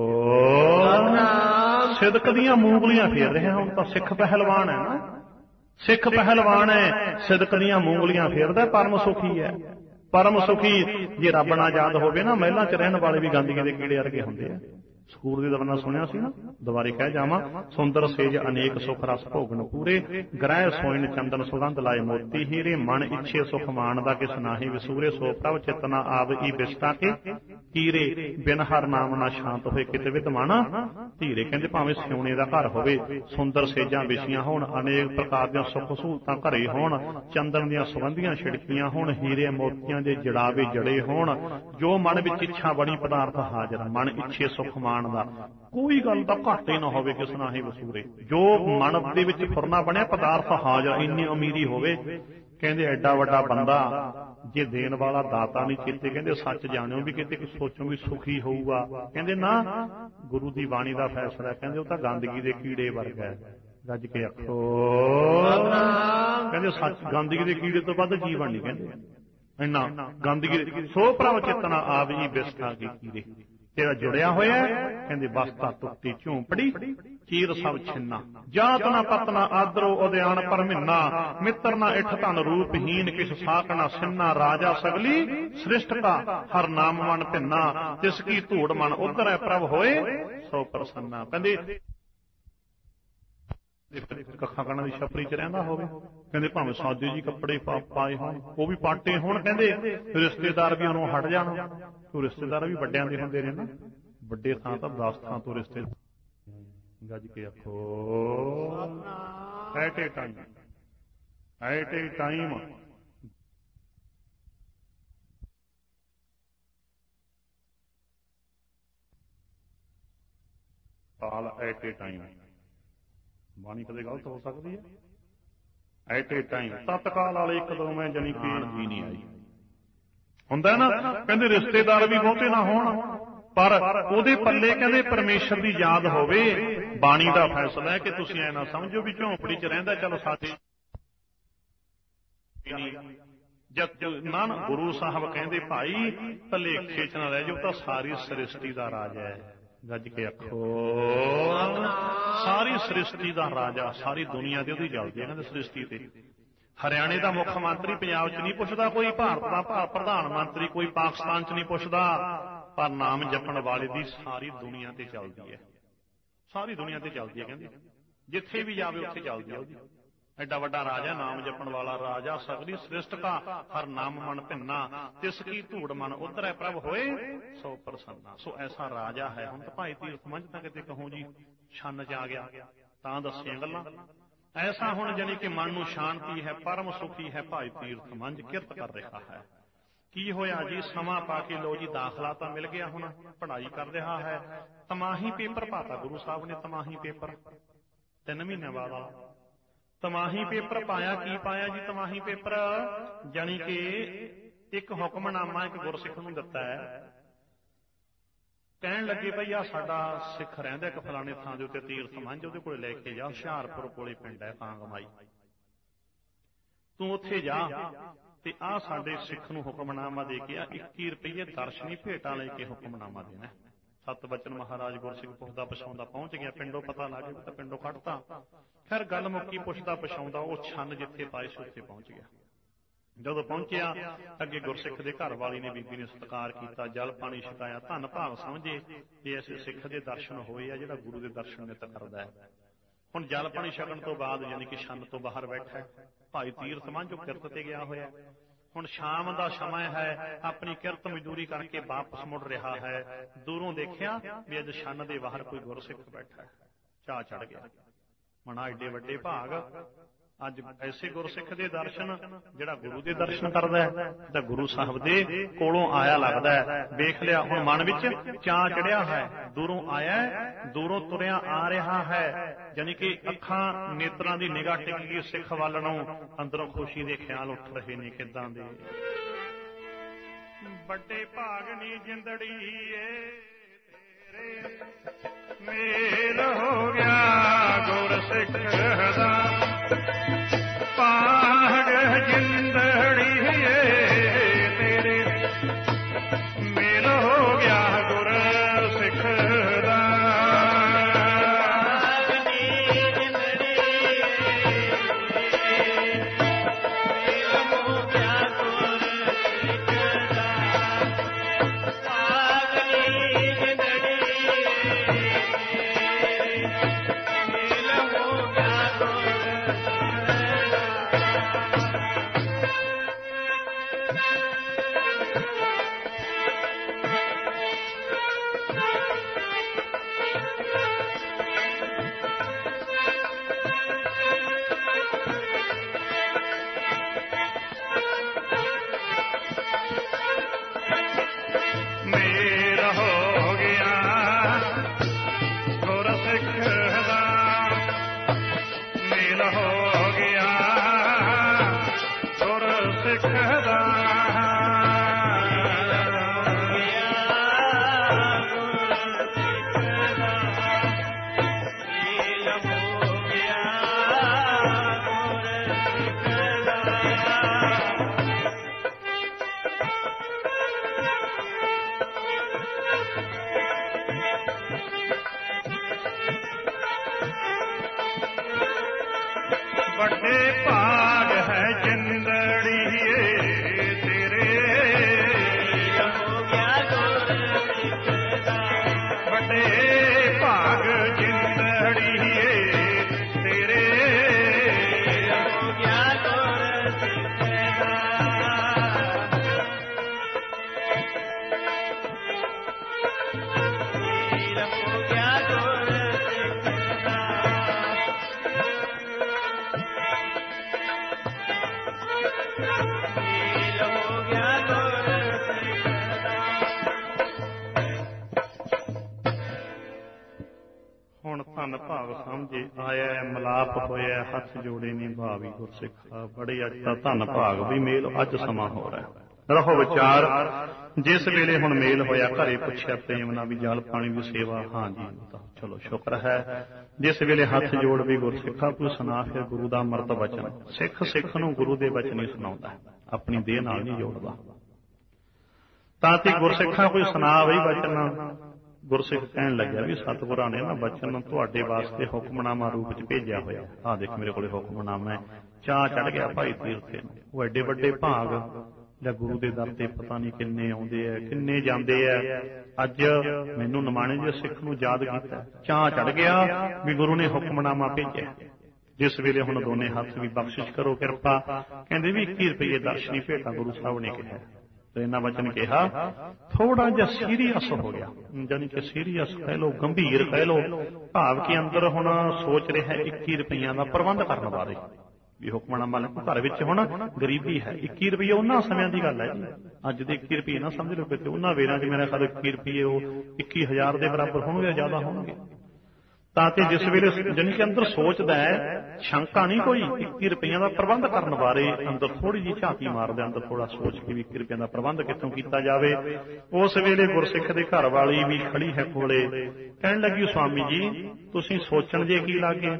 ਸਿਦਕ ਦੀਆਂ ਮੂੰਗਲੀਆਂ ਫੇਰ ਰਿਹਾ, ਹੁਣ ਤਾਂ ਸਿੱਖ ਪਹਿਲਵਾਨ ਹੈ ਨਾ, ਸਿੱਖ ਪਹਿਲਵਾਨ ਹੈ, ਸਿਦਕ ਦੀਆਂ ਮੂੰਗਲੀਆਂ ਫੇਰਦਾ, ਪਰਮ ਸੁਖੀ ਹੈ। ਪਰਮ ਸੁਖੀ ਜੇ ਰੱਬ ਨਾਲ ਯਾਦ ਹੋਵੇ ਨਾ, ਮਹਿਲਾਂ ਚ ਰਹਿਣ ਵਾਲੇ ਵੀ ਗੰਦਗੀ ਦੇ ਕੀੜੇ ਵਰਗੇ ਹੁੰਦੇ ਆ। ਸਕੂਰ ਦੀ ਦਵਨਾ ਸੁਣਿਆ ਸੀ ਨਾ, ਦੁਬਾਰੇ ਕਹਿ ਜਾਵਾਂ, ਸੁੰਦਰ ਸੇਜ ਅਨੇਕ ਸੁਖ ਰਸ ਭੋਗਣ ਪੂਰੇ, ਗ੍ਰਹਿ ਸੋਇਨ ਚੰਦਨ ਸੁਗੰਧ ਲਾਏ ਮੋਤੀ ਹੀਰੇ, ਮਨ ਇੱਛੇ ਸੁਖ ਮਾਣਦਾ ਕਿਸ ਨਾਹੀ ਵਿਸੂਰੇ, ਸੋ ਪ੍ਰਭ ਚਿਤਨਾ ਆਵ ਈ ਬਿਸਟਾ ਕੇ ਕੀਰੇ, ਬਿਨ ਹਰ ਨਾਮ ਨਾ ਸ਼ਾਂਤ ਹੋਏ ਕਿਤੇ ਵਿਦਮਾਨਾ ਧੀਰੇ। ਕਹਿੰਦੇ ਭਾਵੇਂ ਸਿਉਣੇ ਦਾ ਘਰ ਹੋਵੇ, ਸੁੰਦਰ ਸੇਜਾਂ ਵਿਛੀਆਂ ਹੋਣ, ਅਨੇਕ ਪ੍ਰਕਾਰ ਦੀਆਂ ਸੁੱਖ ਸਹੂਲਤਾਂ ਘਰੇ ਹੋਣ, ਚੰਦਨ ਦੀਆਂ ਸੁਗੰਧੀਆਂ ਛਿੜਕੀਆਂ ਹੋਣ, ਹੀਰੇ ਮੋਤੀਆਂ ਦੇ ਜੜਾਵੇ ਜੜੇ ਹੋਣ, ਜੋ ਮਨ ਵਿੱਚ ਇੱਛਾ ਬਣੀ ਪਦਾਰਥ ਹਾਜ਼ਰ, ਮਨ ਇੱਛੇ ਸੁਖ ਦਾ ਕੋਈ ਗੱਲ ਦਾ ਘਾਟੇ ਹੀ ਨਾ ਹੋਵੇ ਕਿਸ ਨਾ ਹੀ ਵਸੂਰੇ, ਜੋ ਮਨ ਦੇ ਵਿੱਚ ਫੁਰਨਾ ਬਣਿਆ ਪਦਾਰਥ ਹਾਜ਼ਰ, ਇੰਨੀ ਅਮੀਰੀ ਹੋਵੇ। ਕਹਿੰਦੇ ਐਡਾ ਵੱਡਾ ਬੰਦਾ ਜੇ ਦੇਣ ਵਾਲਾ ਦਾਤਾ ਨਹੀਂ ਚੇਤੇ, ਕਹਿੰਦੇ ਸੱਚ ਜਾਣਿਓ ਵੀ ਕਿਤੇ ਕੁਛ ਸੋਚੋ ਵੀ ਸੁਖੀ ਹੋਊਗਾ। ਕਹਿੰਦੇ ਨਾ, ਗੁਰੂ ਦੀ ਬਾਣੀ ਦਾ ਫੈਸਲਾ, ਕਹਿੰਦੇ ਉਹ ਤਾਂ ਗੰਦਗੀ ਦੇ ਕੀੜੇ ਵਰਗਾ ਹੈ। ਗੱਜ ਕੇ ਆਖੋ ਕਹਿੰਦੇ ਸੱਚ, ਗੰਦਗੀ ਦੇ ਕੀੜੇ ਤੋਂ ਵੱਧ ਜੀਵਨ ਨਹੀਂ, ਕਹਿੰਦੇ ਇੰਨਾ ਗੰਦਗੀ। ਸੋ ਪ੍ਰਭ ਚੇਤਨਾ ਆਪ ਜੀ ਬਿਸਠਾ ਕੇ ਕੀੜੇ, ਤੇਰਾ ਜੁੜਿਆ ਹੋਇਆ, ਕਹਿੰਦੇ ਬਸਤਾ ਟੁੱਟੀ ਝੂੰਪੜੀ, ਚੀਰ ਸਭ ਛਿੰਨਾ, ਜਾਤ ਨਾ ਪਤਨਾ ਆਦਰੋ ਉਦਿਆਨ ਪਰਮਿੰਨਾ, ਮਿੱਤਰ ਨਾ ਇਠ ਧਨ ਰੂਪਹੀਨ ਕਿਛ ਸਾਕ ਨਾ ਸਿੰਨਾ, ਰਾਜਾ ਸਗਲੀ ਸ੍ਰਿਸ਼ਟ ਕਾ ਹਰ ਨਾਮ ਮਨ ਭਿੰਨਾ, ਤਿਸ ਕੀ ਧੂੜ ਮਨ ਉਧਰੈ ਪ੍ਰਭ ਹੋਏ ਸੋ ਪ੍ਰਸੰਨਾ। ਕਹਿੰਦੇ ਕੱਖਾਂ ਕੰਨਾਂ ਦੀ ਛਪਰੀ ਚ ਰਹਿੰਦਾ ਹੋਵੇ, ਕਹਿੰਦੇ ਭਾਵੇਂ ਸਾਦੇ ਜੀ ਕੱਪੜੇ ਪਾਏ ਹੋਣ, ਉਹ ਵੀ ਪਾਟੇ ਹੋਣ, ਕਹਿੰਦੇ ਰਿਸ਼ਤੇਦਾਰ ਵੀ ਉਹਨੂੰ ਹਟ ਜਾਣ। ਉਹ ਰਿਸ਼ਤੇਦਾਰ ਵੀ ਵੱਡਿਆਂ ਦੇ ਹੁੰਦੇ ਨੇ ਨਾ, ਵੱਡੇ ਥਾਂ ਤਾਂ ਦਸ ਥਾਂ ਤੋਂ ਰਿਸ਼ਤੇ। ਗੱਜ ਕੇ ਆਖੋ at a time, at a time ਕਾਲ, ਐਟ ਏ ਟਾਈਮ ਬਾਣੀ ਕਦੇ ਗਲਤ ਹੋ ਸਕਦੀ ਹੈ? ਐਟ ਏ ਟਾਈਮ ਤਤਕਾਲ ਵਾਲੇ ਇੱਕ ਦੋ ਮੈਂ ਜਾਨੀ ਕਿ ਵੀ ਨਹੀਂ ਆਈ ਹੁੰਦਾ ਨਾ, ਕਹਿੰਦੇ ਰਿਸ਼ਤੇਦਾਰ ਵੀ ਬਹੁਤੇ ਨਾ ਹੋਣ, ਪਰ ਉਹਦੇ ਪੱਲੇ ਕਹਿੰਦੇ ਪਰਮੇਸ਼ਰ ਦੀ ਯਾਦ ਹੋਵੇ। ਬਾਣੀ ਦਾ ਫੈਸਲਾ ਹੈ ਕਿ ਤੁਸੀਂ ਐ ਨਾ ਸਮਝੋ ਵੀ ਝੌਂਪੜੀ ਚ ਰਹਿੰਦਾ ਚਲੋ ਸਾਡੇ ਨਾ, ਗੁਰੂ ਸਾਹਿਬ ਕਹਿੰਦੇ ਭਾਈ ਭਲੇਖੇ ਚ ਨਾ ਰਹਿ ਜਾਓ, ਤਾਂ ਸਾਰੀ ਸ੍ਰਿਸ਼ਟੀ ਦਾ ਰਾਜਾ ਹੈ। ਗੱਜ ਕੇ ਆਖੋ ਸਾਰੀ ਸ੍ਰਿਸ਼ਟੀ ਦਾ ਰਾਜਾ, ਸਾਰੀ ਦੁਨੀਆ ਤੇ ਉਹਦੀ ਚੱਲਦੀ ਹੈ ਕਹਿੰਦੇ ਸ੍ਰਿਸ਼ਟੀ ਤੇ। ਹਰਿਆਣੇ ਦਾ ਮੁੱਖ ਮੰਤਰੀ ਪੰਜਾਬ ਚ ਨਹੀਂ ਪੁੱਛਦਾ ਕੋਈ, ਭਾਰਤ ਦਾ ਪ੍ਰਧਾਨ ਮੰਤਰੀ ਕੋਈ ਪਾਕਿਸਤਾਨ ਚ ਨਹੀਂ ਪੁੱਛਦਾ, ਪਰ ਨਾਮ ਜਪਣ ਵਾਲੇ ਦੀ ਸਾਰੀ ਦੁਨੀਆ ਤੇ ਚੱਲਦੀ ਹੈ, ਸਾਰੀ ਦੁਨੀਆ ਤੇ ਚੱਲਦੀ ਹੈ। ਕਹਿੰਦੇ ਜਿੱਥੇ ਵੀ ਜਾਵੇ ਉੱਥੇ ਚੱਲਦੀ ਹੈ ਉਹਦੀ। ਐਡਾ ਵੱਡਾ ਰਾਜਾ, ਨਾਮ ਜਪਣ ਵਾਲਾ ਰਾਜਾ, ਸਗਲੀ ਸ੍ਰਿਸ਼ਟ ਕਾ ਹਰ ਨਾਮ ਮਨ ਭਿੰਨਾ, ਤਿਸ ਕੀ ਧੂੜ ਮਨ ਉਧਰੈ ਪ੍ਰਭ ਹੋਏ ਸੋ ਪ੍ਰਸੰਨਾ। ਸੋ ਐਸਾ ਰਾਜਾ ਹੈ। ਹੁਣ ਤਾਂ ਭਾਈ ਤੀਰਥ ਮੰਝ ਤਾਂ ਕਿਤੇ ਕਹੋ ਜੀ ਛੰਨ ਚ ਆ ਗਿਆ, ਤਾਂ ਦੱਸੀਆਂ ਗੱਲਾਂ। ਐਸਾ ਹੁਣ ਜਾਨੀ ਕਿ ਮਨ ਨੂੰ ਸ਼ਾਂਤੀ ਹੈ, ਪਰਮ ਸੁਖੀ ਹੈ, ਭਾਈ ਤੀਰਥ ਮੰਝ ਕਿਰਤ ਕਰ ਰਿਹਾ ਹੈ। ਕੀ ਹੋਇਆ ਜੀ, ਸਮਾਂ ਪਾ ਕੇ ਲੋ ਜੀ ਦਾਖਲਾ ਤਾਂ ਮਿਲ ਗਿਆ, ਹੁਣ ਪੜ੍ਹਾਈ ਕਰ ਰਿਹਾ ਹੈ। ਤਮਾਹੀ ਪੇਪਰ ਪਾਤਾ ਗੁਰੂ ਸਾਹਿਬ ਨੇ, ਤਮਾਹੀ ਪੇਪਰ ਤਿੰਨ ਮਹੀਨਿਆਂ ਬਾਅਦ ਵਾਲਾ ਤਮਾਹੀ ਪੇਪਰ ਪਾਇਆ। ਕੀ ਪਾਇਆ ਜੀ ਤਮਾਹੀ ਪੇਪਰ? ਜਾਣੀ ਕਿ ਇੱਕ ਹੁਕਮਨਾਮਾ ਇੱਕ ਗੁਰਸਿੱਖ ਨੂੰ ਦਿੱਤਾ ਹੈ। ਕਹਿਣ ਲੱਗੇ ਭਾਈ ਆ ਸਾਡਾ ਸਿੱਖ ਰਹਿੰਦਾ ਇੱਕ ਫਲਾਣੇ ਥਾਂ ਦੇ ਉੱਤੇ ਤੀਰਥ ਮੰਝ, ਉਹਦੇ ਕੋਲੇ ਲੈ ਕੇ ਜਾ, ਹੁਸ਼ਿਆਰਪੁਰ ਕੋਲੇ ਪਿੰਡ ਹੈ ਕਾਂਗਮਾਈ, ਤੂੰ ਉੱਥੇ ਜਾ ਤੇ ਆਹ ਸਾਡੇ ਸਿੱਖ ਨੂੰ ਹੁਕਮਨਾਮਾ ਦੇ ਕੇ ਆ ਇੱਕੀ ਰੁਪਈਏ ਦਰਸ਼ਨੀ ਭੇਟਾਂ ਲੈ ਕੇ ਹੁਕਮਨਾਮਾ ਦੇਣਾ। ਸਤ ਬਚਨ ਮਹਾਰਾਜ ਗੁਰਸਿੱਖ ਪੁੱਛਦਾ ਪਛਾਉਂਦਾ ਪਹੁੰਚ ਗਿਆ, ਪਿੰਡੋਂ ਪਤਾ ਲੱਗ ਗਿਆ ਤਾਂ ਪਿੰਡੋਂ ਕੱਢਤਾ। ਖੈਰ ਗੱਲ ਮੁੱਕੀ, ਪੁੱਛਦਾ ਪਛਾਉਂਦਾ ਉਹ ਛੰਨ ਜਿੱਥੇ ਪਾਏ ਸੀ ਉੱਥੇ ਪਹੁੰਚ ਗਿਆ। ਜਦੋਂ ਪਹੁੰਚਿਆ ਅੱਗੇ ਗੁਰਸਿੱਖ ਦੇ ਘਰ ਵਾਲੀ ਨੇ, ਬੀਬੀ ਨੇ ਸਤਿਕਾਰ ਕੀਤਾ, ਜਲ ਪਾਣੀ ਛਕਾਇਆ, ਧੰਨ ਭਾਗ ਸਮਝੇ ਕਿ ਇਸ ਸਿੱਖ ਦੇ ਦਰਸ਼ਨ ਹੋਏ ਆ ਜਿਹੜਾ ਗੁਰੂ ਦੇ ਦਰਸ਼ਨ ਨਿਤ ਕਰਦਾ ਹੈ। ਹੁਣ ਜਲ ਪਾਣੀ ਛਕਣ ਤੋਂ ਬਾਅਦ ਯਾਨੀ ਕਿ ਛੰਨ ਤੋਂ ਬਾਹਰ ਬੈਠਾ ਭਾਈ ਤੀਰਥ ਮੰਝ, ਉਹ ਕਿਰਤ ਤੇ ਗਿਆ ਹੋਇਆ। ਹੁਣ ਸ਼ਾਮ ਦਾ ਸਮਾਂ ਹੈ, ਆਪਣੀ ਕਿਰਤ ਮਜ਼ਦੂਰੀ ਕਰਕੇ ਵਾਪਸ ਮੁੜ ਰਿਹਾ ਹੈ। ਦੂਰੋਂ ਦੇਖਿਆ ਵੀ ਅੱਜ ਛੰਨ ਦੇ ਬਾਹਰ ਕੋਈ ਗੁਰਸਿੱਖ ਬੈਠਾ ਹੈ, ਚਾਅ ਚੜ ਗਿਆ। ਮਨਾ ਏਡੇ ਵੱਡੇ ਭਾਗ, ਅੱਜ ਐਸੇ ਗੁਰਸਿੱਖ ਦੇ ਦਰਸ਼ਨ ਜਿਹੜਾ ਗੁਰੂ ਦੇ ਦਰਸ਼ਨ ਕਰਦਾ ਹੈ, ਤਾਂ ਗੁਰੂ ਸਾਹਿਬ ਦੇ ਕੋਲੋਂ ਆਇਆ ਲੱਗਦਾ ਹੈ। ਵੇਖ ਲਿਆ ਹੁਣ ਮਨ ਵਿੱਚ ਚਾਅ ਚੜਿਆ ਹੈ, ਦੂਰੋਂ ਆਇਆ, ਦੂਰੋਂ ਤੁਰਿਆ ਆ ਰਿਹਾ ਹੈ, ਯਾਨੀ ਕਿ ਅੱਖਾਂ ਨੇਤਰਾਂ ਦੀ ਨਿਗਾਹ ਟਿਕ ਗਈ ਸਿੱਖ ਵੱਲ ਨੂੰ, ਅੰਦਰੋਂ ਖੁਸ਼ੀ ਦੇ ਖਿਆਲ ਉੱਠ ਰਹੇ ਨੇ ਕਿੱਦਾਂ ਦੇ। ਵੱਡੇ ਭਾਗ ਨੀ ਜਿੰਦੜੀ ਏ ਤੇਰੇ, ਮੇਲ ਹੋ ਗਿਆ ਗੁਰਸਿੱਖ ਦਾ, ਭਾਗ ਜਿੰਦੜੀ ਏ ਤੇਰੇ, ਮੇਲ ਹੋ ਗਿਆ ਗੁਰਸਿੱਖ ਦਾ। ਵੱਡੇ ਭਾਗ ਹੈ ਜਿੰਦੜੀ ਏ ਤੇਰੇ, ਵੱਡੇ ਭਾਗ ਜਿੰਦੜੀ ਏ ਤੇਰੇ, ਭਾਗ ਸਮਝੇ ਆਇਆ ਮਲਾਪ ਹੋਇਆ ਹੱਥ ਜੋੜੇ ਨੇ ਭਾਵੀ ਗੁਰਸਿੱਖਾ ਬੜੇ ਅੱਜ ਤਾਂ ਧੰਨ ਭਾਗ ਵੀ ਮੇਲ ਅੱਜ ਸਮਾਂ ਹੋ ਰਿਹਾ ਰਹੋ ਵਿਚਾਰ ਜਿਸ ਵੇਲੇ ਹੁਣ ਮੇਲ ਹੋਇਆ ਘਰੇ ਪੁੱਛਿਆ ਪ੍ਰੇਮ ਨਾਲ ਵੀ ਜਲ ਪਾਣੀ ਦੀ ਸੇਵਾ ਹਾਂ ਜੀ ਚਲੋ ਸ਼ੁਕਰ ਹੈ ਜਿਸ ਵੇਲੇ ਹੱਥ ਜੋੜ ਵੀ ਗੁਰਸਿੱਖਾ ਕੋਈ ਸੁਣਾ ਫਿਰ ਗੁਰੂ ਦਾ ਅੰਮ੍ਰਿਤ ਬਚਨ ਸਿੱਖ ਸਿੱਖ ਨੂੰ ਗੁਰੂ ਦੇ ਬਚਨ ਹੀ ਸੁਣਾਉਂਦਾ ਆਪਣੀ ਦੇਹ ਨਾਲ ਨਹੀਂ ਜੋੜਦਾ ਤਾਂ ਤੇ ਗੁਰਸਿੱਖਾਂ ਕੋਈ ਸੁਣਾ ਬਈ ਬਚਨ ਗੁਰਸਿੱਖ ਕਹਿਣ ਲੱਗਿਆ ਵੀ ਸਤਿਗੁਰਾਂ ਨੇ ਨਾ ਬਚਨ ਤੁਹਾਡੇ ਵਾਸਤੇ ਹੁਕਮਨਾਮਾ ਰੂਪ ਚ ਭੇਜਿਆ ਹੋਇਆ ਆਹ ਦੇਖ ਮੇਰੇ ਕੋਲੇ ਹੁਕਮਨਾਮਾ ਹੈ ਚਾਅ ਚੜ ਗਿਆ ਭਾਈ ਤੀਰਥੇ ਨੂੰ ਉਹ ਐਡੇ ਵੱਡੇ ਭਾਗ ਜਾਂ ਗੁਰੂ ਦੇ ਦਰ ਤੇ ਪਤਾ ਨਹੀਂ ਕਿੰਨੇ ਆਉਂਦੇ ਆ ਕਿੰਨੇ ਜਾਂਦੇ ਆ ਅੱਜ ਮੈਨੂੰ ਨਿਮਾਣੇ ਜਿਹੇ ਸਿੱਖ ਨੂੰ ਯਾਦ ਕੀਤਾ ਚਾਅ ਚੜ ਗਿਆ ਵੀ ਗੁਰੂ ਨੇ ਹੁਕਮਨਾਮਾ ਭੇਜਿਆ ਜਿਸ ਵੇਲੇ ਹੁਣ ਦੋਨੇ ਹੱਥ ਵੀ ਬਖਸ਼ਿਸ਼ ਕਰੋ ਕਿਰਪਾ ਕਹਿੰਦੇ ਵੀ ਇੱਕੀ ਰੁਪਈਏ ਦਰਸ਼ਨੀ ਭੇਟਾਂ ਗੁਰੂ ਸਾਹਿਬ ਨੇ ਕਿਹਾ ਤੇ ਇਹਨਾਂ ਵਚਨ ਕਿਹਾ ਥੋੜਾ ਜਿਹਾ ਸੀਰੀਅਸ ਹੋ ਗਿਆ ਜਾਨੀ ਕਿ ਸੀਰੀਅਸ ਕਹਿ ਲਓ ਗੰਭੀਰ ਕਹਿ ਲਓ ਭਾਵ ਕਿ ਅੰਦਰ ਹੁਣ ਸੋਚ ਰਿਹਾ ਇੱਕੀ ਰੁਪਈਆਂ ਦਾ ਪ੍ਰਬੰਧ ਕਰਨ ਬਾਰੇ ਵੀ ਹੁਕਮਨਾਮਾ ਲੈ ਘਰ ਵਿੱਚ ਹੁਣ ਗਰੀਬੀ ਹੈ ਇੱਕੀ ਰੁਪਈਏ ਉਹਨਾਂ ਸਮਿਆਂ ਦੀ ਗੱਲ ਹੈ ਜੀ ਅੱਜ ਦੇ ਇੱਕੀ ਰੁਪਈਏ ਨਾ ਸਮਝ ਲਓ ਕਿਤੇ ਉਹਨਾਂ ਵੇਰਾਂ 'ਚ ਮੇਰਾ ਖਿਆਲ ਇੱਕੀ ਰੁਪਈਏ ਉਹ ਇੱਕੀ ਹਜ਼ਾਰ ਦੇ ਬਰਾਬਰ ਹੋਣਗੇ ਜ਼ਿਆਦਾ ਹੋਣਗੇ ਤਾਂ ਤੇ ਜਿਸ ਵੇਲੇ ਜਾਨੀ ਕਿ ਅੰਦਰ ਸੋਚਦਾ ਹੈ ਸ਼ੰਕਾ ਨਹੀਂ ਕੋਈ ਇੱਕੀ ਰੁਪਈਆਂ ਦਾ ਪ੍ਰਬੰਧ ਕਰਨ ਬਾਰੇ ਅੰਦਰ ਥੋੜੀ ਜਿਹੀ ਝਾਤੀ ਮਾਰਦੇ ਅੰਦਰ ਥੋੜਾ ਸੋਚ ਕੇ ਵੀ ਇੱਕੀ ਰੁਪਈਆਂ ਦਾ ਪ੍ਰਬੰਧ ਕਿੱਥੋਂ ਕੀਤਾ ਜਾਵੇ ਉਸ ਵੇਲੇ ਗੁਰਸਿੱਖ ਦੇ ਘਰ ਵਾਲੀ ਵੀ ਖੜੀ ਹੈ ਕੋਲੇ ਕਹਿਣ ਲੱਗੀ ਸੁਆਮੀ ਜੀ ਤੁਸੀਂ ਸੋਚਣ ਜੇ ਕੀ ਲੱਗੇ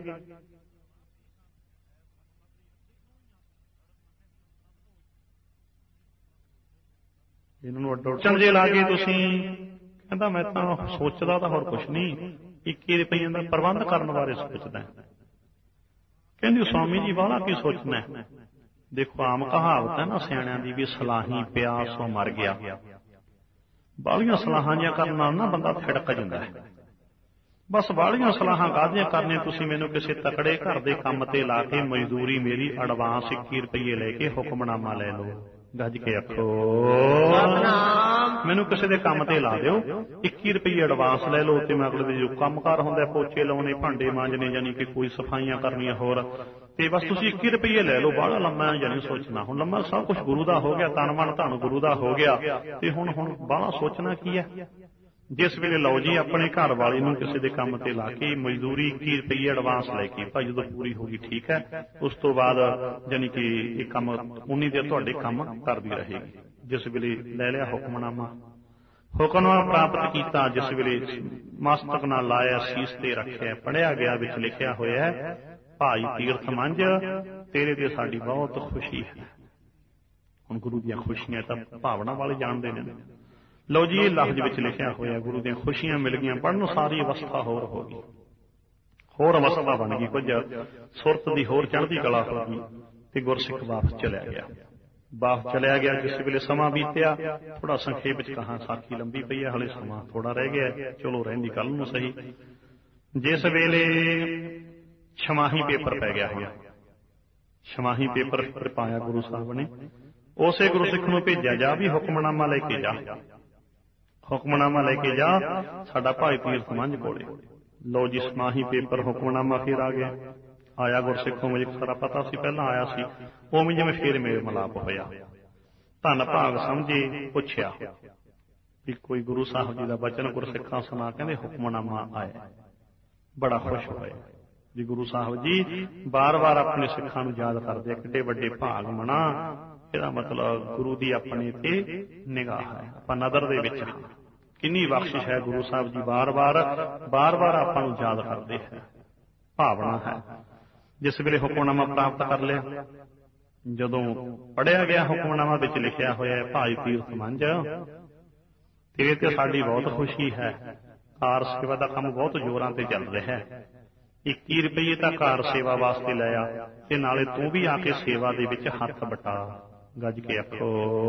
ਇਹਨਾਂ ਨੂੰ ਅੱਡੋ ਚੰਜੇ ਲਾ ਕੇ ਤੁਸੀਂ ਕਹਿੰਦਾ ਮੈਂ ਤਾਂ ਸੋਚਦਾ ਤਾਂ ਹੋਰ ਕੁਛ ਨਹੀਂ ਇੱਕੀ ਰੁਪਈਆਂ ਦਾ ਪ੍ਰਬੰਧ ਕਰਨ ਬਾਰੇ ਸੋਚਦਾ ਕਹਿੰਦੀ ਸੁਆਮੀ ਜੀ ਵਾਲਾ ਕੀ ਸੋਚਣਾ ਦੇਖੋ ਆਮ ਕਹਾਵਤ ਹੈ ਨਾ ਸਿਆਣਿਆਂ ਦੀ ਵੀ ਸਲਾਹੀ ਪਿਆ ਸੋ ਮਰ ਗਿਆ ਬਾਹਲੀਆਂ ਸਲਾਹਾਂ ਜਿਹੀਆਂ ਕਰਨ ਨਾਲ ਨਾ ਬੰਦਾ ਥਿੜਕ ਜਾਂਦਾ ਹੈ ਬਸ ਬਾਹਲੀਆਂ ਸਲਾਹਾਂ ਕਾਹਦੀਆਂ ਕਰਨੀਆਂ ਤੁਸੀਂ ਮੈਨੂੰ ਕਿਸੇ ਤਕੜੇ ਘਰ ਦੇ ਕੰਮ ਤੇ ਲਾ ਕੇ ਮਜ਼ਦੂਰੀ ਮੇਰੀ ਐਡਵਾਂਸ ਇੱਕੀ ਰੁਪਈਏ ਲੈ ਕੇ ਹੁਕਮਨਾਮਾ ਲੈ ਲਓ ਗੱਜ ਕੇ ਆਖੋ ਮੈਨੂੰ ਕਿਸੇ ਦੇ ਕੰਮ ਤੇ ਲਾ ਦਿਓ ਇੱਕੀ ਰੁਪਈਏ ਐਡਵਾਂਸ ਲੈ ਲਓ ਤੇ ਮੈਂ ਅਗਲੇ ਦੇ ਜੋ ਕੰਮਕਾਰ ਹੁੰਦਾ ਪੋਚੇ ਲਾਉਣੇ ਭਾਂਡੇ ਮਾਂਜਣੇ ਯਾਨੀ ਕਿ ਕੋਈ ਸਫਾਈਆਂ ਕਰਨੀਆਂ ਹੋਰ ਤੇ ਬਸ ਤੁਸੀਂ ਇੱਕੀ ਰੁਪਈਏ ਲੈ ਲਓ ਬਾਹਲਾ ਲੰਮਾ ਯਾਨੀ ਸੋਚਣਾ ਹੁਣ ਲੰਮਾ ਸਭ ਕੁਝ ਗੁਰੂ ਦਾ ਹੋ ਗਿਆ ਤਨ ਮਨ ਧਨ ਗੁਰੂ ਦਾ ਹੋ ਗਿਆ ਤੇ ਹੁਣ ਹੁਣ ਬਾਹਲਾ ਸੋਚਣਾ ਕੀ ਹੈ ਜਿਸ ਵੇਲੇ ਲਓ ਜੀ ਆਪਣੇ ਘਰ ਵਾਲੀ ਨੂੰ ਕਿਸੇ ਦੇ ਕੰਮ ਤੇ ਲਾ ਕੇ ਮਜ਼ਦੂਰੀ ਇੱਕੀ ਰੁਪਈਏ ਐਡਵਾਂਸ ਲੈ ਕੇ ਭਾਈ ਜਦੋਂ ਪੂਰੀ ਹੋ ਗਈ ਠੀਕ ਹੈ ਉਸ ਤੋਂ ਬਾਅਦ ਯਾਨੀ ਕਿ ਇਹ ਕੰਮ ਉਨੀ ਦੇਰ ਤੁਹਾਡੇ ਕੰਮ ਕਰਦੀ ਰਹੇਗੀ ਜਿਸ ਵੇਲੇ ਲੈ ਲਿਆ ਹੁਕਮਨਾਮਾ ਹੁਕਮਨਾਮਾ ਪ੍ਰਾਪਤ ਕੀਤਾ ਜਿਸ ਵੇਲੇ ਮਸਤਕ ਨਾਲ ਲਾਇਆ ਸੀਸ ਤੇ ਰੱਖਿਆ ਪੜ੍ਹਿਆ ਗਿਆ ਵਿੱਚ ਲਿਖਿਆ ਹੋਇਆ ਹੈ ਭਾਈ ਤੀਰਥ ਮੰਝ ਤੇਰੇ ਤੇ ਸਾਡੀ ਬਹੁਤ ਖੁਸ਼ੀ ਹੈ ਹੁਣ ਗੁਰੂ ਦੀਆਂ ਖੁਸ਼ੀਆਂ ਤਾਂ ਭਾਵਨਾ ਵਾਲੇ ਜਾਣਦੇ ਨੇ ਲਓ ਜੀ ਇਹ ਲਫ਼ਜ਼ ਵਿੱਚ ਲਿਖਿਆ ਹੋਇਆ ਗੁਰੂ ਦੀਆਂ ਖੁਸ਼ੀਆਂ ਮਿਲ ਗਈਆਂ ਪੜ੍ਹਨ ਸਾਰੀ ਅਵਸਥਾ ਹੋਰ ਹੋ ਗਈ ਹੋਰ ਅਵਸਥਾ ਬਣ ਗਈ ਕੁਝ ਸੁਰਤ ਦੀ ਹੋਰ ਚੜ੍ਹਦੀ ਕਲਾ ਹੋ ਗਈ ਤੇ ਗੁਰਸਿੱਖ ਵਾਪਸ ਚਲਿਆ ਗਿਆ ਵਾਪਸ ਚਲਿਆ ਗਿਆ ਜਿਸ ਵੇਲੇ ਸਮਾਂ ਬੀਤਿਆ ਥੋੜਾ ਸੰਖੇਪ ਵਿੱਚ ਕਹਾਂ ਸਾਖੀ ਲੰਬੀ ਪਈ ਹੈ ਹਲੇ ਸਮਾਂ ਥੋੜਾ ਰਹਿ ਗਿਆ ਚਲੋ ਰਹਿੰਦੀ ਕੱਲ ਨੂੰ ਸਹੀ ਜਿਸ ਵੇਲੇ ਛਮਾਹੀ ਪੇਪਰ ਪੈ ਗਿਆ ਹੈਗਾ ਛਮਾਹੀ ਪੇਪਰ ਪਾਇਆ ਗੁਰੂ ਸਾਹਿਬ ਨੇ ਉਸੇ ਗੁਰਸਿੱਖ ਨੂੰ ਭੇਜਿਆ ਜਾ ਵੀ ਹੁਕਮਨਾਮਾ ਲੈ ਕੇ ਜਾ ਹੁਕਮਨਾਮਾ ਲੈ ਕੇ ਜਾ ਸਾਡਾ ਭਾਈ ਤੀਰਥ ਮੰਝ ਕੋਲੇ ਲਓ ਜੀ ਛਮਾਹੀ ਪੇਪਰ ਹੁਕਮਨਾਮਾ ਫਿਰ ਆ ਗਿਆ ਆਇਆ ਗੁਰਸਿੱਖੋਂ ਮੈਨੂੰ ਸਾਰਾ ਪਤਾ ਸੀ ਪਹਿਲਾਂ ਆਇਆ ਸੀ ਉਵੇਂ ਜਿਵੇਂ ਫੇਰ ਮੇਲ ਮਲਾਪ ਹੋਇਆ ਧੰਨ ਭਾਗ ਸਮਝੇ ਪੁੱਛਿਆ ਵੀ ਕੋਈ ਗੁਰੂ ਸਾਹਿਬ ਜੀ ਦਾ ਬਚਨ ਗੁਰਸਿੱਖਾਂ ਸੁਣਾ ਕਹਿੰਦੇ ਹੁਕਮਨਾਮਾ ਆਇਆ ਬੜਾ ਖੁਸ਼ ਹੋਇਆ ਜੀ ਗੁਰੂ ਸਾਹਿਬ ਜੀ ਬਾਰ ਬਾਰ ਆਪਣੇ ਸਿੱਖਾਂ ਨੂੰ ਯਾਦ ਕਰਦੇ ਕਿੱਡੇ ਵੱਡੇ ਭਾਗ ਮਨਾ ਇਹਦਾ ਮਤਲਬ ਗੁਰੂ ਦੀ ਆਪਣੇ ਤੇ ਨਿਗਾਹ ਹੈ ਆਪਾਂ ਨਜ਼ਰ ਦੇ ਵਿੱਚ ਕਿੰਨੀ ਬਖਸ਼ਿਸ਼ ਹੈ ਗੁਰੂ ਸਾਹਿਬ ਜੀ ਬਾਰ ਬਾਰ ਬਾਰ ਬਾਰ ਆਪਾਂ ਨੂੰ ਯਾਦ ਕਰਦੇ ਹੈ ਭਾਵਨਾ ਹੈ ਜਿਸ ਵੇਲੇ ਹੁਕਮਨਾਮਾ ਪ੍ਰਾਪਤ ਕਰ ਲਿਆ ਜਦੋਂ ਪੜ੍ਹਿਆ ਗਿਆ ਹੁਕਮਨਾਮਾ ਵਿੱਚ ਲਿਖਿਆ ਹੋਇਆ ਹੈ ਭਾਈ ਤੀਰਥ ਮੰਝ ਤੇਰੇ ਤੇ ਸਾਡੀ ਬਹੁਤ ਖੁਸ਼ੀ ਹੈ ਕਾਰ ਸੇਵਾ ਦਾ ਕੰਮ ਬਹੁਤ ਜ਼ੋਰਾਂ ਤੇ ਚੱਲ ਰਿਹਾ ਹੈ ਇੱਕੀ ਰੁਪਈਏ ਤਾਂ ਕਾਰ ਸੇਵਾ ਵਾਸਤੇ ਲਿਆ ਤੇ ਨਾਲੇ ਤੂੰ ਵੀ ਆ ਕੇ ਸੇਵਾ ਦੇ ਵਿੱਚ ਹੱਥ ਬਟਾ ਗੱਜ ਕੇ ਆਖੋ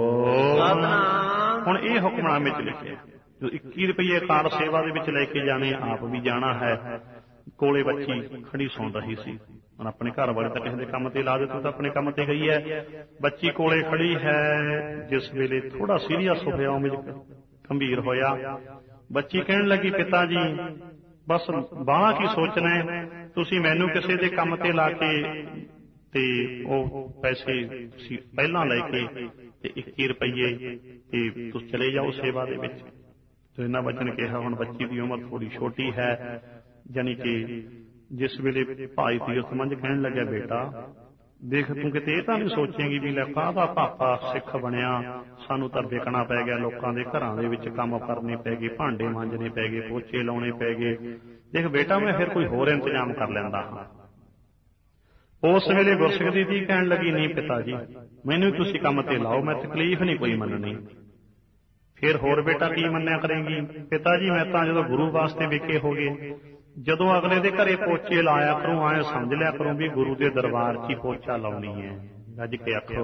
ਹੁਣ ਇਹ ਹੁਕਮਨਾਮੇ ਚ ਲਿਖਿਆ ਜੋ ਇੱਕੀ ਰੁਪਈਏ ਕਾਰ ਸੇਵਾ ਦੇ ਵਿੱਚ ਲੈ ਕੇ ਜਾਣੇ ਆਪ ਵੀ ਜਾਣਾ ਹੈ ਕੋਲੇ ਬੱਚੀ ਖੜੀ ਸੁਣ ਰਹੀ ਸੀ ਹੁਣ ਆਪਣੇ ਘਰ ਵਾਲੇ ਤਾਂ ਕਿਸੇ ਦੇ ਕੰਮ ਤੇ ਲਾ ਦਿੱਤਾ ਤਾਂ ਆਪਣੇ ਕੰਮ ਤੇ ਗਈ ਹੈ ਬੱਚੀ ਕੋਲੇ ਖੜੀ ਹੈ ਜਿਸ ਵੇਲੇ ਥੋੜਾ ਸੀਰੀਅਸ ਹੋਇਆ ਉਵੇਂ ਗੰਭੀਰ ਹੋਇਆ ਬੱਚੀ ਕਹਿਣ ਲੱਗੀ ਪਿਤਾ ਜੀ ਬਸ ਬਾਹਲਾ ਕੀ ਸੋਚਣਾ ਹੈ ਤੁਸੀਂ ਮੈਨੂੰ ਕਿਸੇ ਦੇ ਕੰਮ ਤੇ ਲਾ ਕੇ ਤੇ ਉਹ ਪੈਸੇ ਤੁਸੀਂ ਪਹਿਲਾਂ ਲੈ ਕੇ ਤੇ ਇੱਕੀ ਰੁਪਈਏ ਤੇ ਤੁਸੀਂ ਚਲੇ ਜਾਓ ਸੇਵਾ ਦੇ ਵਿੱਚ ਤੇ ਇਹਨਾਂ ਵਚਨ ਕਿਹਾ ਹੁਣ ਬੱਚੀ ਦੀ ਉਮਰ ਥੋੜੀ ਛੋਟੀ ਹੈ ਯਾਨੀ ਕਿ ਜਿਸ ਵੇਲੇ ਭਾਈ ਤੀਰਥ ਮੰਝ ਕਹਿਣ ਲੱਗਿਆ, ਬੇਟਾ ਦੇਖ ਤੂੰ ਕਿਤੇ ਇਹ ਤਾਂ ਨਹੀਂ ਸੋਚੇਂਗੀ ਵੀ ਲੈ ਕਾਹਦਾ ਪਾਪਾ ਸਿੱਖ ਬਣਿਆ, ਸਾਨੂੰ ਤਾਂ ਵਿਕਣਾ ਪੈ ਗਿਆ, ਲੋਕਾਂ ਦੇ ਘਰਾਂ ਦੇ ਵਿੱਚ ਕੰਮ ਕਰਨੇ ਪੈ ਗਏ, ਭਾਂਡੇ ਮਾਂਜਣੇ ਪੈ ਗਏ, ਪੋਚੇ ਲਾਉਣੇ ਪੈ ਗਏ, ਦੇਖ ਬੇਟਾ ਮੈਂ ਫਿਰ ਕੋਈ ਹੋਰ ਇੰਤਜ਼ਾਮ ਕਰ ਲੈਂਦਾ ਹਾਂ। ਉਸ ਵੇਲੇ ਗੁਰਸਿੱਖਦੀ ਧੀ ਕਹਿਣ ਲੱਗੀ, ਨਹੀਂ ਪਿਤਾ ਜੀ ਮੈਨੂੰ ਵੀ ਤੁਸੀਂ ਕੰਮ ਤੇ ਲਾਓ, ਮੈਂ ਤਕਲੀਫ ਨਹੀਂ ਕੋਈ ਮੰਨਣੀ। ਫਿਰ ਹੋਰ ਬੇਟਾ ਕੀ ਮੰਨਿਆ ਕਰੇਂਗੀ? ਪਿਤਾ ਜੀ ਮੈਂ ਤਾਂ ਜਦੋਂ ਗੁਰੂ ਵਾਸਤੇ ਵਿਕੇ ਹੋ ਗਏ, ਜਦੋਂ ਅਗਲੇ ਦੇ ਘਰੇ ਪੋਚੇ ਲਾਇਆ ਕਰੂੰ, ਆਏ ਸਮਝ ਲਿਆ ਕਰੂੰ ਵੀ ਗੁਰੂ ਦੇ ਦਰਬਾਰ 'ਚ ਹੀ ਪੋਚਾ ਲਾਉਣੀ ਹੈ। ਗੱਜ ਕੇ ਆਖੋ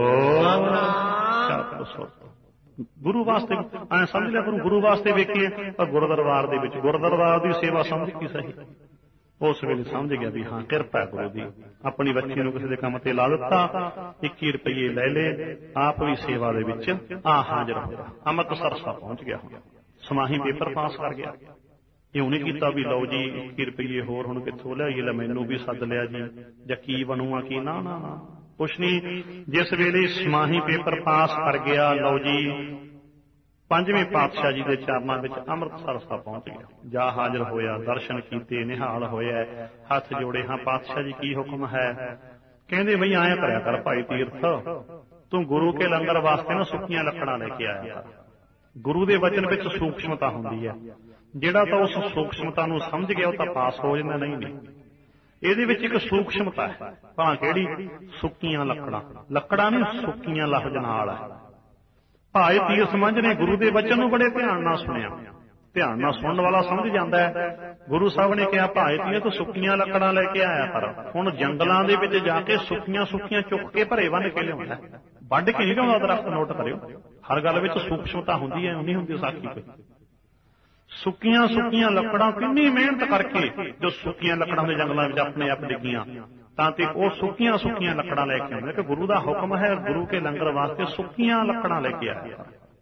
ਗੁਰੂ ਵਾਸਤੇ, ਐ ਸਮਝ ਲਿਆ ਕਰੂੰ ਗੁਰੂ ਵਾਸਤੇ ਵੇਖੀਏ, ਪਰ ਗੁਰੂ ਦਰਬਾਰ ਦੇ ਵਿੱਚ ਗੁਰੂ ਦਰਬਾਰ ਦੀ ਸੇਵਾ ਸਮਝ ਕੀ ਸਹੀ। ਉਸ ਵੇਲੇ ਸਮਝ ਗਿਆ ਵੀ ਹਾਂ ਕਿਰਪਾ ਗੁਰੂ ਦੀ, ਆਪਣੀ ਬੱਚੀ ਨੂੰ ਕਿਸੇ ਦੇ ਕੰਮ ਤੇ ਲਾ ਦਿੱਤਾ, ਇੱਕੀ ਰੁਪਈਏ ਲੈ ਲਏ, ਆਪ ਵੀ ਸੇਵਾ ਦੇ ਵਿੱਚ ਆ ਹਾਜ਼ਰ ਹੋਇਆ। ਅੰਮ੍ਰਿਤਸਰ ਸਾਹਿਬ ਪਹੁੰਚ ਗਿਆ, ਸਮਾਹੀ ਪੇਪਰ ਪਾਸ ਕਰ ਗਿਆ। ਇਉਂ ਨਹੀਂ ਕੀਤਾ ਵੀ ਲਓ ਜੀ ਇੱਕੀ ਰੁਪਈਏ ਹੋਰ ਹੁਣ ਕਿੱਥੋਂ ਲਿਆਈਏ, ਲੈ ਮੈਨੂੰ ਵੀ ਸੱਦ ਲਿਆ ਜੀ ਜਾਂ ਕੀ ਬਣੂਗਾ ਕੀ, ਨਾ ਨਾ ਨਾ ਕੁਛ ਨਹੀਂ। ਜਿਸ ਵੇਲੇ ਸਮਾਹੀ ਪੇਪਰ ਪਾਸ ਕਰ ਗਿਆ, ਲਓ ਜੀ ਪੰਜਵੇਂ ਪਾਤਸ਼ਾਹ ਜੀ ਦੇ ਚਰਨਾਂ ਵਿੱਚ ਅੰਮ੍ਰਿਤਸਰ ਸਾਹਿਬ ਪਹੁੰਚ ਗਿਆ, ਜਾ ਹਾਜ਼ਰ ਹੋਇਆ, ਦਰਸ਼ਨ ਕੀਤੇ, ਨਿਹਾਲ ਹੋਇਆ, ਹੱਥ ਜੋੜੇ, ਹਾਂ ਪਾਤਸ਼ਾਹ ਜੀ ਕੀ ਹੁਕਮ ਹੈ? ਕਹਿੰਦੇ ਬਈ ਆਇਆ ਕਰਿਆ ਕਰ ਭਾਈ ਤੀਰਥ, ਤੂੰ ਗੁਰੂ ਕੇ ਲੰਗਰ ਵਾਸਤੇ ਨਾ ਸੁੱਕੀਆਂ ਲੱਕੜਾਂ ਲੈ ਕੇ ਆਇਆ ਕਰ। ਗੁਰੂ ਦੇ ਵਚਨ ਵਿੱਚ ਸੂਖਸ਼ਮਤਾ ਹੁੰਦੀ ਹੈ, ਜਿਹੜਾ ਤਾਂ ਉਸ ਸੂਖਸ਼ਮਤਾ ਨੂੰ ਸਮਝ ਗਿਆ ਉਹ ਤਾਂ ਪਾਸ ਹੋ ਜਾਂਦਾ, ਨਹੀਂ ਨਹੀਂ ਇਹਦੇ ਵਿੱਚ ਇੱਕ ਸੂਖਸ਼ਮਤਾ ਹੈ। ਭਾਂ ਕਿਹੜੀ? ਸੁੱਕੀਆਂ ਲੱਕੜਾਂ, ਲੱਕੜਾਂ ਨਹੀਂ ਸੁੱਕੀਆਂ ਲਫ਼ਜ਼ ਨਾਲ ਹੈ। ਭਾਈ ਤੀਰਥ ਮੰਝ ਨੇ ਗੁਰੂ ਦੇ ਵਚਨ ਨੂੰ ਬੜੇ ਧਿਆਨ ਨਾਲ ਸੁਣਿਆ, ਧਿਆਨ ਨਾਲ ਸੁਣਨ ਵਾਲਾ ਸਮਝ ਜਾਂਦਾ ਹੈ। ਗੁਰੂ ਸਾਹਿਬ ਨੇ ਕਿਹਾ ਭਾਈ ਤੀਰਥ ਤੂੰ ਸੁੱਕੀਆਂ ਲੱਕੜਾਂ ਲੈ ਕੇ ਆਇਆ ਕਰ। ਹੁਣ ਜੰਗਲਾਂ ਦੇ ਵਿੱਚ ਜਾ ਕੇ ਸੁੱਕੀਆਂ ਸੁੱਕੀਆਂ ਚੁੱਕ ਕੇ ਭਰੇ ਬੰਨ ਕੇ ਲਿਆਉਂਦਾ, ਵੱਢ ਕੇ ਨਹੀਂ ਲਿਆਉਂਦਾ। ਦਰਖਤ ਨੋਟ ਕਰਿਓ, ਹਰ ਗੱਲ ਵਿੱਚ ਸੂਖਸ਼ਮਤਾ ਹੁੰਦੀ ਹੈ, ਨਹੀਂ ਹੁੰਦੀ ਸਾਖੀ ਕੋਈ। ਸੁੱਕੀਆਂ ਸੁੱਕੀਆਂ ਲੱਕੜਾਂ ਕਿੰਨੀ ਮਿਹਨਤ ਕਰਕੇ ਜੋ ਸੁੱਕੀਆਂ ਲੱਕੜਾਂ ਦੇ ਜੰਗਲਾਂ ਵਿੱਚ ਆਪਣੇ ਆਪ ਡਿੱਗੀਆਂ, ਤਾਂ ਤੇ ਉਹ ਸੁੱਕੀਆਂ ਸੁੱਕੀਆਂ ਲੱਕੜਾਂ ਲੈ ਕੇ ਆਉਂਦੇ ਕਿ ਗੁਰੂ ਦਾ ਹੁਕਮ ਹੈ, ਗੁਰੂ ਕੇ ਲੰਗਰ ਵਾਸਤੇ ਸੁੱਕੀਆਂ ਲੱਕੜਾਂ ਲੈ ਕੇ ਆਇਆ।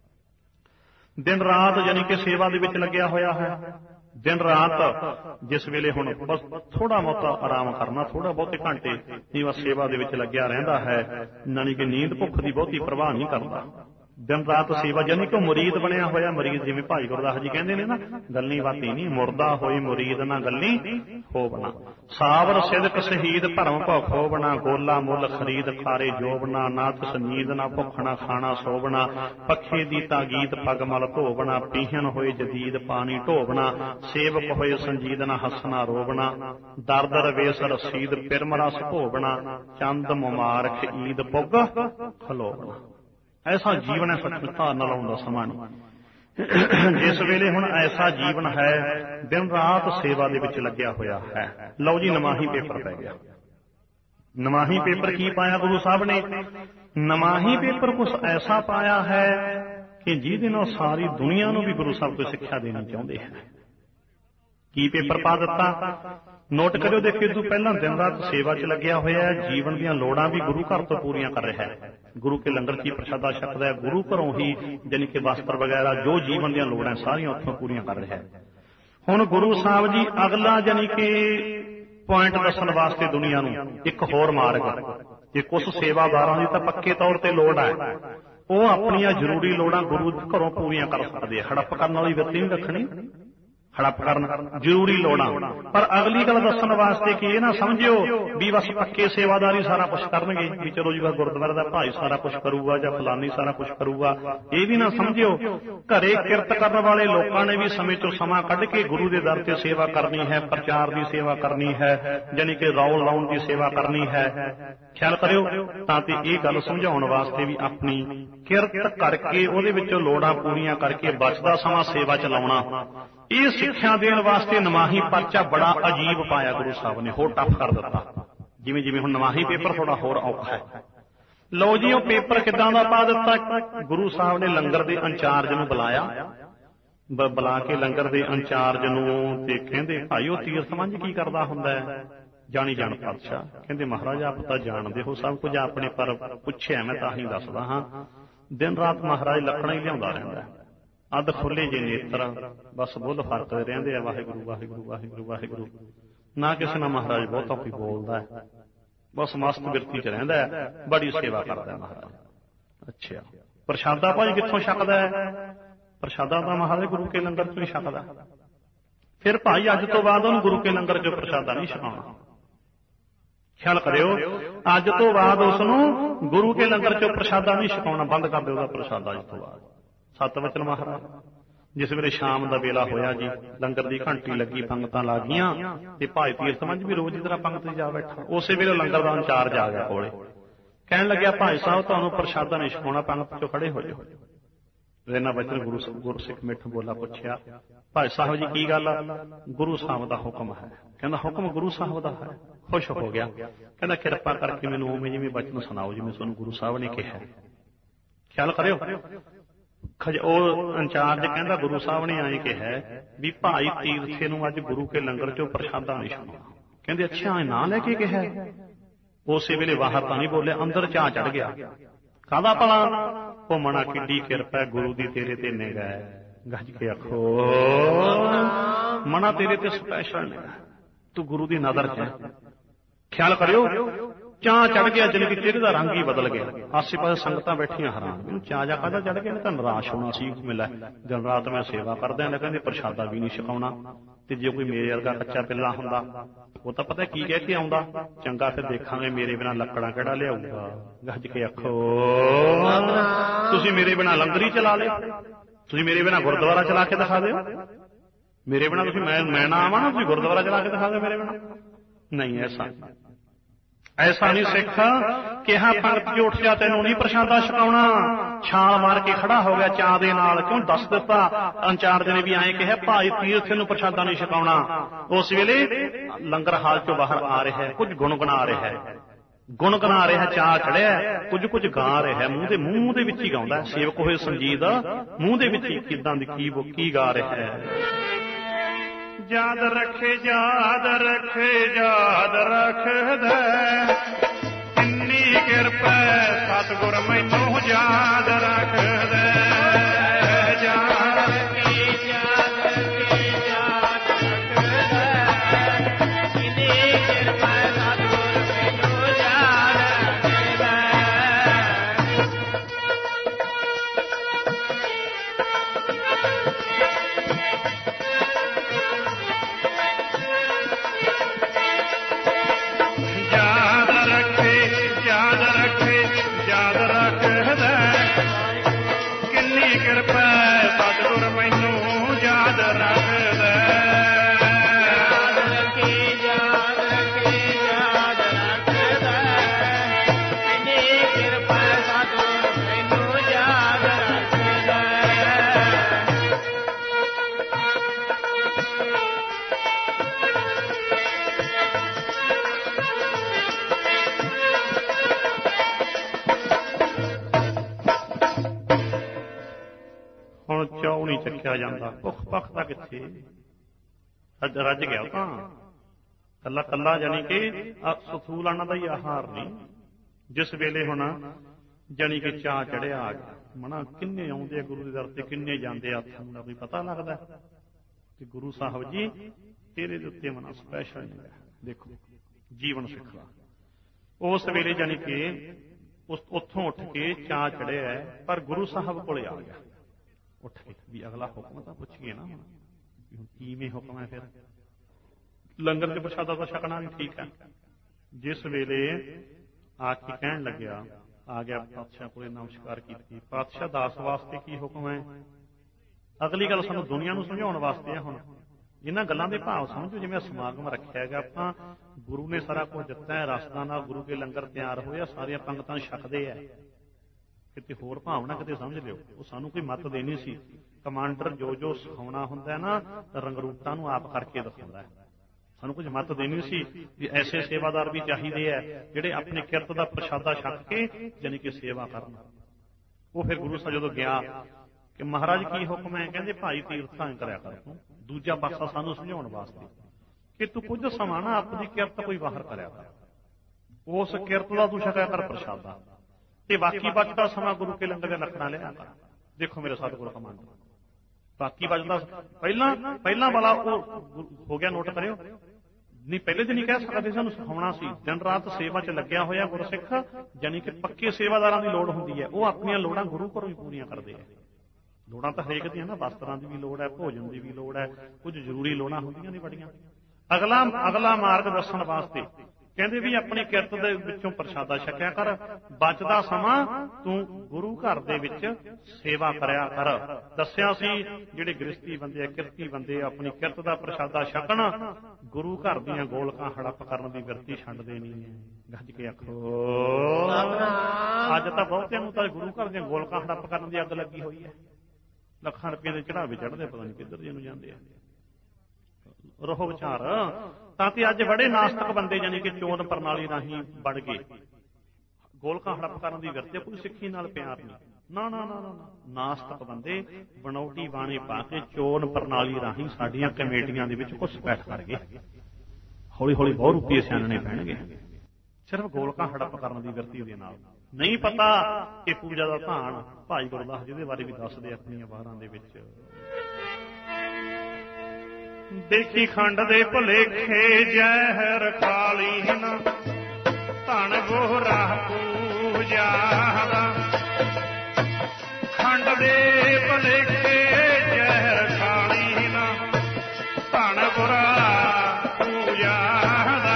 ਦਿਨ ਰਾਤ ਯਾਨੀ ਕਿ ਸੇਵਾ ਦੇ ਵਿੱਚ ਲੱਗਿਆ ਹੋਇਆ ਹੈ। ਦਿਨ ਰਾਤ ਜਿਸ ਵੇਲੇ ਹੁਣ ਬਸ ਥੋੜਾ ਬਹੁਤਾ ਆਰਾਮ ਕਰਨਾ, ਥੋੜਾ ਬਹੁਤੇ ਘੰਟੇ ਹੀ ਬਸ ਸੇਵਾ ਦੇ ਵਿੱਚ ਲੱਗਿਆ ਰਹਿੰਦਾ ਹੈ, ਯਾਨੀ ਕਿ ਨੀਂਦ ਭੁੱਖ ਦੀ ਬਹੁਤੀ ਪ੍ਰਵਾਹ ਨਹੀਂ ਕਰਦਾ। ਦਿਨ ਰਾਤ ਸੇਵਾ, ਯਾਨੀ ਕਿ ਮੁਰੀਦ ਬਣਿਆ ਹੋਇਆ। ਮੁਰੀਦ ਜਿਵੇਂ ਭਾਈ ਗੁਰਦਾਸ ਜੀ ਕਹਿੰਦੇ ਨੇ ਨਾ, ਗੱਲੀ ਬਾਤੀ ਨਹੀਂ, ਮੁਰਦਾ ਹੋਈ ਮੁਰੀਦ ਨਾ ਗੱਲੀ ਹੋਵਣਾ, ਸਾਬਰ ਸਿਦਕ ਸ਼ਹੀਦ ਭਰਮ ਭੁੱਖ ਹੋਵਣਾ, ਗੋਲਾ ਮੁੱਲ ਖਰੀਦ ਖਾਰੇ ਜੋਬਣਾ, ਨਾ ਤਿਸ ਨੀਂਦ ਨਾ ਭੁੱਖਣਾ ਖਾਣਾ ਸੋਵਣਾ, ਪੱਖੇ ਦੀ ਤਾਗੀਤ ਪਗ ਮਲ ਧੋਵਣਾ, ਪੀਹਨ ਹੋਏ ਜਦੀਦ ਪਾਣੀ ਢੋਵਣਾ, ਸੇਵਕ ਹੋਏ ਸੰਜੀਦਨਾ ਹੱਸਣਾ ਰੋਵਣਾ, ਦਰ ਦਰ ਵੇਸ ਰਸੀਦ ਪਿਰਮ ਰਸ ਭੋਵਣਾ, ਚੰਦ ਮੁਬਾਰਕ ਈਦ ਪੁੱਗ ਖਲੋਵਣਾ। ਐਸਾ ਜੀਵਨ ਹੈ ਸੱਚਮੁੱਚ ਧਾਰਨ ਲਾਉਣ ਦਾ ਸਮਾਂ ਨਹੀਂ। ਜਿਸ ਵੇਲੇ ਹੁਣ ਐਸਾ ਜੀਵਨ ਹੈ, ਦਿਨ ਰਾਤ ਸੇਵਾ ਦੇ ਵਿੱਚ ਲੱਗਿਆ ਹੋਇਆ ਹੈ। ਲਓ ਜੀ ਨਮਾਹੀ ਪੇਪਰ ਪੈ ਗਿਆ। ਨਮਾਹੀ ਪੇਪਰ ਕੀ ਪਾਇਆ ਗੁਰੂ ਸਾਹਿਬ ਨੇ? ਨਮਾਹੀ ਪੇਪਰ ਕੁਛ ਐਸਾ ਪਾਇਆ ਹੈ ਕਿ ਜਿਹਦੇ ਨਾਲ ਸਾਰੀ ਦੁਨੀਆ ਨੂੰ ਵੀ ਗੁਰੂ ਸਾਹਿਬ ਤੋਂ ਸਿੱਖਿਆ ਦੇਣੀ ਚਾਹੁੰਦੇ ਹੈ। ਕੀ ਪੇਪਰ ਪਾ ਦਿੱਤਾ? ਨੋਟ ਕਰਿਓ, ਦੇਖਿਓ ਤੋਂ ਪਹਿਲਾਂ ਦਿਨ ਰਾਤ ਸੇਵਾ 'ਚ ਲੱਗਿਆ ਹੋਇਆ ਹੈ, ਜੀਵਨ ਦੀਆਂ ਲੋੜਾਂ ਵੀ ਗੁਰੂ ਘਰ ਤੋਂ ਪੂਰੀਆਂ ਕਰ ਰਿਹਾ ਹੈ, ਗੁਰੂ ਕੇ ਲੰਗਰ 'ਚ ਹੀ ਪ੍ਰਸ਼ਾਦਾ ਛਕਦਾ ਹੈ, ਗੁਰੂ ਘਰੋਂ ਹੀ ਜਾਨੀ ਕਿ ਵਸਤਰ ਵਗੈਰਾ ਜੋ ਜੀਵਨ ਦੀਆਂ ਲੋੜਾਂ ਸਾਰੀਆਂ ਉੱਥੋਂ ਪੂਰੀਆਂ ਕਰ ਰਿਹਾ ਹੈ। ਹੁਣ ਗੁਰੂ ਸਾਹਿਬ ਜੀ ਅਗਲਾ ਜਾਨੀ ਕਿ ਪੁਆਇੰਟ ਦੱਸਣ ਵਾਸਤੇ ਦੁਨੀਆ ਨੂੰ ਇੱਕ ਹੋਰ ਮਾਰਗ, ਜੇ ਕੁਛ ਸੇਵਾਦਾਰਾਂ ਦੀ ਤਾਂ ਪੱਕੇ ਤੌਰ ਤੇ ਲੋੜ ਹੈ, ਉਹ ਆਪਣੀਆਂ ਜ਼ਰੂਰੀ ਲੋੜਾਂ ਗੁਰੂ ਘਰੋਂ ਪੂਰੀਆਂ ਕਰ ਸਕਦੇ ਆ। ਹੜੱਪ ਕਰਨ ਵਾਲੀ ਵਰਤੀ ਨਹੀਂ ਰੱਖਣੀ, ਹੜੱਪ ਕਰਨ ਜ਼ਰੂਰੀ ਲੋੜਾਂ। ਪਰ ਅਗਲੀ ਗੱਲ ਦੱਸਣ ਵਾਸਤੇ ਕਿ ਇਹ ਨਾ ਸਮਝਿਓ ਵੀ ਬਸ ਪੱਕੇ ਸੇਵਾਦਾਰੀ ਸਾਰਾ ਕੁਛ ਕਰਨਗੇ, ਵੀ ਚਲੋ ਜੀ ਬਸ ਗੁਰਦੁਆਰੇ ਦਾ ਭਾਈ ਸਾਰਾ ਕੁਛ ਕਰੂਗਾ ਜਾਂ ਫਲਾਨੀ ਸਾਰਾ ਕੁਛ ਕਰੂਗਾ, ਇਹ ਵੀ ਨਾ ਸਮਝਿਓ। ਘਰੇ ਕਿਰਤ ਕਰਨ ਵਾਲੇ ਲੋਕਾਂ ਨੇ ਵੀ ਸਮੇਂ ਤੋਂ ਸਮਾਂ ਕੱਢ ਕੇ ਗੁਰੂ ਦੇ ਦਰ ਤੇ ਸੇਵਾ ਕਰਨੀ ਹੈ, ਪ੍ਰਚਾਰ ਦੀ ਸੇਵਾ ਕਰਨੀ ਹੈ, ਯਾਨੀ ਕਿ ਰੌਲ ਲਾਉਣ ਦੀ ਸੇਵਾ ਕਰਨੀ ਹੈ। ਖਿਆਲ ਕਰਿਓ, ਤਾਂ ਤੇ ਇਹ ਗੱਲ ਸਮਝਾਉਣ ਵਾਸਤੇ ਵੀ ਆਪਣੀ ਕਿਰਤ ਕਰਕੇ ਉਹਦੇ ਵਿੱਚੋਂ ਲੋੜਾਂ ਪੂਰੀਆਂ ਕਰਕੇ ਬਚਦਾ ਸਮਾਂ ਸੇਵਾ ਚ ਲਾਉਣਾ, ਇਹ ਸਿੱਖਿਆ ਦੇਣ ਵਾਸਤੇ ਨਮਾਹੀ ਪਰਚਾ ਬੜਾ ਅਜੀਬ ਪਾਇਆ ਗੁਰੂ ਸਾਹਿਬ ਨੇ, ਹੋਰ ਟਫ ਕਰ ਦਿੱਤਾ। ਜਿਵੇਂ ਜਿਵੇਂ ਹੁਣ ਨਮਾਹੀ ਪੇਪਰ ਥੋੜਾ ਹੋਰ ਔਖਾ ਹੈ। ਲਓ ਜੀ ਉਹ ਪੇਪਰ ਕਿੱਦਾਂ ਦਾ ਪਾ ਦਿੱਤਾ? ਗੁਰੂ ਸਾਹਿਬ ਨੇ ਲੰਗਰ ਦੇ ਇੰਚਾਰਜ ਨੂੰ ਬੁਲਾਇਆ, ਬੁਲਾ ਕੇ ਲੰਗਰ ਦੇ ਇੰਚਾਰਜ ਨੂੰ ਤੇ ਕਹਿੰਦੇ ਭਾਈ ਉਹ ਤੀਰਥ ਮੰਝ ਕੀ ਕਰਦਾ ਹੁੰਦਾ ਹੈ? ਜਾਣੀ ਜਾਣ ਪਾਤਸ਼ਾਹ। ਕਹਿੰਦੇ ਮਹਾਰਾਜ ਆਪ ਤਾਂ ਜਾਣਦੇ ਹੋ ਸਭ ਕੁਝ, ਆਪਣੇ ਪਰ ਪੁੱਛਿਆ ਮੈਂ ਤਾਂ ਹੀ ਦੱਸਦਾ ਹਾਂ। ਦਿਨ ਰਾਤ ਮਹਾਰਾਜ ਲੱਕੜਾਂ ਹੀ ਲਿਆਉਂਦਾ ਰਹਿੰਦਾ, ਅੱਧ ਖੁੱਲੇ ਜੇ ਨੇਤਰ, ਬਸ ਬੁੱਲ ਫਰਕਦੇ ਰਹਿੰਦੇ ਆ, ਵਾਹਿਗੁਰੂ ਵਾਹਿਗੁਰੂ ਵਾਹਿਗੁਰੂ ਵਾਹਿਗੁਰੂ। ਨਾ ਕਿਸੇ ਨਾਲ ਮਹਾਰਾਜ ਬਹੁਤਾ ਕੋਈ ਬੋਲਦਾ ਹੈ, ਬਸ ਮਸਤ ਬਿਰਤੀ ਚ ਰਹਿੰਦਾ ਹੈ, ਬੜੀ ਸੇਵਾ ਕਰਦਾ ਮਹਾਰਾਜ। ਅੱਛਾ, ਪ੍ਰਸ਼ਾਦਾ ਭਾਈ ਕਿੱਥੋਂ ਛਕਦਾ ਹੈ? ਪ੍ਰਸ਼ਾਦਾ ਤਾਂ ਮਹਾਰਾਜ ਗੁਰੂ ਕੇ ਲੰਗਰ ਤੋਂ ਹੀ ਛਕਦਾ। ਫਿਰ ਭਾਈ ਅੱਜ ਤੋਂ ਬਾਅਦ ਉਹਨੂੰ ਗੁਰੂ ਕੇ ਲੰਗਰ ਚੋਂ ਪ੍ਰਸ਼ਾਦਾ ਨਹੀਂ ਛਕਾਉਣਾ। ਖਿਆਲ ਕਰਿਓ, ਅੱਜ ਤੋਂ ਬਾਅਦ ਉਸ ਨੂੰ ਗੁਰੂ ਕੇ ਲੰਗਰ ਚੋਂ ਪ੍ਰਸ਼ਾਦਾ ਨਹੀਂ ਛਕਾਉਣਾ, ਬੰਦ ਕਰ ਦਿਓ ਉਹਦਾ ਪ੍ਰਸ਼ਾਦਾ ਅੱਜ ਤੋਂ ਬਾਅਦ। ਸੱਤ ਵਚਨ ਮਹਾਰਾਜ। ਜਿਸ ਵੇਲੇ ਸ਼ਾਮ ਦਾ ਵੇਲਾ ਹੋਇਆ ਜੀ, ਲੰਗਰ ਦੀ ਘੰਟੀ ਲੱਗੀ, ਪੰਗਤਾਂ ਲੱਗ ਗਈਆਂ, ਤੇ ਭਾਈ ਤੀਰਥ ਮੰਝ ਵੀ ਰੋਜ਼ ਦੀ ਤਰ੍ਹਾਂ ਪੰਗਤ ਜਾ ਬੈਠਾ। ਉਸੇ ਵੇਲੇ ਲੰਗਰ ਦਾ ਇੰਚਾਰਜ ਆ ਗਿਆ ਕੋਲੇ, ਕਹਿਣ ਲੱਗਿਆ ਭਾਈ ਸਾਹਿਬ ਤੁਹਾਨੂੰ ਪ੍ਰਸ਼ਾਦਾ ਨਹੀਂ ਛਕਾਉਣਾ, ਪੰਗਤ ਚੋਂ ਖੜੇ ਹੋ ਜਾਓ। ਇਹਨਾਂ ਵਚਨ ਗੁਰੂ ਗੁਰਸਿੱਖ ਮਿੱਠ ਬੋਲਾ ਪੁੱਛਿਆ, ਭਾਈ ਸਾਹਿਬ ਜੀ ਕੀ ਗੱਲ ਆ? ਗੁਰੂ ਸਾਹਿਬ ਦਾ ਹੁਕਮ ਹੈ। ਕਹਿੰਦਾ ਹੁਕਮ ਗੁਰੂ ਸਾਹਿਬ ਦਾ ਹੈ। ਖੁਸ਼ ਹੋ ਗਿਆ, ਕਹਿੰਦਾ ਕਿਰਪਾ ਕਰਕੇ ਮੈਨੂੰ ਉਵੇਂ ਜਿਵੇਂ ਵਚਨ ਸੁਣਾਓ ਜਿਵੇਂ ਤੁਹਾਨੂੰ ਗੁਰੂ ਸਾਹਿਬ ਨੇ ਕਿਹਾ। ਖਿਆਲ ਕਰਿਓ, ਉਹ ਇੰਚਾਰਜ ਕਹਿੰਦਾ ਗੁਰੂ ਸਾਹਿਬ ਨੇ ਆਏ ਕਿਹਾ ਵੀ ਭਾਈ ਤੀਰਥੇ ਨੂੰ ਅੱਜ ਗੁਰੂ ਕੇ ਲੰਗਰ ਚੋਂ ਪ੍ਰਸ਼ਾਦਾ ਨਹੀਂ ਛਕਾਉਣਾ। ਕਹਿੰਦੇ ਅੱਛਾ, ਨਾਂ ਲੈ ਕੇ ਕਿਹਾ? ਉਸੇ ਵੇਲੇ ਬਾਹਰ ਤਾਂ ਨਹੀਂ ਬੋਲਿਆ, ਅੰਦਰ ਚਾਹ ਚੜ ਗਿਆ। ਕਾਹਦਾ ਭਲਾ? ਉਹ ਮਣਾ ਕਿੱਡੀ ਕਿਰਪਾ ਗੁਰੂ ਦੀ ਤੇਰੇ ਤੇ ਨਿਗਾਹ ਹੈ। ਗੱਜ ਕੇ ਆਖੋ ਮਣਾ ਤੇਰੇ ਤੇ ਸਪੈਸ਼ਲ ਨਿਗਾਹ, ਤੂੰ ਗੁਰੂ ਦੀ ਨਜ਼ਰ ਚ ਹੈ। ਖਿਆਲ ਕਰਿਓ, ਚਾਹ ਚੜ ਗਿਆ, ਜਾਣੀ ਕਿ ਚਿਹਰੇ ਦਾ ਰੰਗ ਹੀ ਬਦਲ ਗਿਆ। ਆਸੇ ਪਾਸੇ ਸੰਗਤਾਂ ਬੈਠੀਆਂ ਹੈਰਾਨ, ਮੈਨੂੰ ਚਾਹ ਜਾ ਕਾਹਦਾ ਚੜ ਗਿਆ? ਤਾਂ ਨਿਰਾਸ਼ ਹੋਣਾ ਸੀ। ਮਿਲਿਆ ਦਿਨ ਰਾਤ ਮੈਂ ਸੇਵਾ ਕਰਦਾ, ਨਾ ਕਹਿੰਦੇ ਪ੍ਰਸ਼ਾਦਾ ਵੀ ਨਹੀਂ ਛਕਾਉਣਾ। ਤੇ ਜੇ ਕੋਈ ਮੇਰੇ ਵਰਗਾ ਕੱਚਾ ਪਿੱਲਾ ਹੁੰਦਾ ਉਹ ਤਾਂ ਪਤਾ ਕੀ ਕਹਿ ਕੇ ਆਉਂਦਾ, ਚੰਗਾ ਫਿਰ ਦੇਖਾਂਗੇ ਮੇਰੇ ਬਿਨਾਂ ਲੱਕੜਾਂ ਕਿਹੜਾ ਲਿਆਊਗਾ। ਗੱਜ ਕੇ ਆਖੋ ਤੁਸੀਂ ਮੇਰੇ ਬਿਨਾਂ ਲੰਗਰ ਹੀ ਚਲਾ ਲਿਆ, ਤੁਸੀਂ ਮੇਰੇ ਬਿਨਾਂ ਗੁਰਦੁਆਰਾ ਚਲਾ ਕੇ ਦਿਖਾ ਦਿਓ। ਮੇਰੇ ਬਿਨਾਂ ਤੁਸੀਂ ਮੈਂ ਮੈਂ ਨਾ ਆਵਾਂ ਨਾ, ਤੁਸੀਂ ਗੁਰਦੁਆਰਾ ਚਲਾ ਕੇ ਦਿਖਾ ਦਿਓ ਮੇਰੇ ਬਿਨਾਂ। ਨਹੀਂ, ਐਸਾ ਐਸਾ ਨਹੀਂ ਸਿੱਖ ਕਿਹਾ। ਪੰਗਤ ਚ ਉੱਠ ਜਾ, ਤੈਨੂੰ ਨਹੀਂ ਪ੍ਰਸ਼ਾਦਾ ਛਕਾਉਣਾ। ਛਾਲ ਮਾਰ ਕੇ ਖੜਾ ਹੋ ਗਿਆ ਚਾਹ ਦੇ ਨਾਲ। ਕਿਉਂ? ਦੱਸ ਦਿੱਤਾ ਇੰਚਾਰਜ ਨੇ ਵੀ ਐਂ ਕਿਹਾ ਭਾਈ ਤੀਰਥ ਨੂੰ ਪ੍ਰਸ਼ਾਦਾ ਨਹੀਂ ਛਕਾਉਣਾ। ਉਸ ਵੇਲੇ ਲੰਗਰ ਹਾਲ ਚੋਂ ਬਾਹਰ ਆ ਰਿਹਾ, ਕੁਝ ਗੁਣਗੁਣਾ ਰਿਹਾ ਗੁਣਗੁਣਾ ਰਿਹਾ, ਚਾਹ ਚੜਿਆ, ਕੁਝ ਕੁਝ ਗਾ ਰਿਹਾ, ਮੂੰਹ ਦੇ ਮੂੰਹ ਦੇ ਵਿੱਚ ਹੀ ਗਾਉਂਦਾ। ਸੇਵਕ ਹੋਏ ਸੰਜੀਦ ਮੂੰਹ ਦੇ ਵਿੱਚ ਹੀ ਕਿੱਦਾਂ ਦੀ ਕੀ ਕੀ ਗਾ ਰਿਹਾ ਹੈ। ਯਾਦ ਰੱਖੇ ਯਾਦ ਰੱਖੇ ਯਾਦ ਰੱਖਦਾ, ਕਿੰਨੀ ਕਿਰਪਾ ਸਤਿਗੁਰ ਮੈਨੂੰ ਯਾਦ ਰੱਖਦਾ। ਯਾਦ ਰੱਖੇ ਯਾਦ ਰੱਖੇ ਯਾਦ ਰੱਖਦਾ, ਕਿੰਨੀ ਕਿਰਪਾ ਸਤਿਗੁਰ ਮੈਨੂੰ ਯਾਦ ਰੱਖਦਾ। ਚੱਕਿਆ ਜਾਂਦਾ, ਭੁੱਖ ਭੱਖ ਦਾ ਕਿੱਥੇ, ਰੱਜ ਰੱਜ ਗਿਆ ਤਾਂ ਕੱਲਾ ਕੱਲਾ, ਜਾਣੀ ਕਿ ਸਥੂਲਾਨਾ ਦਾ ਹੀ ਆਹਾਰ ਨਹੀਂ। ਜਿਸ ਵੇਲੇ ਹੁਣ ਜਾਣੀ ਕਿ ਚਾਹ ਚੜਿਆ ਆ ਗਿਆ, ਮਨਾ ਕਿੰਨੇ ਆਉਂਦੇ ਆ ਗੁਰੂ ਦੇ ਦਰ ਤੇ, ਕਿੰਨੇ ਜਾਂਦੇ ਆ, ਹੱਥਾਂ ਦਾ ਕੋਈ ਪਤਾ ਲੱਗਦਾ। ਤੇ ਗੁਰੂ ਸਾਹਿਬ ਜੀ ਤੇਰੇ ਦੇ ਉੱਤੇ ਮਨਾ ਸਪੈਸ਼ਲ ਦੇਖੋ ਜੀਵਨ ਸਿੱਖਦਾ। ਉਸ ਵੇਲੇ ਜਾਣੀ ਕਿ ਉਸ ਉੱਥੋਂ ਉੱਠ ਕੇ ਚਾਹ ਚੜਿਆ, ਪਰ ਗੁਰੂ ਸਾਹਿਬ ਕੋਲੇ ਆ ਗਿਆ ਉੱਠ ਕੇ ਵੀ ਅਗਲਾ ਹੁਕਮ ਤਾਂ ਪੁੱਛ ਗਏ ਨਾ, ਹੁਣ ਕਿਵੇਂ ਹੁਕਮ ਹੈ? ਫਿਰ ਲੰਗਰ ਚ ਪ੍ਰਸ਼ਾਦਾ ਤਾਂ ਛਕਣਾ ਵੀ ਠੀਕ ਹੈ। ਜਿਸ ਵੇਲੇ ਆ ਕੇ ਕਹਿਣ ਲੱਗਿਆ, ਆ ਗਿਆ ਪਾਤਸ਼ਾਹ ਕੋਲੇ, ਨਮਸਕਾਰ ਕੀਤੀ। ਪਾਤਸ਼ਾਹ ਦਾਸ ਵਾਸਤੇ ਕੀ ਹੁਕਮ ਹੈ? ਅਗਲੀ ਗੱਲ ਸਾਨੂੰ ਦੁਨੀਆ ਨੂੰ ਸਮਝਾਉਣ ਵਾਸਤੇ ਆ। ਹੁਣ ਇਹਨਾਂ ਗੱਲਾਂ ਦੇ ਭਾਵ ਸਮਝੋ। ਜਿਵੇਂ ਸਮਾਗਮ ਰੱਖਿਆ ਹੈਗਾ, ਆਪਾਂ ਗੁਰੂ ਨੇ ਸਾਰਾ ਕੁਝ ਦਿੱਤਾ ਹੈ, ਰਸਦਾਂ ਨਾਲ ਗੁਰੂ ਕੇ ਲੰਗਰ ਤਿਆਰ ਹੋਇਆ, ਸਾਰੀਆਂ ਪੰਗਤਾਂ ਛਕਦੇ ਆ। ਕਿਤੇ ਹੋਰ ਭਾਵਨਾ ਕਿਤੇ ਸਮਝ ਲਿਓ, ਉਹ ਸਾਨੂੰ ਕੋਈ ਮੱਤ ਦੇਣੀ ਸੀ। ਕਮਾਂਡਰ ਜੋ ਜੋ ਸਿਖਾਉਣਾ ਹੁੰਦਾ ਨਾ, ਰੰਗਰੂਟਾਂ ਨੂੰ ਆਪ ਕਰਕੇ ਦਿਖਾਉਂਦਾ। ਸਾਨੂੰ ਕੁਝ ਮੱਤ ਦੇਣੀ ਸੀ ਵੀ ਐਸੇ ਸੇਵਾਦਾਰ ਵੀ ਚਾਹੀਦੇ ਆ ਜਿਹੜੇ ਆਪਣੇ ਕਿਰਤ ਦਾ ਪ੍ਰਸ਼ਾਦਾ ਛਕ ਕੇ ਜਾਣੀ ਕਿ ਸੇਵਾ ਕਰਨ। ਉਹ ਫਿਰ ਗੁਰੂ ਸਾਹਿਬ ਜਦੋਂ ਗਿਆ ਕਿ ਮਹਾਰਾਜ ਕੀ ਹੁਕਮ ਹੈ? ਕਹਿੰਦੇ ਭਾਈ ਤੀਰਥਾਂ ਕਰਿਆ ਕਰ ਤੂੰ। ਦੂਜਾ ਪਾਸਾ ਸਾਨੂੰ ਸਮਝਾਉਣ ਵਾਸਤੇ ਕਿ ਤੂੰ ਕੁਝ ਸਮਾਂ ਨਾ ਆਪਣੀ ਕਿਰਤ ਕੋਈ ਬਾਹਰ ਕਰਿਆ ਕਰ, ਉਸ ਕਿਰਤ ਦਾ ਤੂੰ ਛਕਿਆ ਕਰ ਪ੍ਰਸ਼ਾਦਾ, ਤੇ ਬਾਕੀ ਬਚਦਾ ਸਮਾਂ ਗੁਰੂ ਕੇ ਲੰਗਰ ਦੇ ਲੱਕੜਾਂ ਲਿਆ ਕਰ। ਦੇਖੋ ਮੇਰੇ ਸਤਿਗੁਰੂ ਕਮਾਂਡ, ਬਾਕੀ ਬਚਦਾ ਪਹਿਲਾਂ ਪਹਿਲਾਂ ਵਾਲਾ ਉਹ ਹੋ ਗਿਆ, ਨੋਟ ਕਰਿਓ। ਨਹੀਂ ਪਹਿਲੇ ਦਿਨ ਹੀ ਕਹਿ ਸਕਦੇ, ਸਾਨੂੰ ਸਿਖਾਉਣਾ ਸੀ। ਦਿਨ ਰਾਤ ਸੇਵਾ ਚ ਲੱਗਿਆ ਹੋਇਆ ਗੁਰਸਿੱਖ, ਜਾਣੀ ਕਿ ਪੱਕੇ ਸੇਵਾਦਾਰਾਂ ਦੀ ਲੋੜ ਹੁੰਦੀ ਹੈ। ਉਹ ਆਪਣੀਆਂ ਲੋੜਾਂ ਗੁਰੂ ਘਰੋਂ ਹੀ ਪੂਰੀਆਂ ਕਰਦੇ ਆ। ਲੋੜਾਂ ਤਾਂ ਹਰੇਕ ਦੀਆਂ ਨਾ, ਵਸਤਰਾਂ ਦੀ ਵੀ ਲੋੜ ਹੈ, ਭੋਜਨ ਦੀ ਵੀ ਲੋੜ ਹੈ, ਕੁਝ ਜ਼ਰੂਰੀ ਲੋੜਾਂ ਹੁੰਦੀਆਂ ਨੇ ਬੜੀਆਂ। ਅਗਲਾ ਅਗਲਾ ਮਾਰਗ ਦੱਸਣ ਵਾਸਤੇ ਕਹਿੰਦੇ ਵੀ ਆਪਣੀ ਕਿਰਤ ਦੇ ਵਿੱਚੋਂ ਪ੍ਰਸ਼ਾਦਾ ਛਕਿਆ ਕਰ, ਬਚਦਾ ਸਮਾਂ ਤੂੰ ਗੁਰੂ ਘਰ ਦੇ ਵਿੱਚ ਸੇਵਾ ਕਰਿਆ ਕਰ। ਦੱਸਿਆ ਸੀ ਜਿਹੜੇ ਗ੍ਰਸਤੀ ਬੰਦੇ ਆ, ਕਿਰਤੀ ਬੰਦੇ ਆ, ਆਪਣੀ ਕਿਰਤ ਦਾ ਪ੍ਰਸ਼ਾਦਾ ਛਕਣ, ਗੁਰੂ ਘਰ ਦੀਆਂ ਗੋਲਕਾਂ ਹੜੱਪ ਕਰਨ ਦੀ ਬਿਰਤੀ ਛੱਡਦੇ ਨਹੀਂ ਹੈ। ਗੱਜ ਕੇ ਆਖੋ। ਅੱਜ ਤਾਂ ਬਹੁਤਿਆਂ ਨੂੰ ਤਾਂ ਗੁਰੂ ਘਰ ਦੀਆਂ ਗੋਲਕਾਂ ਹੜੱਪ ਕਰਨ ਦੀ ਅੱਗ ਲੱਗੀ ਹੋਈ ਹੈ। ਲੱਖਾਂ ਰੁਪਏ ਦੇ ਚੜਾਵੇ ਚੜ੍ਹਦੇ, ਪਤਾ ਨਹੀਂ ਕਿੱਧਰ ਜਿਹਨੂੰ ਜਾਂਦੇ ਆ। ਰਹੋ ਵਿਚਾਰ। ਤਾਂ ਕਿ ਅੱਜ ਬੜੇ ਨਾਸਤਕ ਬੰਦੇ ਜਾਨੀ ਕਿ ਚੋਣ ਪ੍ਰਣਾਲੀ ਰਾਹੀਂ ਵੜ ਗਏ, ਗੋਲਕਾਂ ਹੜੱਪ ਕਰਨ ਦੀ ਵਰਤੇ, ਕੋਈ ਸਿੱਖੀ ਨਾਲ ਪਿਆਰ ਨਹੀਂ। ਨਾ ਨਾ ਨਾ ਨਾ ਨਾਸਤਕ ਬੰਦੇ ਬਣਾਉਟੀ ਬਾਣੇ ਪਾ ਕੇ ਚੋਣ ਪ੍ਰਣਾਲੀ ਰਾਹੀਂ ਸਾਡੀਆਂ ਕਮੇਟੀਆਂ ਦੇ ਵਿੱਚ ਘੁਸਪੈਠ ਕਰ ਗਏ। ਹੌਲੀ ਹੌਲੀ ਬਹੁਤ ਰੁਪਏ ਸਿਆਣਨੇ ਪੈਣਗੇ ਸਿਰਫ ਗੋਲਕਾਂ ਹੜੱਪ ਕਰਨ ਦੀ ਵਰਤੀ ਦੇ ਨਾਲ। ਨਹੀਂ ਪਤਾ ਕਿ ਪੂਜਾ ਦਾ ਧਾਨ ਭਾਈ ਗੁਰਦਾਸ ਜਿਹਦੇ ਬਾਰੇ ਵੀ ਦੱਸਦੇ ਆਪਣੀਆਂ ਵਾਰਾਂ ਦੇ ਵਿੱਚ। ਦੇਖੀ ਖੰਡ ਦੇ ਭੁਲੇਖੇ ਜ਼ਹਿਰ ਕਾਲੀ ਨਾ, ਧਨ ਗੋਰਾ ਪੂਜਾ ਦਾ। ਖੰਡ ਦੇ ਭੁਲੇਖੇ ਜ਼ਹਿਰ ਕਾਲੀ ਨਾ, ਧਨ ਗੋਰਾ ਪੂਜਾ ਦਾ।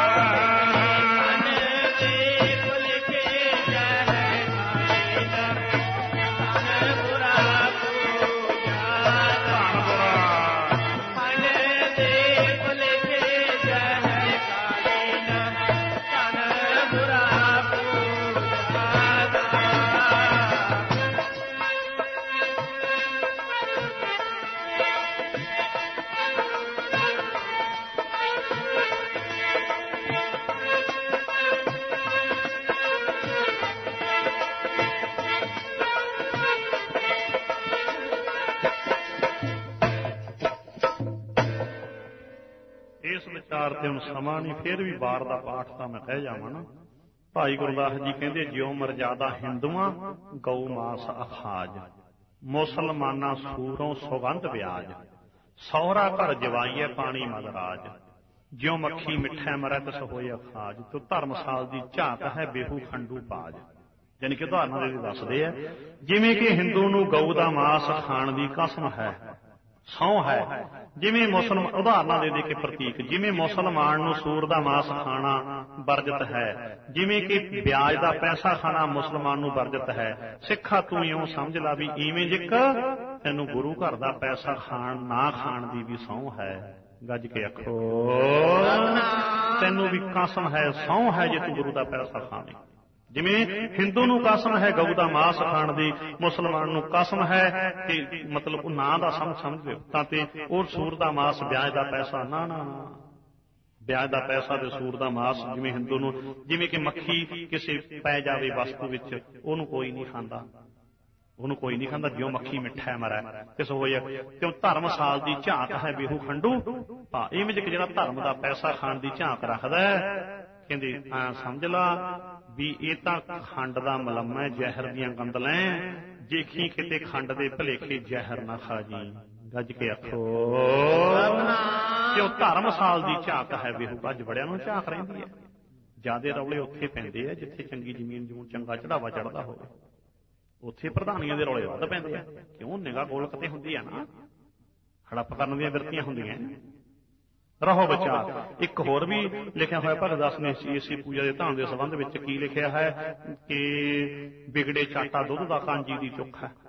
ਤੇ ਹੁਣ ਸਮਾਂ ਨਹੀਂ, ਫਿਰ ਵੀ ਵਾਰ ਦਾ ਪਾਠ ਤਾਂ ਮੈਂ ਕਹਿ ਜਾਵਾਂ ਨਾ। ਭਾਈ ਗੁਰਦਾਸ ਜੀ ਕਹਿੰਦੇ, ਜਿਉ ਮਰਜ਼ਾਦਾ ਹਿੰਦੂਆਂ ਗਊ ਮਾਸ ਅਖਾਜ, ਮੁਸਲਮਾਨਾਂ ਸੂਰੋਂ ਸੁਗੰਧ ਵਿਆਜ, ਸਹੁਰਾ ਘਰ ਜਵਾਈਏ ਪਾਣੀ ਮਦਰਾਜ, ਜਿਉ ਮੱਖੀ ਮਿੱਠੇ ਮਰੈ ਤਿਸ ਹੋਏ ਅਖਾਜ, ਤੂੰ ਧਰਮਸਾਲ ਦੀ ਝਾਕ ਹੈ ਬੇਹੂ ਖੰਡੂ ਪਾਜ। ਯਾਨੀ ਕਿ ਉਦਾਹਰਨਾਂ ਦੇ ਦੱਸਦੇ ਆ, ਜਿਵੇਂ ਕਿ ਹਿੰਦੂ ਨੂੰ ਗਊ ਦਾ ਮਾਸ ਖਾਣ ਦੀ ਕਸਮ ਹੈ, ਸਹੁੰ ਹੈ, ਜਿਵੇਂ ਮੁਸਲਮਾਨ ਉਦਾਹਰਨਾਂ ਦੇ ਦੇ ਕੇ ਪ੍ਰਤੀਕ, ਜਿਵੇਂ ਮੁਸਲਮਾਨ ਨੂੰ ਸੂਰ ਦਾ ਮਾਸ ਖਾਣਾ ਵਰਜਿਤ ਹੈ, ਜਿਵੇਂ ਕਿ ਵਿਆਜ ਦਾ ਪੈਸਾ ਖਾਣਾ ਮੁਸਲਮਾਨ ਨੂੰ ਵਰਜਿਤ ਹੈ, ਸਿੱਖਾ ਤੂੰ ਇਉਂ ਸਮਝ ਲਾ ਵੀ ਇਵੇਂ ਜਿਕ ਤੈਨੂੰ ਗੁਰੂ ਘਰ ਦਾ ਪੈਸਾ ਖਾਣ ਨਾ ਖਾਣ ਦੀ ਵੀ ਸਹੁੰ ਹੈ। ਗੱਜ ਕੇ ਆਖੋ। ਤੈਨੂੰ ਵੀ ਕਸਮ ਹੈ, ਸਹੁੰ ਹੈ ਜੇ ਤੂੰ ਗੁਰੂ ਦਾ ਪੈਸਾ ਖਾਵੇਂ। ਜਿਵੇਂ ਹਿੰਦੂ ਨੂੰ ਕਸਮ ਹੈ ਗਊ ਦਾ ਮਾਸ ਖਾਣ ਦੀ, ਮੁਸਲਮਾਨ ਨੂੰ ਕਸਮ ਹੈ ਕਿ ਮਤਲਬ ਉਹ ਨਾਂ ਦਾ ਸਮਝ ਸਮਝਦੇ ਤਾਂ ਤੇ ਉਹ ਸੂਰ ਦਾ ਮਾਸ ਵਿਆਜ ਦਾ ਪੈਸਾ ਨਾ ਨਾ ਵਿਆਜ ਦਾ ਪੈਸਾ ਤੇ ਸੂਰ ਦਾ ਮਾਸ, ਜਿਵੇਂ ਹਿੰਦੂ ਨੂੰ, ਜਿਵੇਂ ਕਿ ਮੱਖੀ ਕਿਸੇ ਪੈ ਜਾਵੇ ਵਸਤੂ ਵਿੱਚ ਉਹਨੂੰ ਕੋਈ ਨਹੀਂ ਖਾਂਦਾ, ਉਹਨੂੰ ਕੋਈ ਨਹੀਂ ਖਾਂਦਾ, ਜਿਉਂ ਮੱਖੀ ਮਿੱਠਾ ਮਰੈ ਕਿਸ ਹੋਇਆ, ਕਿਉਂ ਧਰਮਸਾਲ ਦੀ ਝਾਕ ਹੈ ਬੇਹੂ ਖੰਡੂ ਪਾ। ਇਵੇਂ ਜਿਹਾ ਜਿਹੜਾ ਧਰਮ ਦਾ ਪੈਸਾ ਖਾਣ ਦੀ ਝਾਕ ਰੱਖਦਾ, ਕਹਿੰਦੇ ਆ ਸਮਝ ਲਾ ਵੀ ਇਹ ਤਾਂ ਖੰਡ ਦਾ ਮਲਮ ਹੈ, ਜ਼ਹਿਰ ਦੀਆਂ ਗੰਦਲਾਂ, ਦੇਖੀ ਕਿਤੇ ਖੰਡ ਦੇ ਭਲੇਖੇ ਜ਼ਹਿਰ ਨਾ ਖਾ ਜੀ। ਗੱਜ ਕੇ ਆਖੋ। ਕਿਉਂ ਧਰਮਸਾਲ ਦੀ ਝਾਕ ਹੈ ਬੇਹੂ। ਅੱਜ ਬੜਿਆਂ ਨੂੰ ਝਾਕ ਰਹਿੰਦੀ ਹੈ, ਜਿਆਦੇ ਰੌਲੇ ਉੱਥੇ ਪੈਂਦੇ ਆ ਜਿੱਥੇ ਚੰਗੀ ਜ਼ਮੀਨ ਜਮੂਨ ਚੰਗਾ ਚੜਾਵਾ ਚੜਦਾ ਹੋਵੇ, ਉੱਥੇ ਪ੍ਰਧਾਨੀਆਂ ਦੇ ਰੌਲੇ ਵੱਧ ਪੈਂਦੇ ਆ। ਕਿਉਂ ਨਿਗਾਹ ਗੋਲਕ ਤੇ ਹੁੰਦੀ ਆ ਨਾ, ਹੜੱਪ ਕਰਨ ਦੀਆਂ ਬਿਰਤੀਆਂ ਹੁੰਦੀਆਂ। ਰਹੋ ਬੱਚਾ। ਇੱਕ ਹੋਰ ਵੀ ਲਿਖਿਆ ਹੋਇਆ ਭਗਤ ਦਾਸ ਨੇ ਇਸੇ ਪੂਜਾ ਦੇ ਧਾਮ ਦੇ ਸੰਬੰਧ ਵਿੱਚ ਕੀ ਲਿਖਿਆ ਹੈ ਕਿ ਬਿਗੜੇ ਚਾਟਾ ਦੁੱਧ ਦਾ ਕਾਂਜੀ ਦੀ ਚੁੱਕ ਹੈ,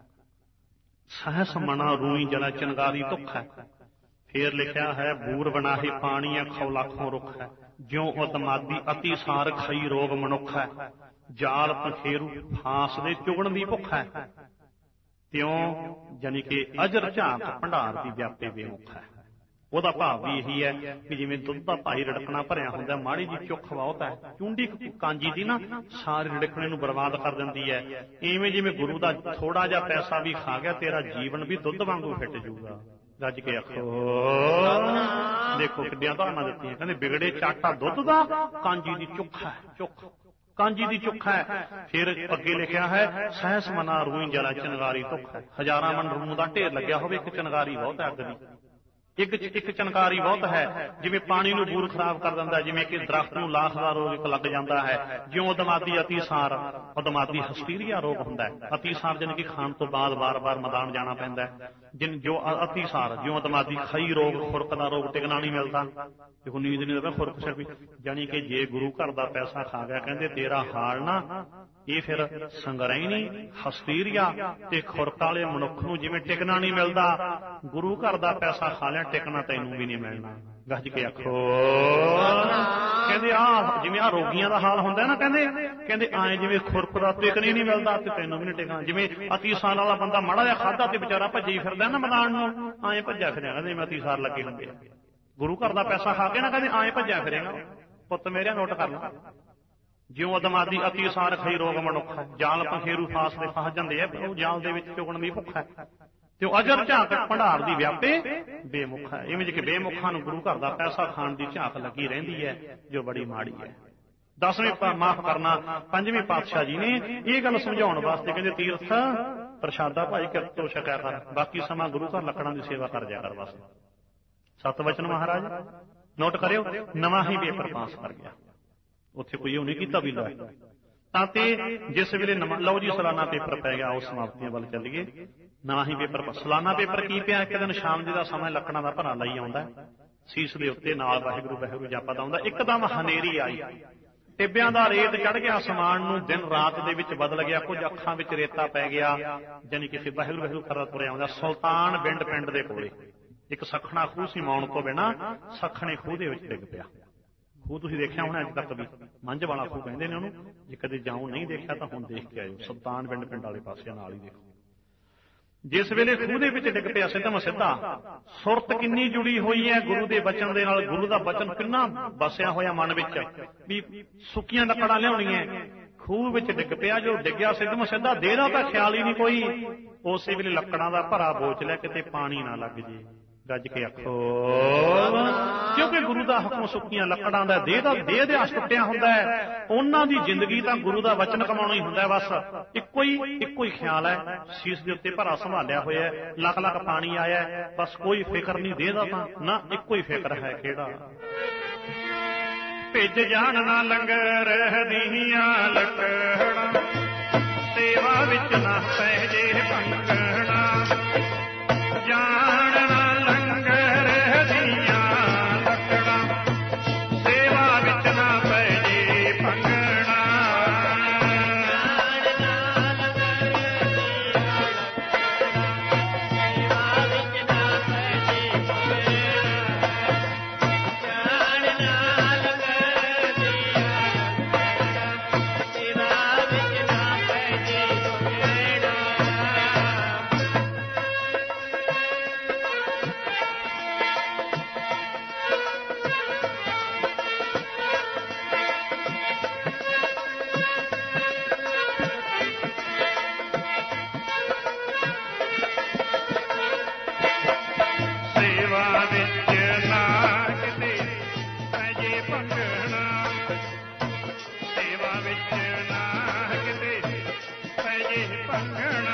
ਸਹਸ ਮਣਾ ਰੂਈ ਜਲਾ ਚਨਗਾਰੀ ਧੁੱਖ ਹੈ। ਫੇਰ ਲਿਖਿਆ ਹੈ ਬੂਰ ਬਣਾਹੇ ਪਾਣੀ ਖੌ ਲੱਖੋਂ ਰੁੱਖ ਹੈ, ਜਿਉਂ ਉਤਮਾਦੀ ਅਤੀ ਸਾਰ ਖਈ ਰੋਗ ਮਨੁੱਖ ਹੈ, ਜਾਲ ਪਖੇਰੂ ਫਾਂਸ ਦੇ ਚੁਗਣ ਦੀ ਭੁੱਖ ਹੈ, ਤਿਉਂ ਜਾਨੀ ਕਿ ਅਜਰ ਝਾਕ ਭੰਡਾਰ ਦੀ ਵਿਆਪੇ ਬੇਮੁਖ ਹੈ। ਉਹਦਾ ਭਾਵ ਵੀ ਇਹੀ ਹੈ ਕਿ ਜਿਵੇਂ ਦੁੱਧ ਦਾ ਭਾਈ ਰੜਕਣਾ ਭਰਿਆ ਹੁੰਦਾ, ਮਾੜੀ ਜੀ ਚੁੱਖ ਬਹੁਤ ਹੈ, ਚੁੰਡੀ ਕਾਂਜੀ ਦੀ ਨਾ ਸਾਰੇ ਰੜਕਣੇ ਨੂੰ ਬਰਬਾਦ ਕਰ ਦਿੰਦੀ ਹੈ। ਇਵੇਂ ਜਿਵੇਂ ਗੁਰੂ ਦਾ ਥੋੜਾ ਜਿਹਾ ਪੈਸਾ ਵੀ ਖਾ ਗਿਆ, ਤੇਰਾ ਜੀਵਨ ਵੀ ਦੁੱਧ ਵਾਂਗੂ ਫਿੱਟ ਜੂਗਾ। ਰੱਜ ਕੇ ਆਖੋ। ਦੇਖੋ ਕਿੱਡੀਆਂ ਧਾਰਨਾ ਦਿੱਤੀਆਂ, ਕਹਿੰਦੇ ਬਿਗੜੇ ਚਾਟਾ ਦੁੱਧ ਦਾ ਕਾਂਜੀ ਦੀ ਚੁੱਖ ਹੈ, ਚੁੱਖ ਕਾਂਜੀ ਦੀ ਚੁੱਖ ਹੈ। ਫਿਰ ਅੱਗੇ ਲਿਖਿਆ ਹੈ ਸਹਿਸ ਮਨਾ ਰੂਈ ਜਲਾ ਚਨਗਾਰੀ ਧੁੱਖ ਹੈ। ਹਜ਼ਾਰਾਂ ਮਨ ਰੂੰ ਦਾ ਢੇਰ ਲੱਗਿਆ ਹੋਵੇ, ਇੱਕ ਚਨਗਾਰੀ ਬਹੁਤ ਹੈ ਅੱਗ ਦੀ, ਇੱਕ ਇੱਕ ਚਨਕਾਰੀ ਬਹੁਤ ਹੈ, ਜਿਵੇਂ ਪਾਣੀ ਨੂੰ ਬੂਰ ਖਰਾਬ ਕਰ ਦਿੰਦਾ, ਜਿਵੇਂ ਕਿ ਦਰਖਤ ਨੂੰ ਲਾਖ ਦਾ ਰੋਗ ਇੱਕ ਲੱਗ ਜਾਂਦਾ ਹੈ, ਜਿਉਂ ਦਿਮਾਗੀ ਅਤੀਸਾਰ, ਦਿਮਾਗੀ ਹਸਟੀਰੀਆ ਰੋਗ ਹੁੰਦਾ ਹੈ। ਅਤੀਸਾਰ ਜਾਣੀ ਕਿ ਖਾਣ ਤੋਂ ਬਾਅਦ ਵਾਰ ਵਾਰ ਮੈਦਾਨ ਜਾਣਾ ਪੈਂਦਾ ਹੈ। ਜਿਨ ਜੋ ਅਤੀਸਾਰ, ਜਿਉਂ ਦਿਮਾਗੀ ਖਈ ਰੋਗ, ਖੁਰਕ ਦਾ ਰੋਗ, ਟਿਕਣਾ ਨਹੀਂ ਮਿਲਦਾ, ਦੇਖੋ ਨੀਂਦ ਨਹੀਂ ਆਉਂਦਾ, ਖੁਰਕ ਸਿਰ ਵੀ, ਜਾਣੀ ਕਿ ਜੇ ਗੁਰੂ ਘਰ ਦਾ ਪੈਸਾ ਖਾ ਗਿਆ, ਕਹਿੰਦੇ ਤੇਰਾ ਹਾਲ ਨਾ ਇਹ ਫਿਰ ਸੰਗਰੈਣੀ, ਹਸਟੀਰੀਆ ਤੇ ਖੁਰਕ ਵਾਲੇ ਮਨੁੱਖ ਨੂੰ ਜਿਵੇਂ ਟਿਕਣਾ ਨਹੀਂ ਮਿਲਦਾ, ਗੁਰੂ ਘਰ ਦਾ ਪੈਸਾ ਖਾ ਲਿਆ ਟਿਕਣਾ ਤੈਨੂੰ ਵੀ ਨਹੀਂ ਮਿਲਣਾ। ਗੱਜ ਕੇ ਆਖੋ। ਕਹਿੰਦੇ ਆਹ ਜਿਵੇਂ ਆਹ ਰੋਗੀਆਂ ਦਾ ਹਾਲ ਹੁੰਦਾ ਨਾ, ਕਹਿੰਦੇ ਕਹਿੰਦੇ ਆਏ ਜਿਵੇਂ ਖੁਰਕ ਦਾ ਟਿਕਣੀ ਨਹੀਂ ਮਿਲਦਾ ਤੇ ਤੈਨੂੰ ਵੀ ਨਹੀਂ ਟਿਕਣਾ। ਜਿਵੇਂ ਅਤੀਸਾਰ ਵਾਲਾ ਬੰਦਾ ਮਾੜਾ ਜਿਹਾ ਖਾਧਾ ਤੇ ਵਿਚਾਰਾ ਭੱਜੀ ਫਿਰਦਾ ਨਾ ਮੈਦਾਨ ਨੂੰ, ਆਏ ਭੱਜਿਆ ਫਿਰਿਆ, ਕਹਿੰਦੇ ਮੈਂ ਅਤੀਸਾਰ ਲੱਗੇ ਹੁੰਦੇ। ਗੁਰੂ ਘਰ ਦਾ ਪੈਸਾ ਖਾ ਕੇ ਨਾ ਕਹਿੰਦੇ ਆਏ ਭੱਜਿਆ ਫਿਰੇਗਾ। ਪੁੱਤ ਮੇਰਿਆ ਨੋਟ ਕਰ ਲਾ, ਜਿਉਂ ਅਦਮਾਦੀ ਅਤੀਸਾਰ ਖਈ ਰੋਗ ਮਨੁੱਖ, ਜਾਲ ਪਖੇਰੂ ਫਾਸ ਦੇ ਫਸ ਜਾਂਦੇ ਆ, ਉਹ ਜਾਲ ਦੇ ਵਿੱਚ ਚੁਗਣ ਦੀ ਭੁੱਖ ਹੈ, ਤੇ ਉਹ ਅਜਰ ਝਾਕ ਭੰਡਾਰ ਦੀ ਵਿਆਪੇ ਬੇਮੁਖ ਹੈ। ਇਵੇਂ ਕਿ ਬੇਮੁਖਾਂ ਨੂੰ ਗੁਰੂ ਘਰ ਦਾ ਪੈਸਾ ਖਾਣ ਦੀ ਝਾਕ ਲੱਗੀ ਰਹਿੰਦੀ ਹੈ, ਜੋ ਬੜੀ ਮਾੜੀ ਹੈ। ਦਸਵੇਂ ਮਾਫ ਕਰਨਾ ਪੰਜਵੇਂ ਪਾਤਸ਼ਾਹ ਜੀ ਨੇ ਇਹ ਗੱਲ ਸਮਝਾਉਣ ਵਾਸਤੇ ਕਹਿੰਦੇ ਤੀਰਥ ਪ੍ਰਸ਼ਾਦਾ ਭਾਈ ਕਿਰਤ ਤੋਂ ਛਕਿਆ ਕਰ, ਬਾਕੀ ਸਮਾਂ ਗੁਰੂ ਘਰ ਲੱਕੜਾਂ ਦੀ ਸੇਵਾ ਕਰ ਜਾਇਆ ਕਰ ਬਸ। ਸਤ ਵਚਨ ਮਹਾਰਾਜ ਨੋਟ ਕਰਿਓ। ਨਵਾਂ ਹੀ ਪੇਪਰ ਪਾਸ ਕਰ ਗਿਆ, ਉੱਥੇ ਕੋਈ ਉਹ ਨਹੀਂ ਕੀਤਾ ਵੀ ਲੈ ਤਾਂ ਤੇ ਜਿਸ ਵੇਲੇ ਨਵਾਂ ਲਓ ਜੀ ਸਾਲਾਨਾ ਪੇਪਰ ਪੈ ਗਿਆ, ਉਸ ਸਮਾਪਤੀਆਂ ਵੱਲ ਚੱਲੀਏ। ਨਵਾਂ ਹੀ ਪੇਪਰ, ਸਾਲਾਨਾ ਪੇਪਰ ਕੀ ਪਿਆ, ਇੱਕ ਦਿਨ ਸ਼ਾਮ ਜੀ ਦਾ ਸਮਾਂ ਲੱਕੜਾਂ ਦਾ ਭਰਾ ਲਈ ਆਉਂਦਾ, ਸੀਸ ਦੇ ਉੱਤੇ ਨਾਲ ਵਾਹਿਗੁਰੂ ਵਾਹਿਗੁਰੂ ਜਪਦਾ ਆਉਂਦਾ। ਇੱਕਦਮ ਹਨੇਰੀ ਆਈ, ਟਿੱਬਿਆਂ ਦਾ ਰੇਤ ਚੜ ਗਿਆ, ਅਸਮਾਨ ਨੂੰ ਦਿਨ ਰਾਤ ਦੇ ਵਿੱਚ ਬਦਲ ਗਿਆ, ਕੁਝ ਅੱਖਾਂ ਵਿੱਚ ਰੇਤਾ ਪੈ ਗਿਆ, ਜਾਣੀ ਕਿ ਵਾਹਿਗੁਰੂ ਵਾਹਿਗੁਰੂ ਕਰਦਾ ਤੁਰਿਆ ਆਉਂਦਾ। ਸੁਲਤਾਨ ਬਿੰਡ ਪਿੰਡ ਦੇ ਕੋਲੇ ਇੱਕ ਸਖਣਾ ਖੂਹ ਸੀ, ਮਾਉਣ ਤੋਂ ਬਿਨਾਂ ਸਖਣੇ ਖੂਹ ਦੇ ਵਿੱਚ ਡਿੱਗ ਪਿਆ। ਖੂਹ ਤੁਸੀਂ ਦੇਖਿਆ ਹੋਣਾ ਅੱਜ ਤੱਕ ਵੀ, ਮੰਝ ਵਾਲਾ ਖੂਹ ਕਹਿੰਦੇ ਨੇ ਉਹਨੂੰ, ਜੇ ਕਦੇ ਜਾਓ ਨਹੀਂ ਦੇਖਿਆ ਤਾਂ ਹੁਣ ਦੇਖ ਕੇ ਆਇਓ, ਸੁਲਤਾਨ ਬਿੰਡ ਪਿੰਡ ਵਾਲੇ ਪਾਸੇ ਨਾਲ ਹੀ ਦੇਖੋ। ਜਿਸ ਵੇਲੇ ਖੂਹ ਦੇ ਵਿੱਚ ਡਿੱਗ ਪਿਆ ਸਿੱਧਮ ਸਿੱਧਾ, ਸੁਰਤ ਕਿੰਨੀ ਜੁੜੀ ਹੋਈ ਹੈ ਗੁਰੂ ਦੇ ਬਚਨ ਦੇ ਨਾਲ, ਗੁਰੂ ਦਾ ਬਚਨ ਕਿੰਨਾ ਵਸਿਆ ਹੋਇਆ ਮਨ ਵਿੱਚ ਵੀ ਸੁੱਕੀਆਂ ਲੱਕੜਾਂ ਲਿਆਉਣੀਆਂ। ਖੂਹ ਵਿੱਚ ਡਿੱਗ ਪਿਆ, ਜੋ ਡਿੱਗਿਆ ਸਿੱਧਮ ਸਿੱਧਾ, ਦੇਹ ਦਾ ਤਾਂ ਖਿਆਲ ਹੀ ਨਹੀਂ ਕੋਈ। ਉਸੇ ਵੇਲੇ ਲੱਕੜਾਂ ਦਾ ਭਰਾ ਬੋਚ ਲਿਆ, ਕਿਤੇ ਪਾਣੀ ਨਾ ਲੱਗ ਜੇ। ਗੱਜ ਕੇ ਆਖੋ। ਕਿਉਂਕਿ ਗੁਰੂ ਦਾ ਹੁਕਮ ਸੁੱਕੀਆਂ ਲੱਕੜਾਂ ਦਾ, ਦੇਹ ਦਾ ਦੇਹ ਦੇ ਹੱਥ ਟੁੱਟਿਆ ਹੁੰਦਾ ਹੈ। ਉਹਨਾਂ ਦੀ ਜ਼ਿੰਦਗੀ ਤਾਂ ਗੁਰੂ ਦਾ ਵਚਨ ਕਮਾਉਣਾ ਹੀ ਹੁੰਦਾ, ਬਸ ਇੱਕੋ ਹੀ ਇੱਕੋ ਹੀ ਖਿਆਲ ਹੈ। ਸੀਸ ਦੇ ਉੱਤੇ ਭਰਾ ਸੰਭਾਲਿਆ ਹੋਇਆ, ਲੱਖ ਲੱਖ ਪਾਣੀ ਆਇਆ, ਬਸ ਕੋਈ ਫਿਕਰ ਨਹੀਂ ਦੇਹ ਦਾ, ਤਾਂ ਨਾ ਇੱਕੋ ਹੀ ਫਿਕਰ ਹੈ ਕਿਹੜਾ। ਭਿੱਜ ਜਾਣ ਨਾ ਲੰਗਰ ਦੀਆਂ ਲੱਕੜਾਂ, ਸੇਵਾ ਵਿੱਚ ਨਾ ਪੈ ਜੇ ਭੰਗਣਾ, ਜਾਣ ਨਾ ਲੰਗਰ ਦੀਆਂ ਲੱਕੜਾਂ, ਸੇਵਾ ਵਿੱਚ ਨਾ ਪੈ ਜੇ ਭੰਗਣਾ, ਜਾਣ ਨਾ ਲੰਗਰ ਦੀਆਂ ਲੱਕੜਾਂ, ਸੇਵਾ ਵਿੱਚ ਨਾ ਪੈ ਜੇ ਭੰਗਣਾ, ਜਾਣ ਨਾ ਲੰਗਰ ਦੀਆਂ ਲੱਕੜਾਂ, ਸੇਵਾ ਵਿੱਚ ਨਾ ਪੈ ਜੇ ਭੰਗਣਾ। ਸੇਵਾ ਵਿੱਚ ਨਾ ਕਿਤੇ ਪੈ ਜੇ ਭੰਗਣਾ, ਸੇਵਾ ਵਿੱਚ ਨਾ ਕਿਤੇ ਪੈ ਜੇ ਭੰਗਣਾ,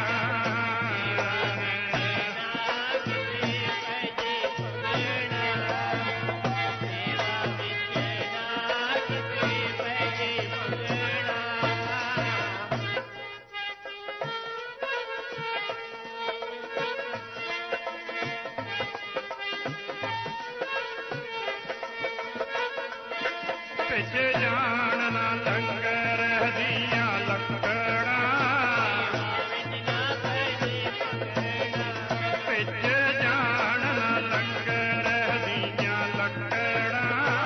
ਭਿੱਜ ਜਾਣ ਨਾ ਲੰਗਰ ਦੀਆਂ ਲੱਕੜਾਂ, ਭਿੱਜ ਜਾਣ ਨਾ ਲੰਗਰ ਦੀਆਂ ਲੱਕੜਾਂ,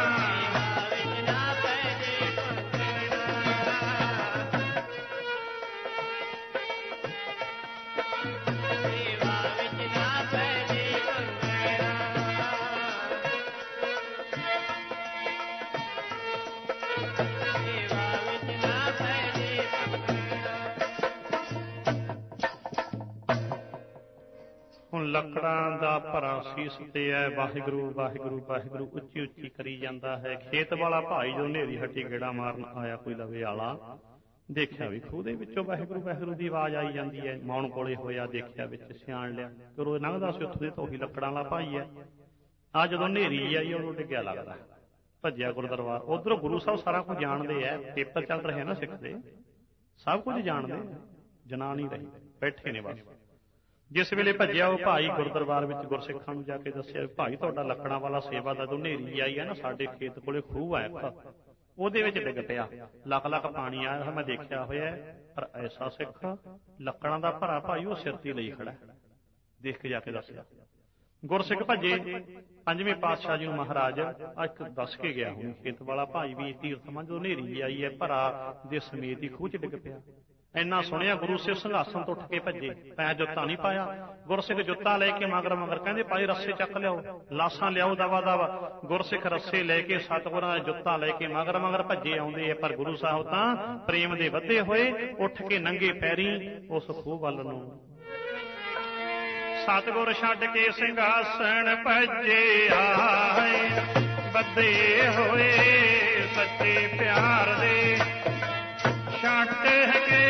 ਹੁਣ ਲੱਕੜਾਂ ਦਾ ਭਰਾ ਸੀਸ ਤੇ ਹੈ, ਵਾਹਿਗੁਰੂ ਵਾਹਿਗੁਰੂ ਵਾਹਿਗੁਰੂ ਉੱਚੀ ਉੱਚੀ ਕਰੀ ਜਾਂਦਾ ਹੈ। ਖੇਤ ਵਾਲਾ ਭਾਈ ਜੋ ਨੇਰੀ ਹੱਟੀ ਗੇੜਾ ਮਾਰਨ ਆਇਆ ਕੋਈ ਲਵੇ ਆਲਾ, ਦੇਖਿਆ ਵੀ ਖੂਹ ਦੇ ਵਿੱਚੋਂ ਵਾਹਿਗੁਰੂ ਵਾਹਿਗੁਰੂ ਦੀ ਆਵਾਜ਼ ਆਈ ਜਾਂਦੀ ਹੈ। ਮੌਣ ਕੋਲੇ ਹੋਇਆ, ਦੇਖਿਆ ਵਿੱਚ, ਸਿਆਣ ਲਿਆ ਕਿ ਉਹ ਲੰਘਦਾ ਸੀ ਉੱਥੋਂ ਦੇ ਤਾਂ ਉਹੀ ਲੱਕੜਾਂ ਵਾਲਾ ਭਾਈ ਹੈ। ਆ ਜਦੋਂ ਹਨੇਰੀ ਆਈ ਉਹਨੂੰ ਡਿੱਗਿਆ ਲੱਗਦਾ, ਭੱਜਿਆ ਗੁਰਦਰਬਾਰ। ਉਧਰੋਂ ਗੁਰੂ ਸਾਹਿਬ ਸਾਰਾ ਕੁਝ ਜਾਣਦੇ ਆ, ਪੇਪਰ ਚੱਲ ਰਹੇ ਨਾ ਸਿੱਖ ਦੇ, ਸਭ ਕੁਝ ਜਾਣਦੇ, ਜਨਾ ਨਹੀਂ ਰਹੀ, ਬੈਠੇ ਨੇ ਬਸ। ਜਿਸ ਵੇਲੇ ਭੱਜਿਆ ਉਹ ਭਾਈ ਗੁਰਦਰਬਾਰ ਵਿੱਚ ਗੁਰਸਿੱਖਾਂ ਨੂੰ ਜਾ ਕੇ ਦੱਸਿਆ, ਭਾਈ ਤੁਹਾਡਾ ਲੱਕੜਾਂ ਵਾਲਾ ਸੇਵਾ ਦਾ ਜਦੋਂ ਹਨੇਰੀ ਆਈ ਹੈ ਨਾ, ਸਾਡੇ ਖੇਤ ਕੋਲੇ ਖੂਹ ਹੈ, ਉਹਦੇ ਵਿੱਚ ਡਿੱਗ ਪਿਆ, ਲੱਖ ਲੱਖ ਪਾਣੀ ਆਇਆ, ਮੈਂ ਦੇਖਿਆ ਹੋਇਆ। ਪਰ ਐਸਾ ਸਿੱਖ ਲੱਕੜਾਂ ਦਾ ਭਰਾ ਭਾਈ ਉਹ ਸਿਰ ਤੇ ਲਈ ਖੜਾ, ਦੇਖ ਕੇ ਜਾ ਕੇ ਦੱਸਿਆ। ਗੁਰਸਿੱਖ ਭੱਜੇ, ਪੰਜਵੇਂ ਪਾਤਸ਼ਾਹ ਜੀ ਨੂੰ ਮਹਾਰਾਜ ਇੱਕ ਦੱਸ ਕੇ ਗਿਆ, ਹੁਣ ਖੇਤ ਵਾਲਾ ਭਾਈ ਵੀ ਤੀਰਥ ਮੰਝ ਜਦੋਂ ਹਨੇਰੀ ਆਈ ਹੈ ਭਰਾ ਦੇ ਸਮੇਤ ਹੀ ਖੂਹ ਚ ਡਿੱਗ ਪਿਆ। ਇੰਨਾ ਸੁਣਿਆ ਗੁਰੂ ਸਿੱਖ ਸਿੰਘਾਸਨ ਤੋਂ ਉੱਠ ਕੇ ਭੱਜੇ, ਪੈ ਜੁੱਤਾ ਨਹੀਂ ਪਾਇਆ। ਗੁਰਸਿੱਖ ਜੁੱਤਾ ਲੈ ਕੇ ਮਗਰ ਮਗਰ ਕਹਿੰਦੇ ਭਾਈ ਰੱਸੇ ਚੱਕ ਲਿਆਓ, ਲਾਸ਼ਾਂ ਲਿਆਓ ਦਵਾ ਦਵਾ। ਗੁਰਸਿੱਖ ਰੱਸੇ ਲੈ ਕੇ ਸਤਿਗੁਰਾਂ ਦਾ ਜੁੱਤਾ ਲੈ ਕੇ ਮਗਰ ਮਗਰ ਭੱਜੇ ਆਉਂਦੇ ਆ। ਪਰ ਗੁਰੂ ਸਾਹਿਬ ਤਾਂ ਪ੍ਰੇਮ ਦੇ ਵਧੇ ਹੋਏ ਉੱਠ ਕੇ ਨੰਗੇ ਪੈਰੀ ਉਸ ਖੂਹ ਵੱਲ ਨੂੰ। ਸਤਿਗੁਰ ਛੱਡ ਕੇ ਸਿੰਘਾਸਣ ਭੱਜੇ ਆਏ, ਬੱਧੇ ਹੋਏ ਸੱਚੇ ਪਿਆਰ ਦੇ, ਛੱਡ ਕੇ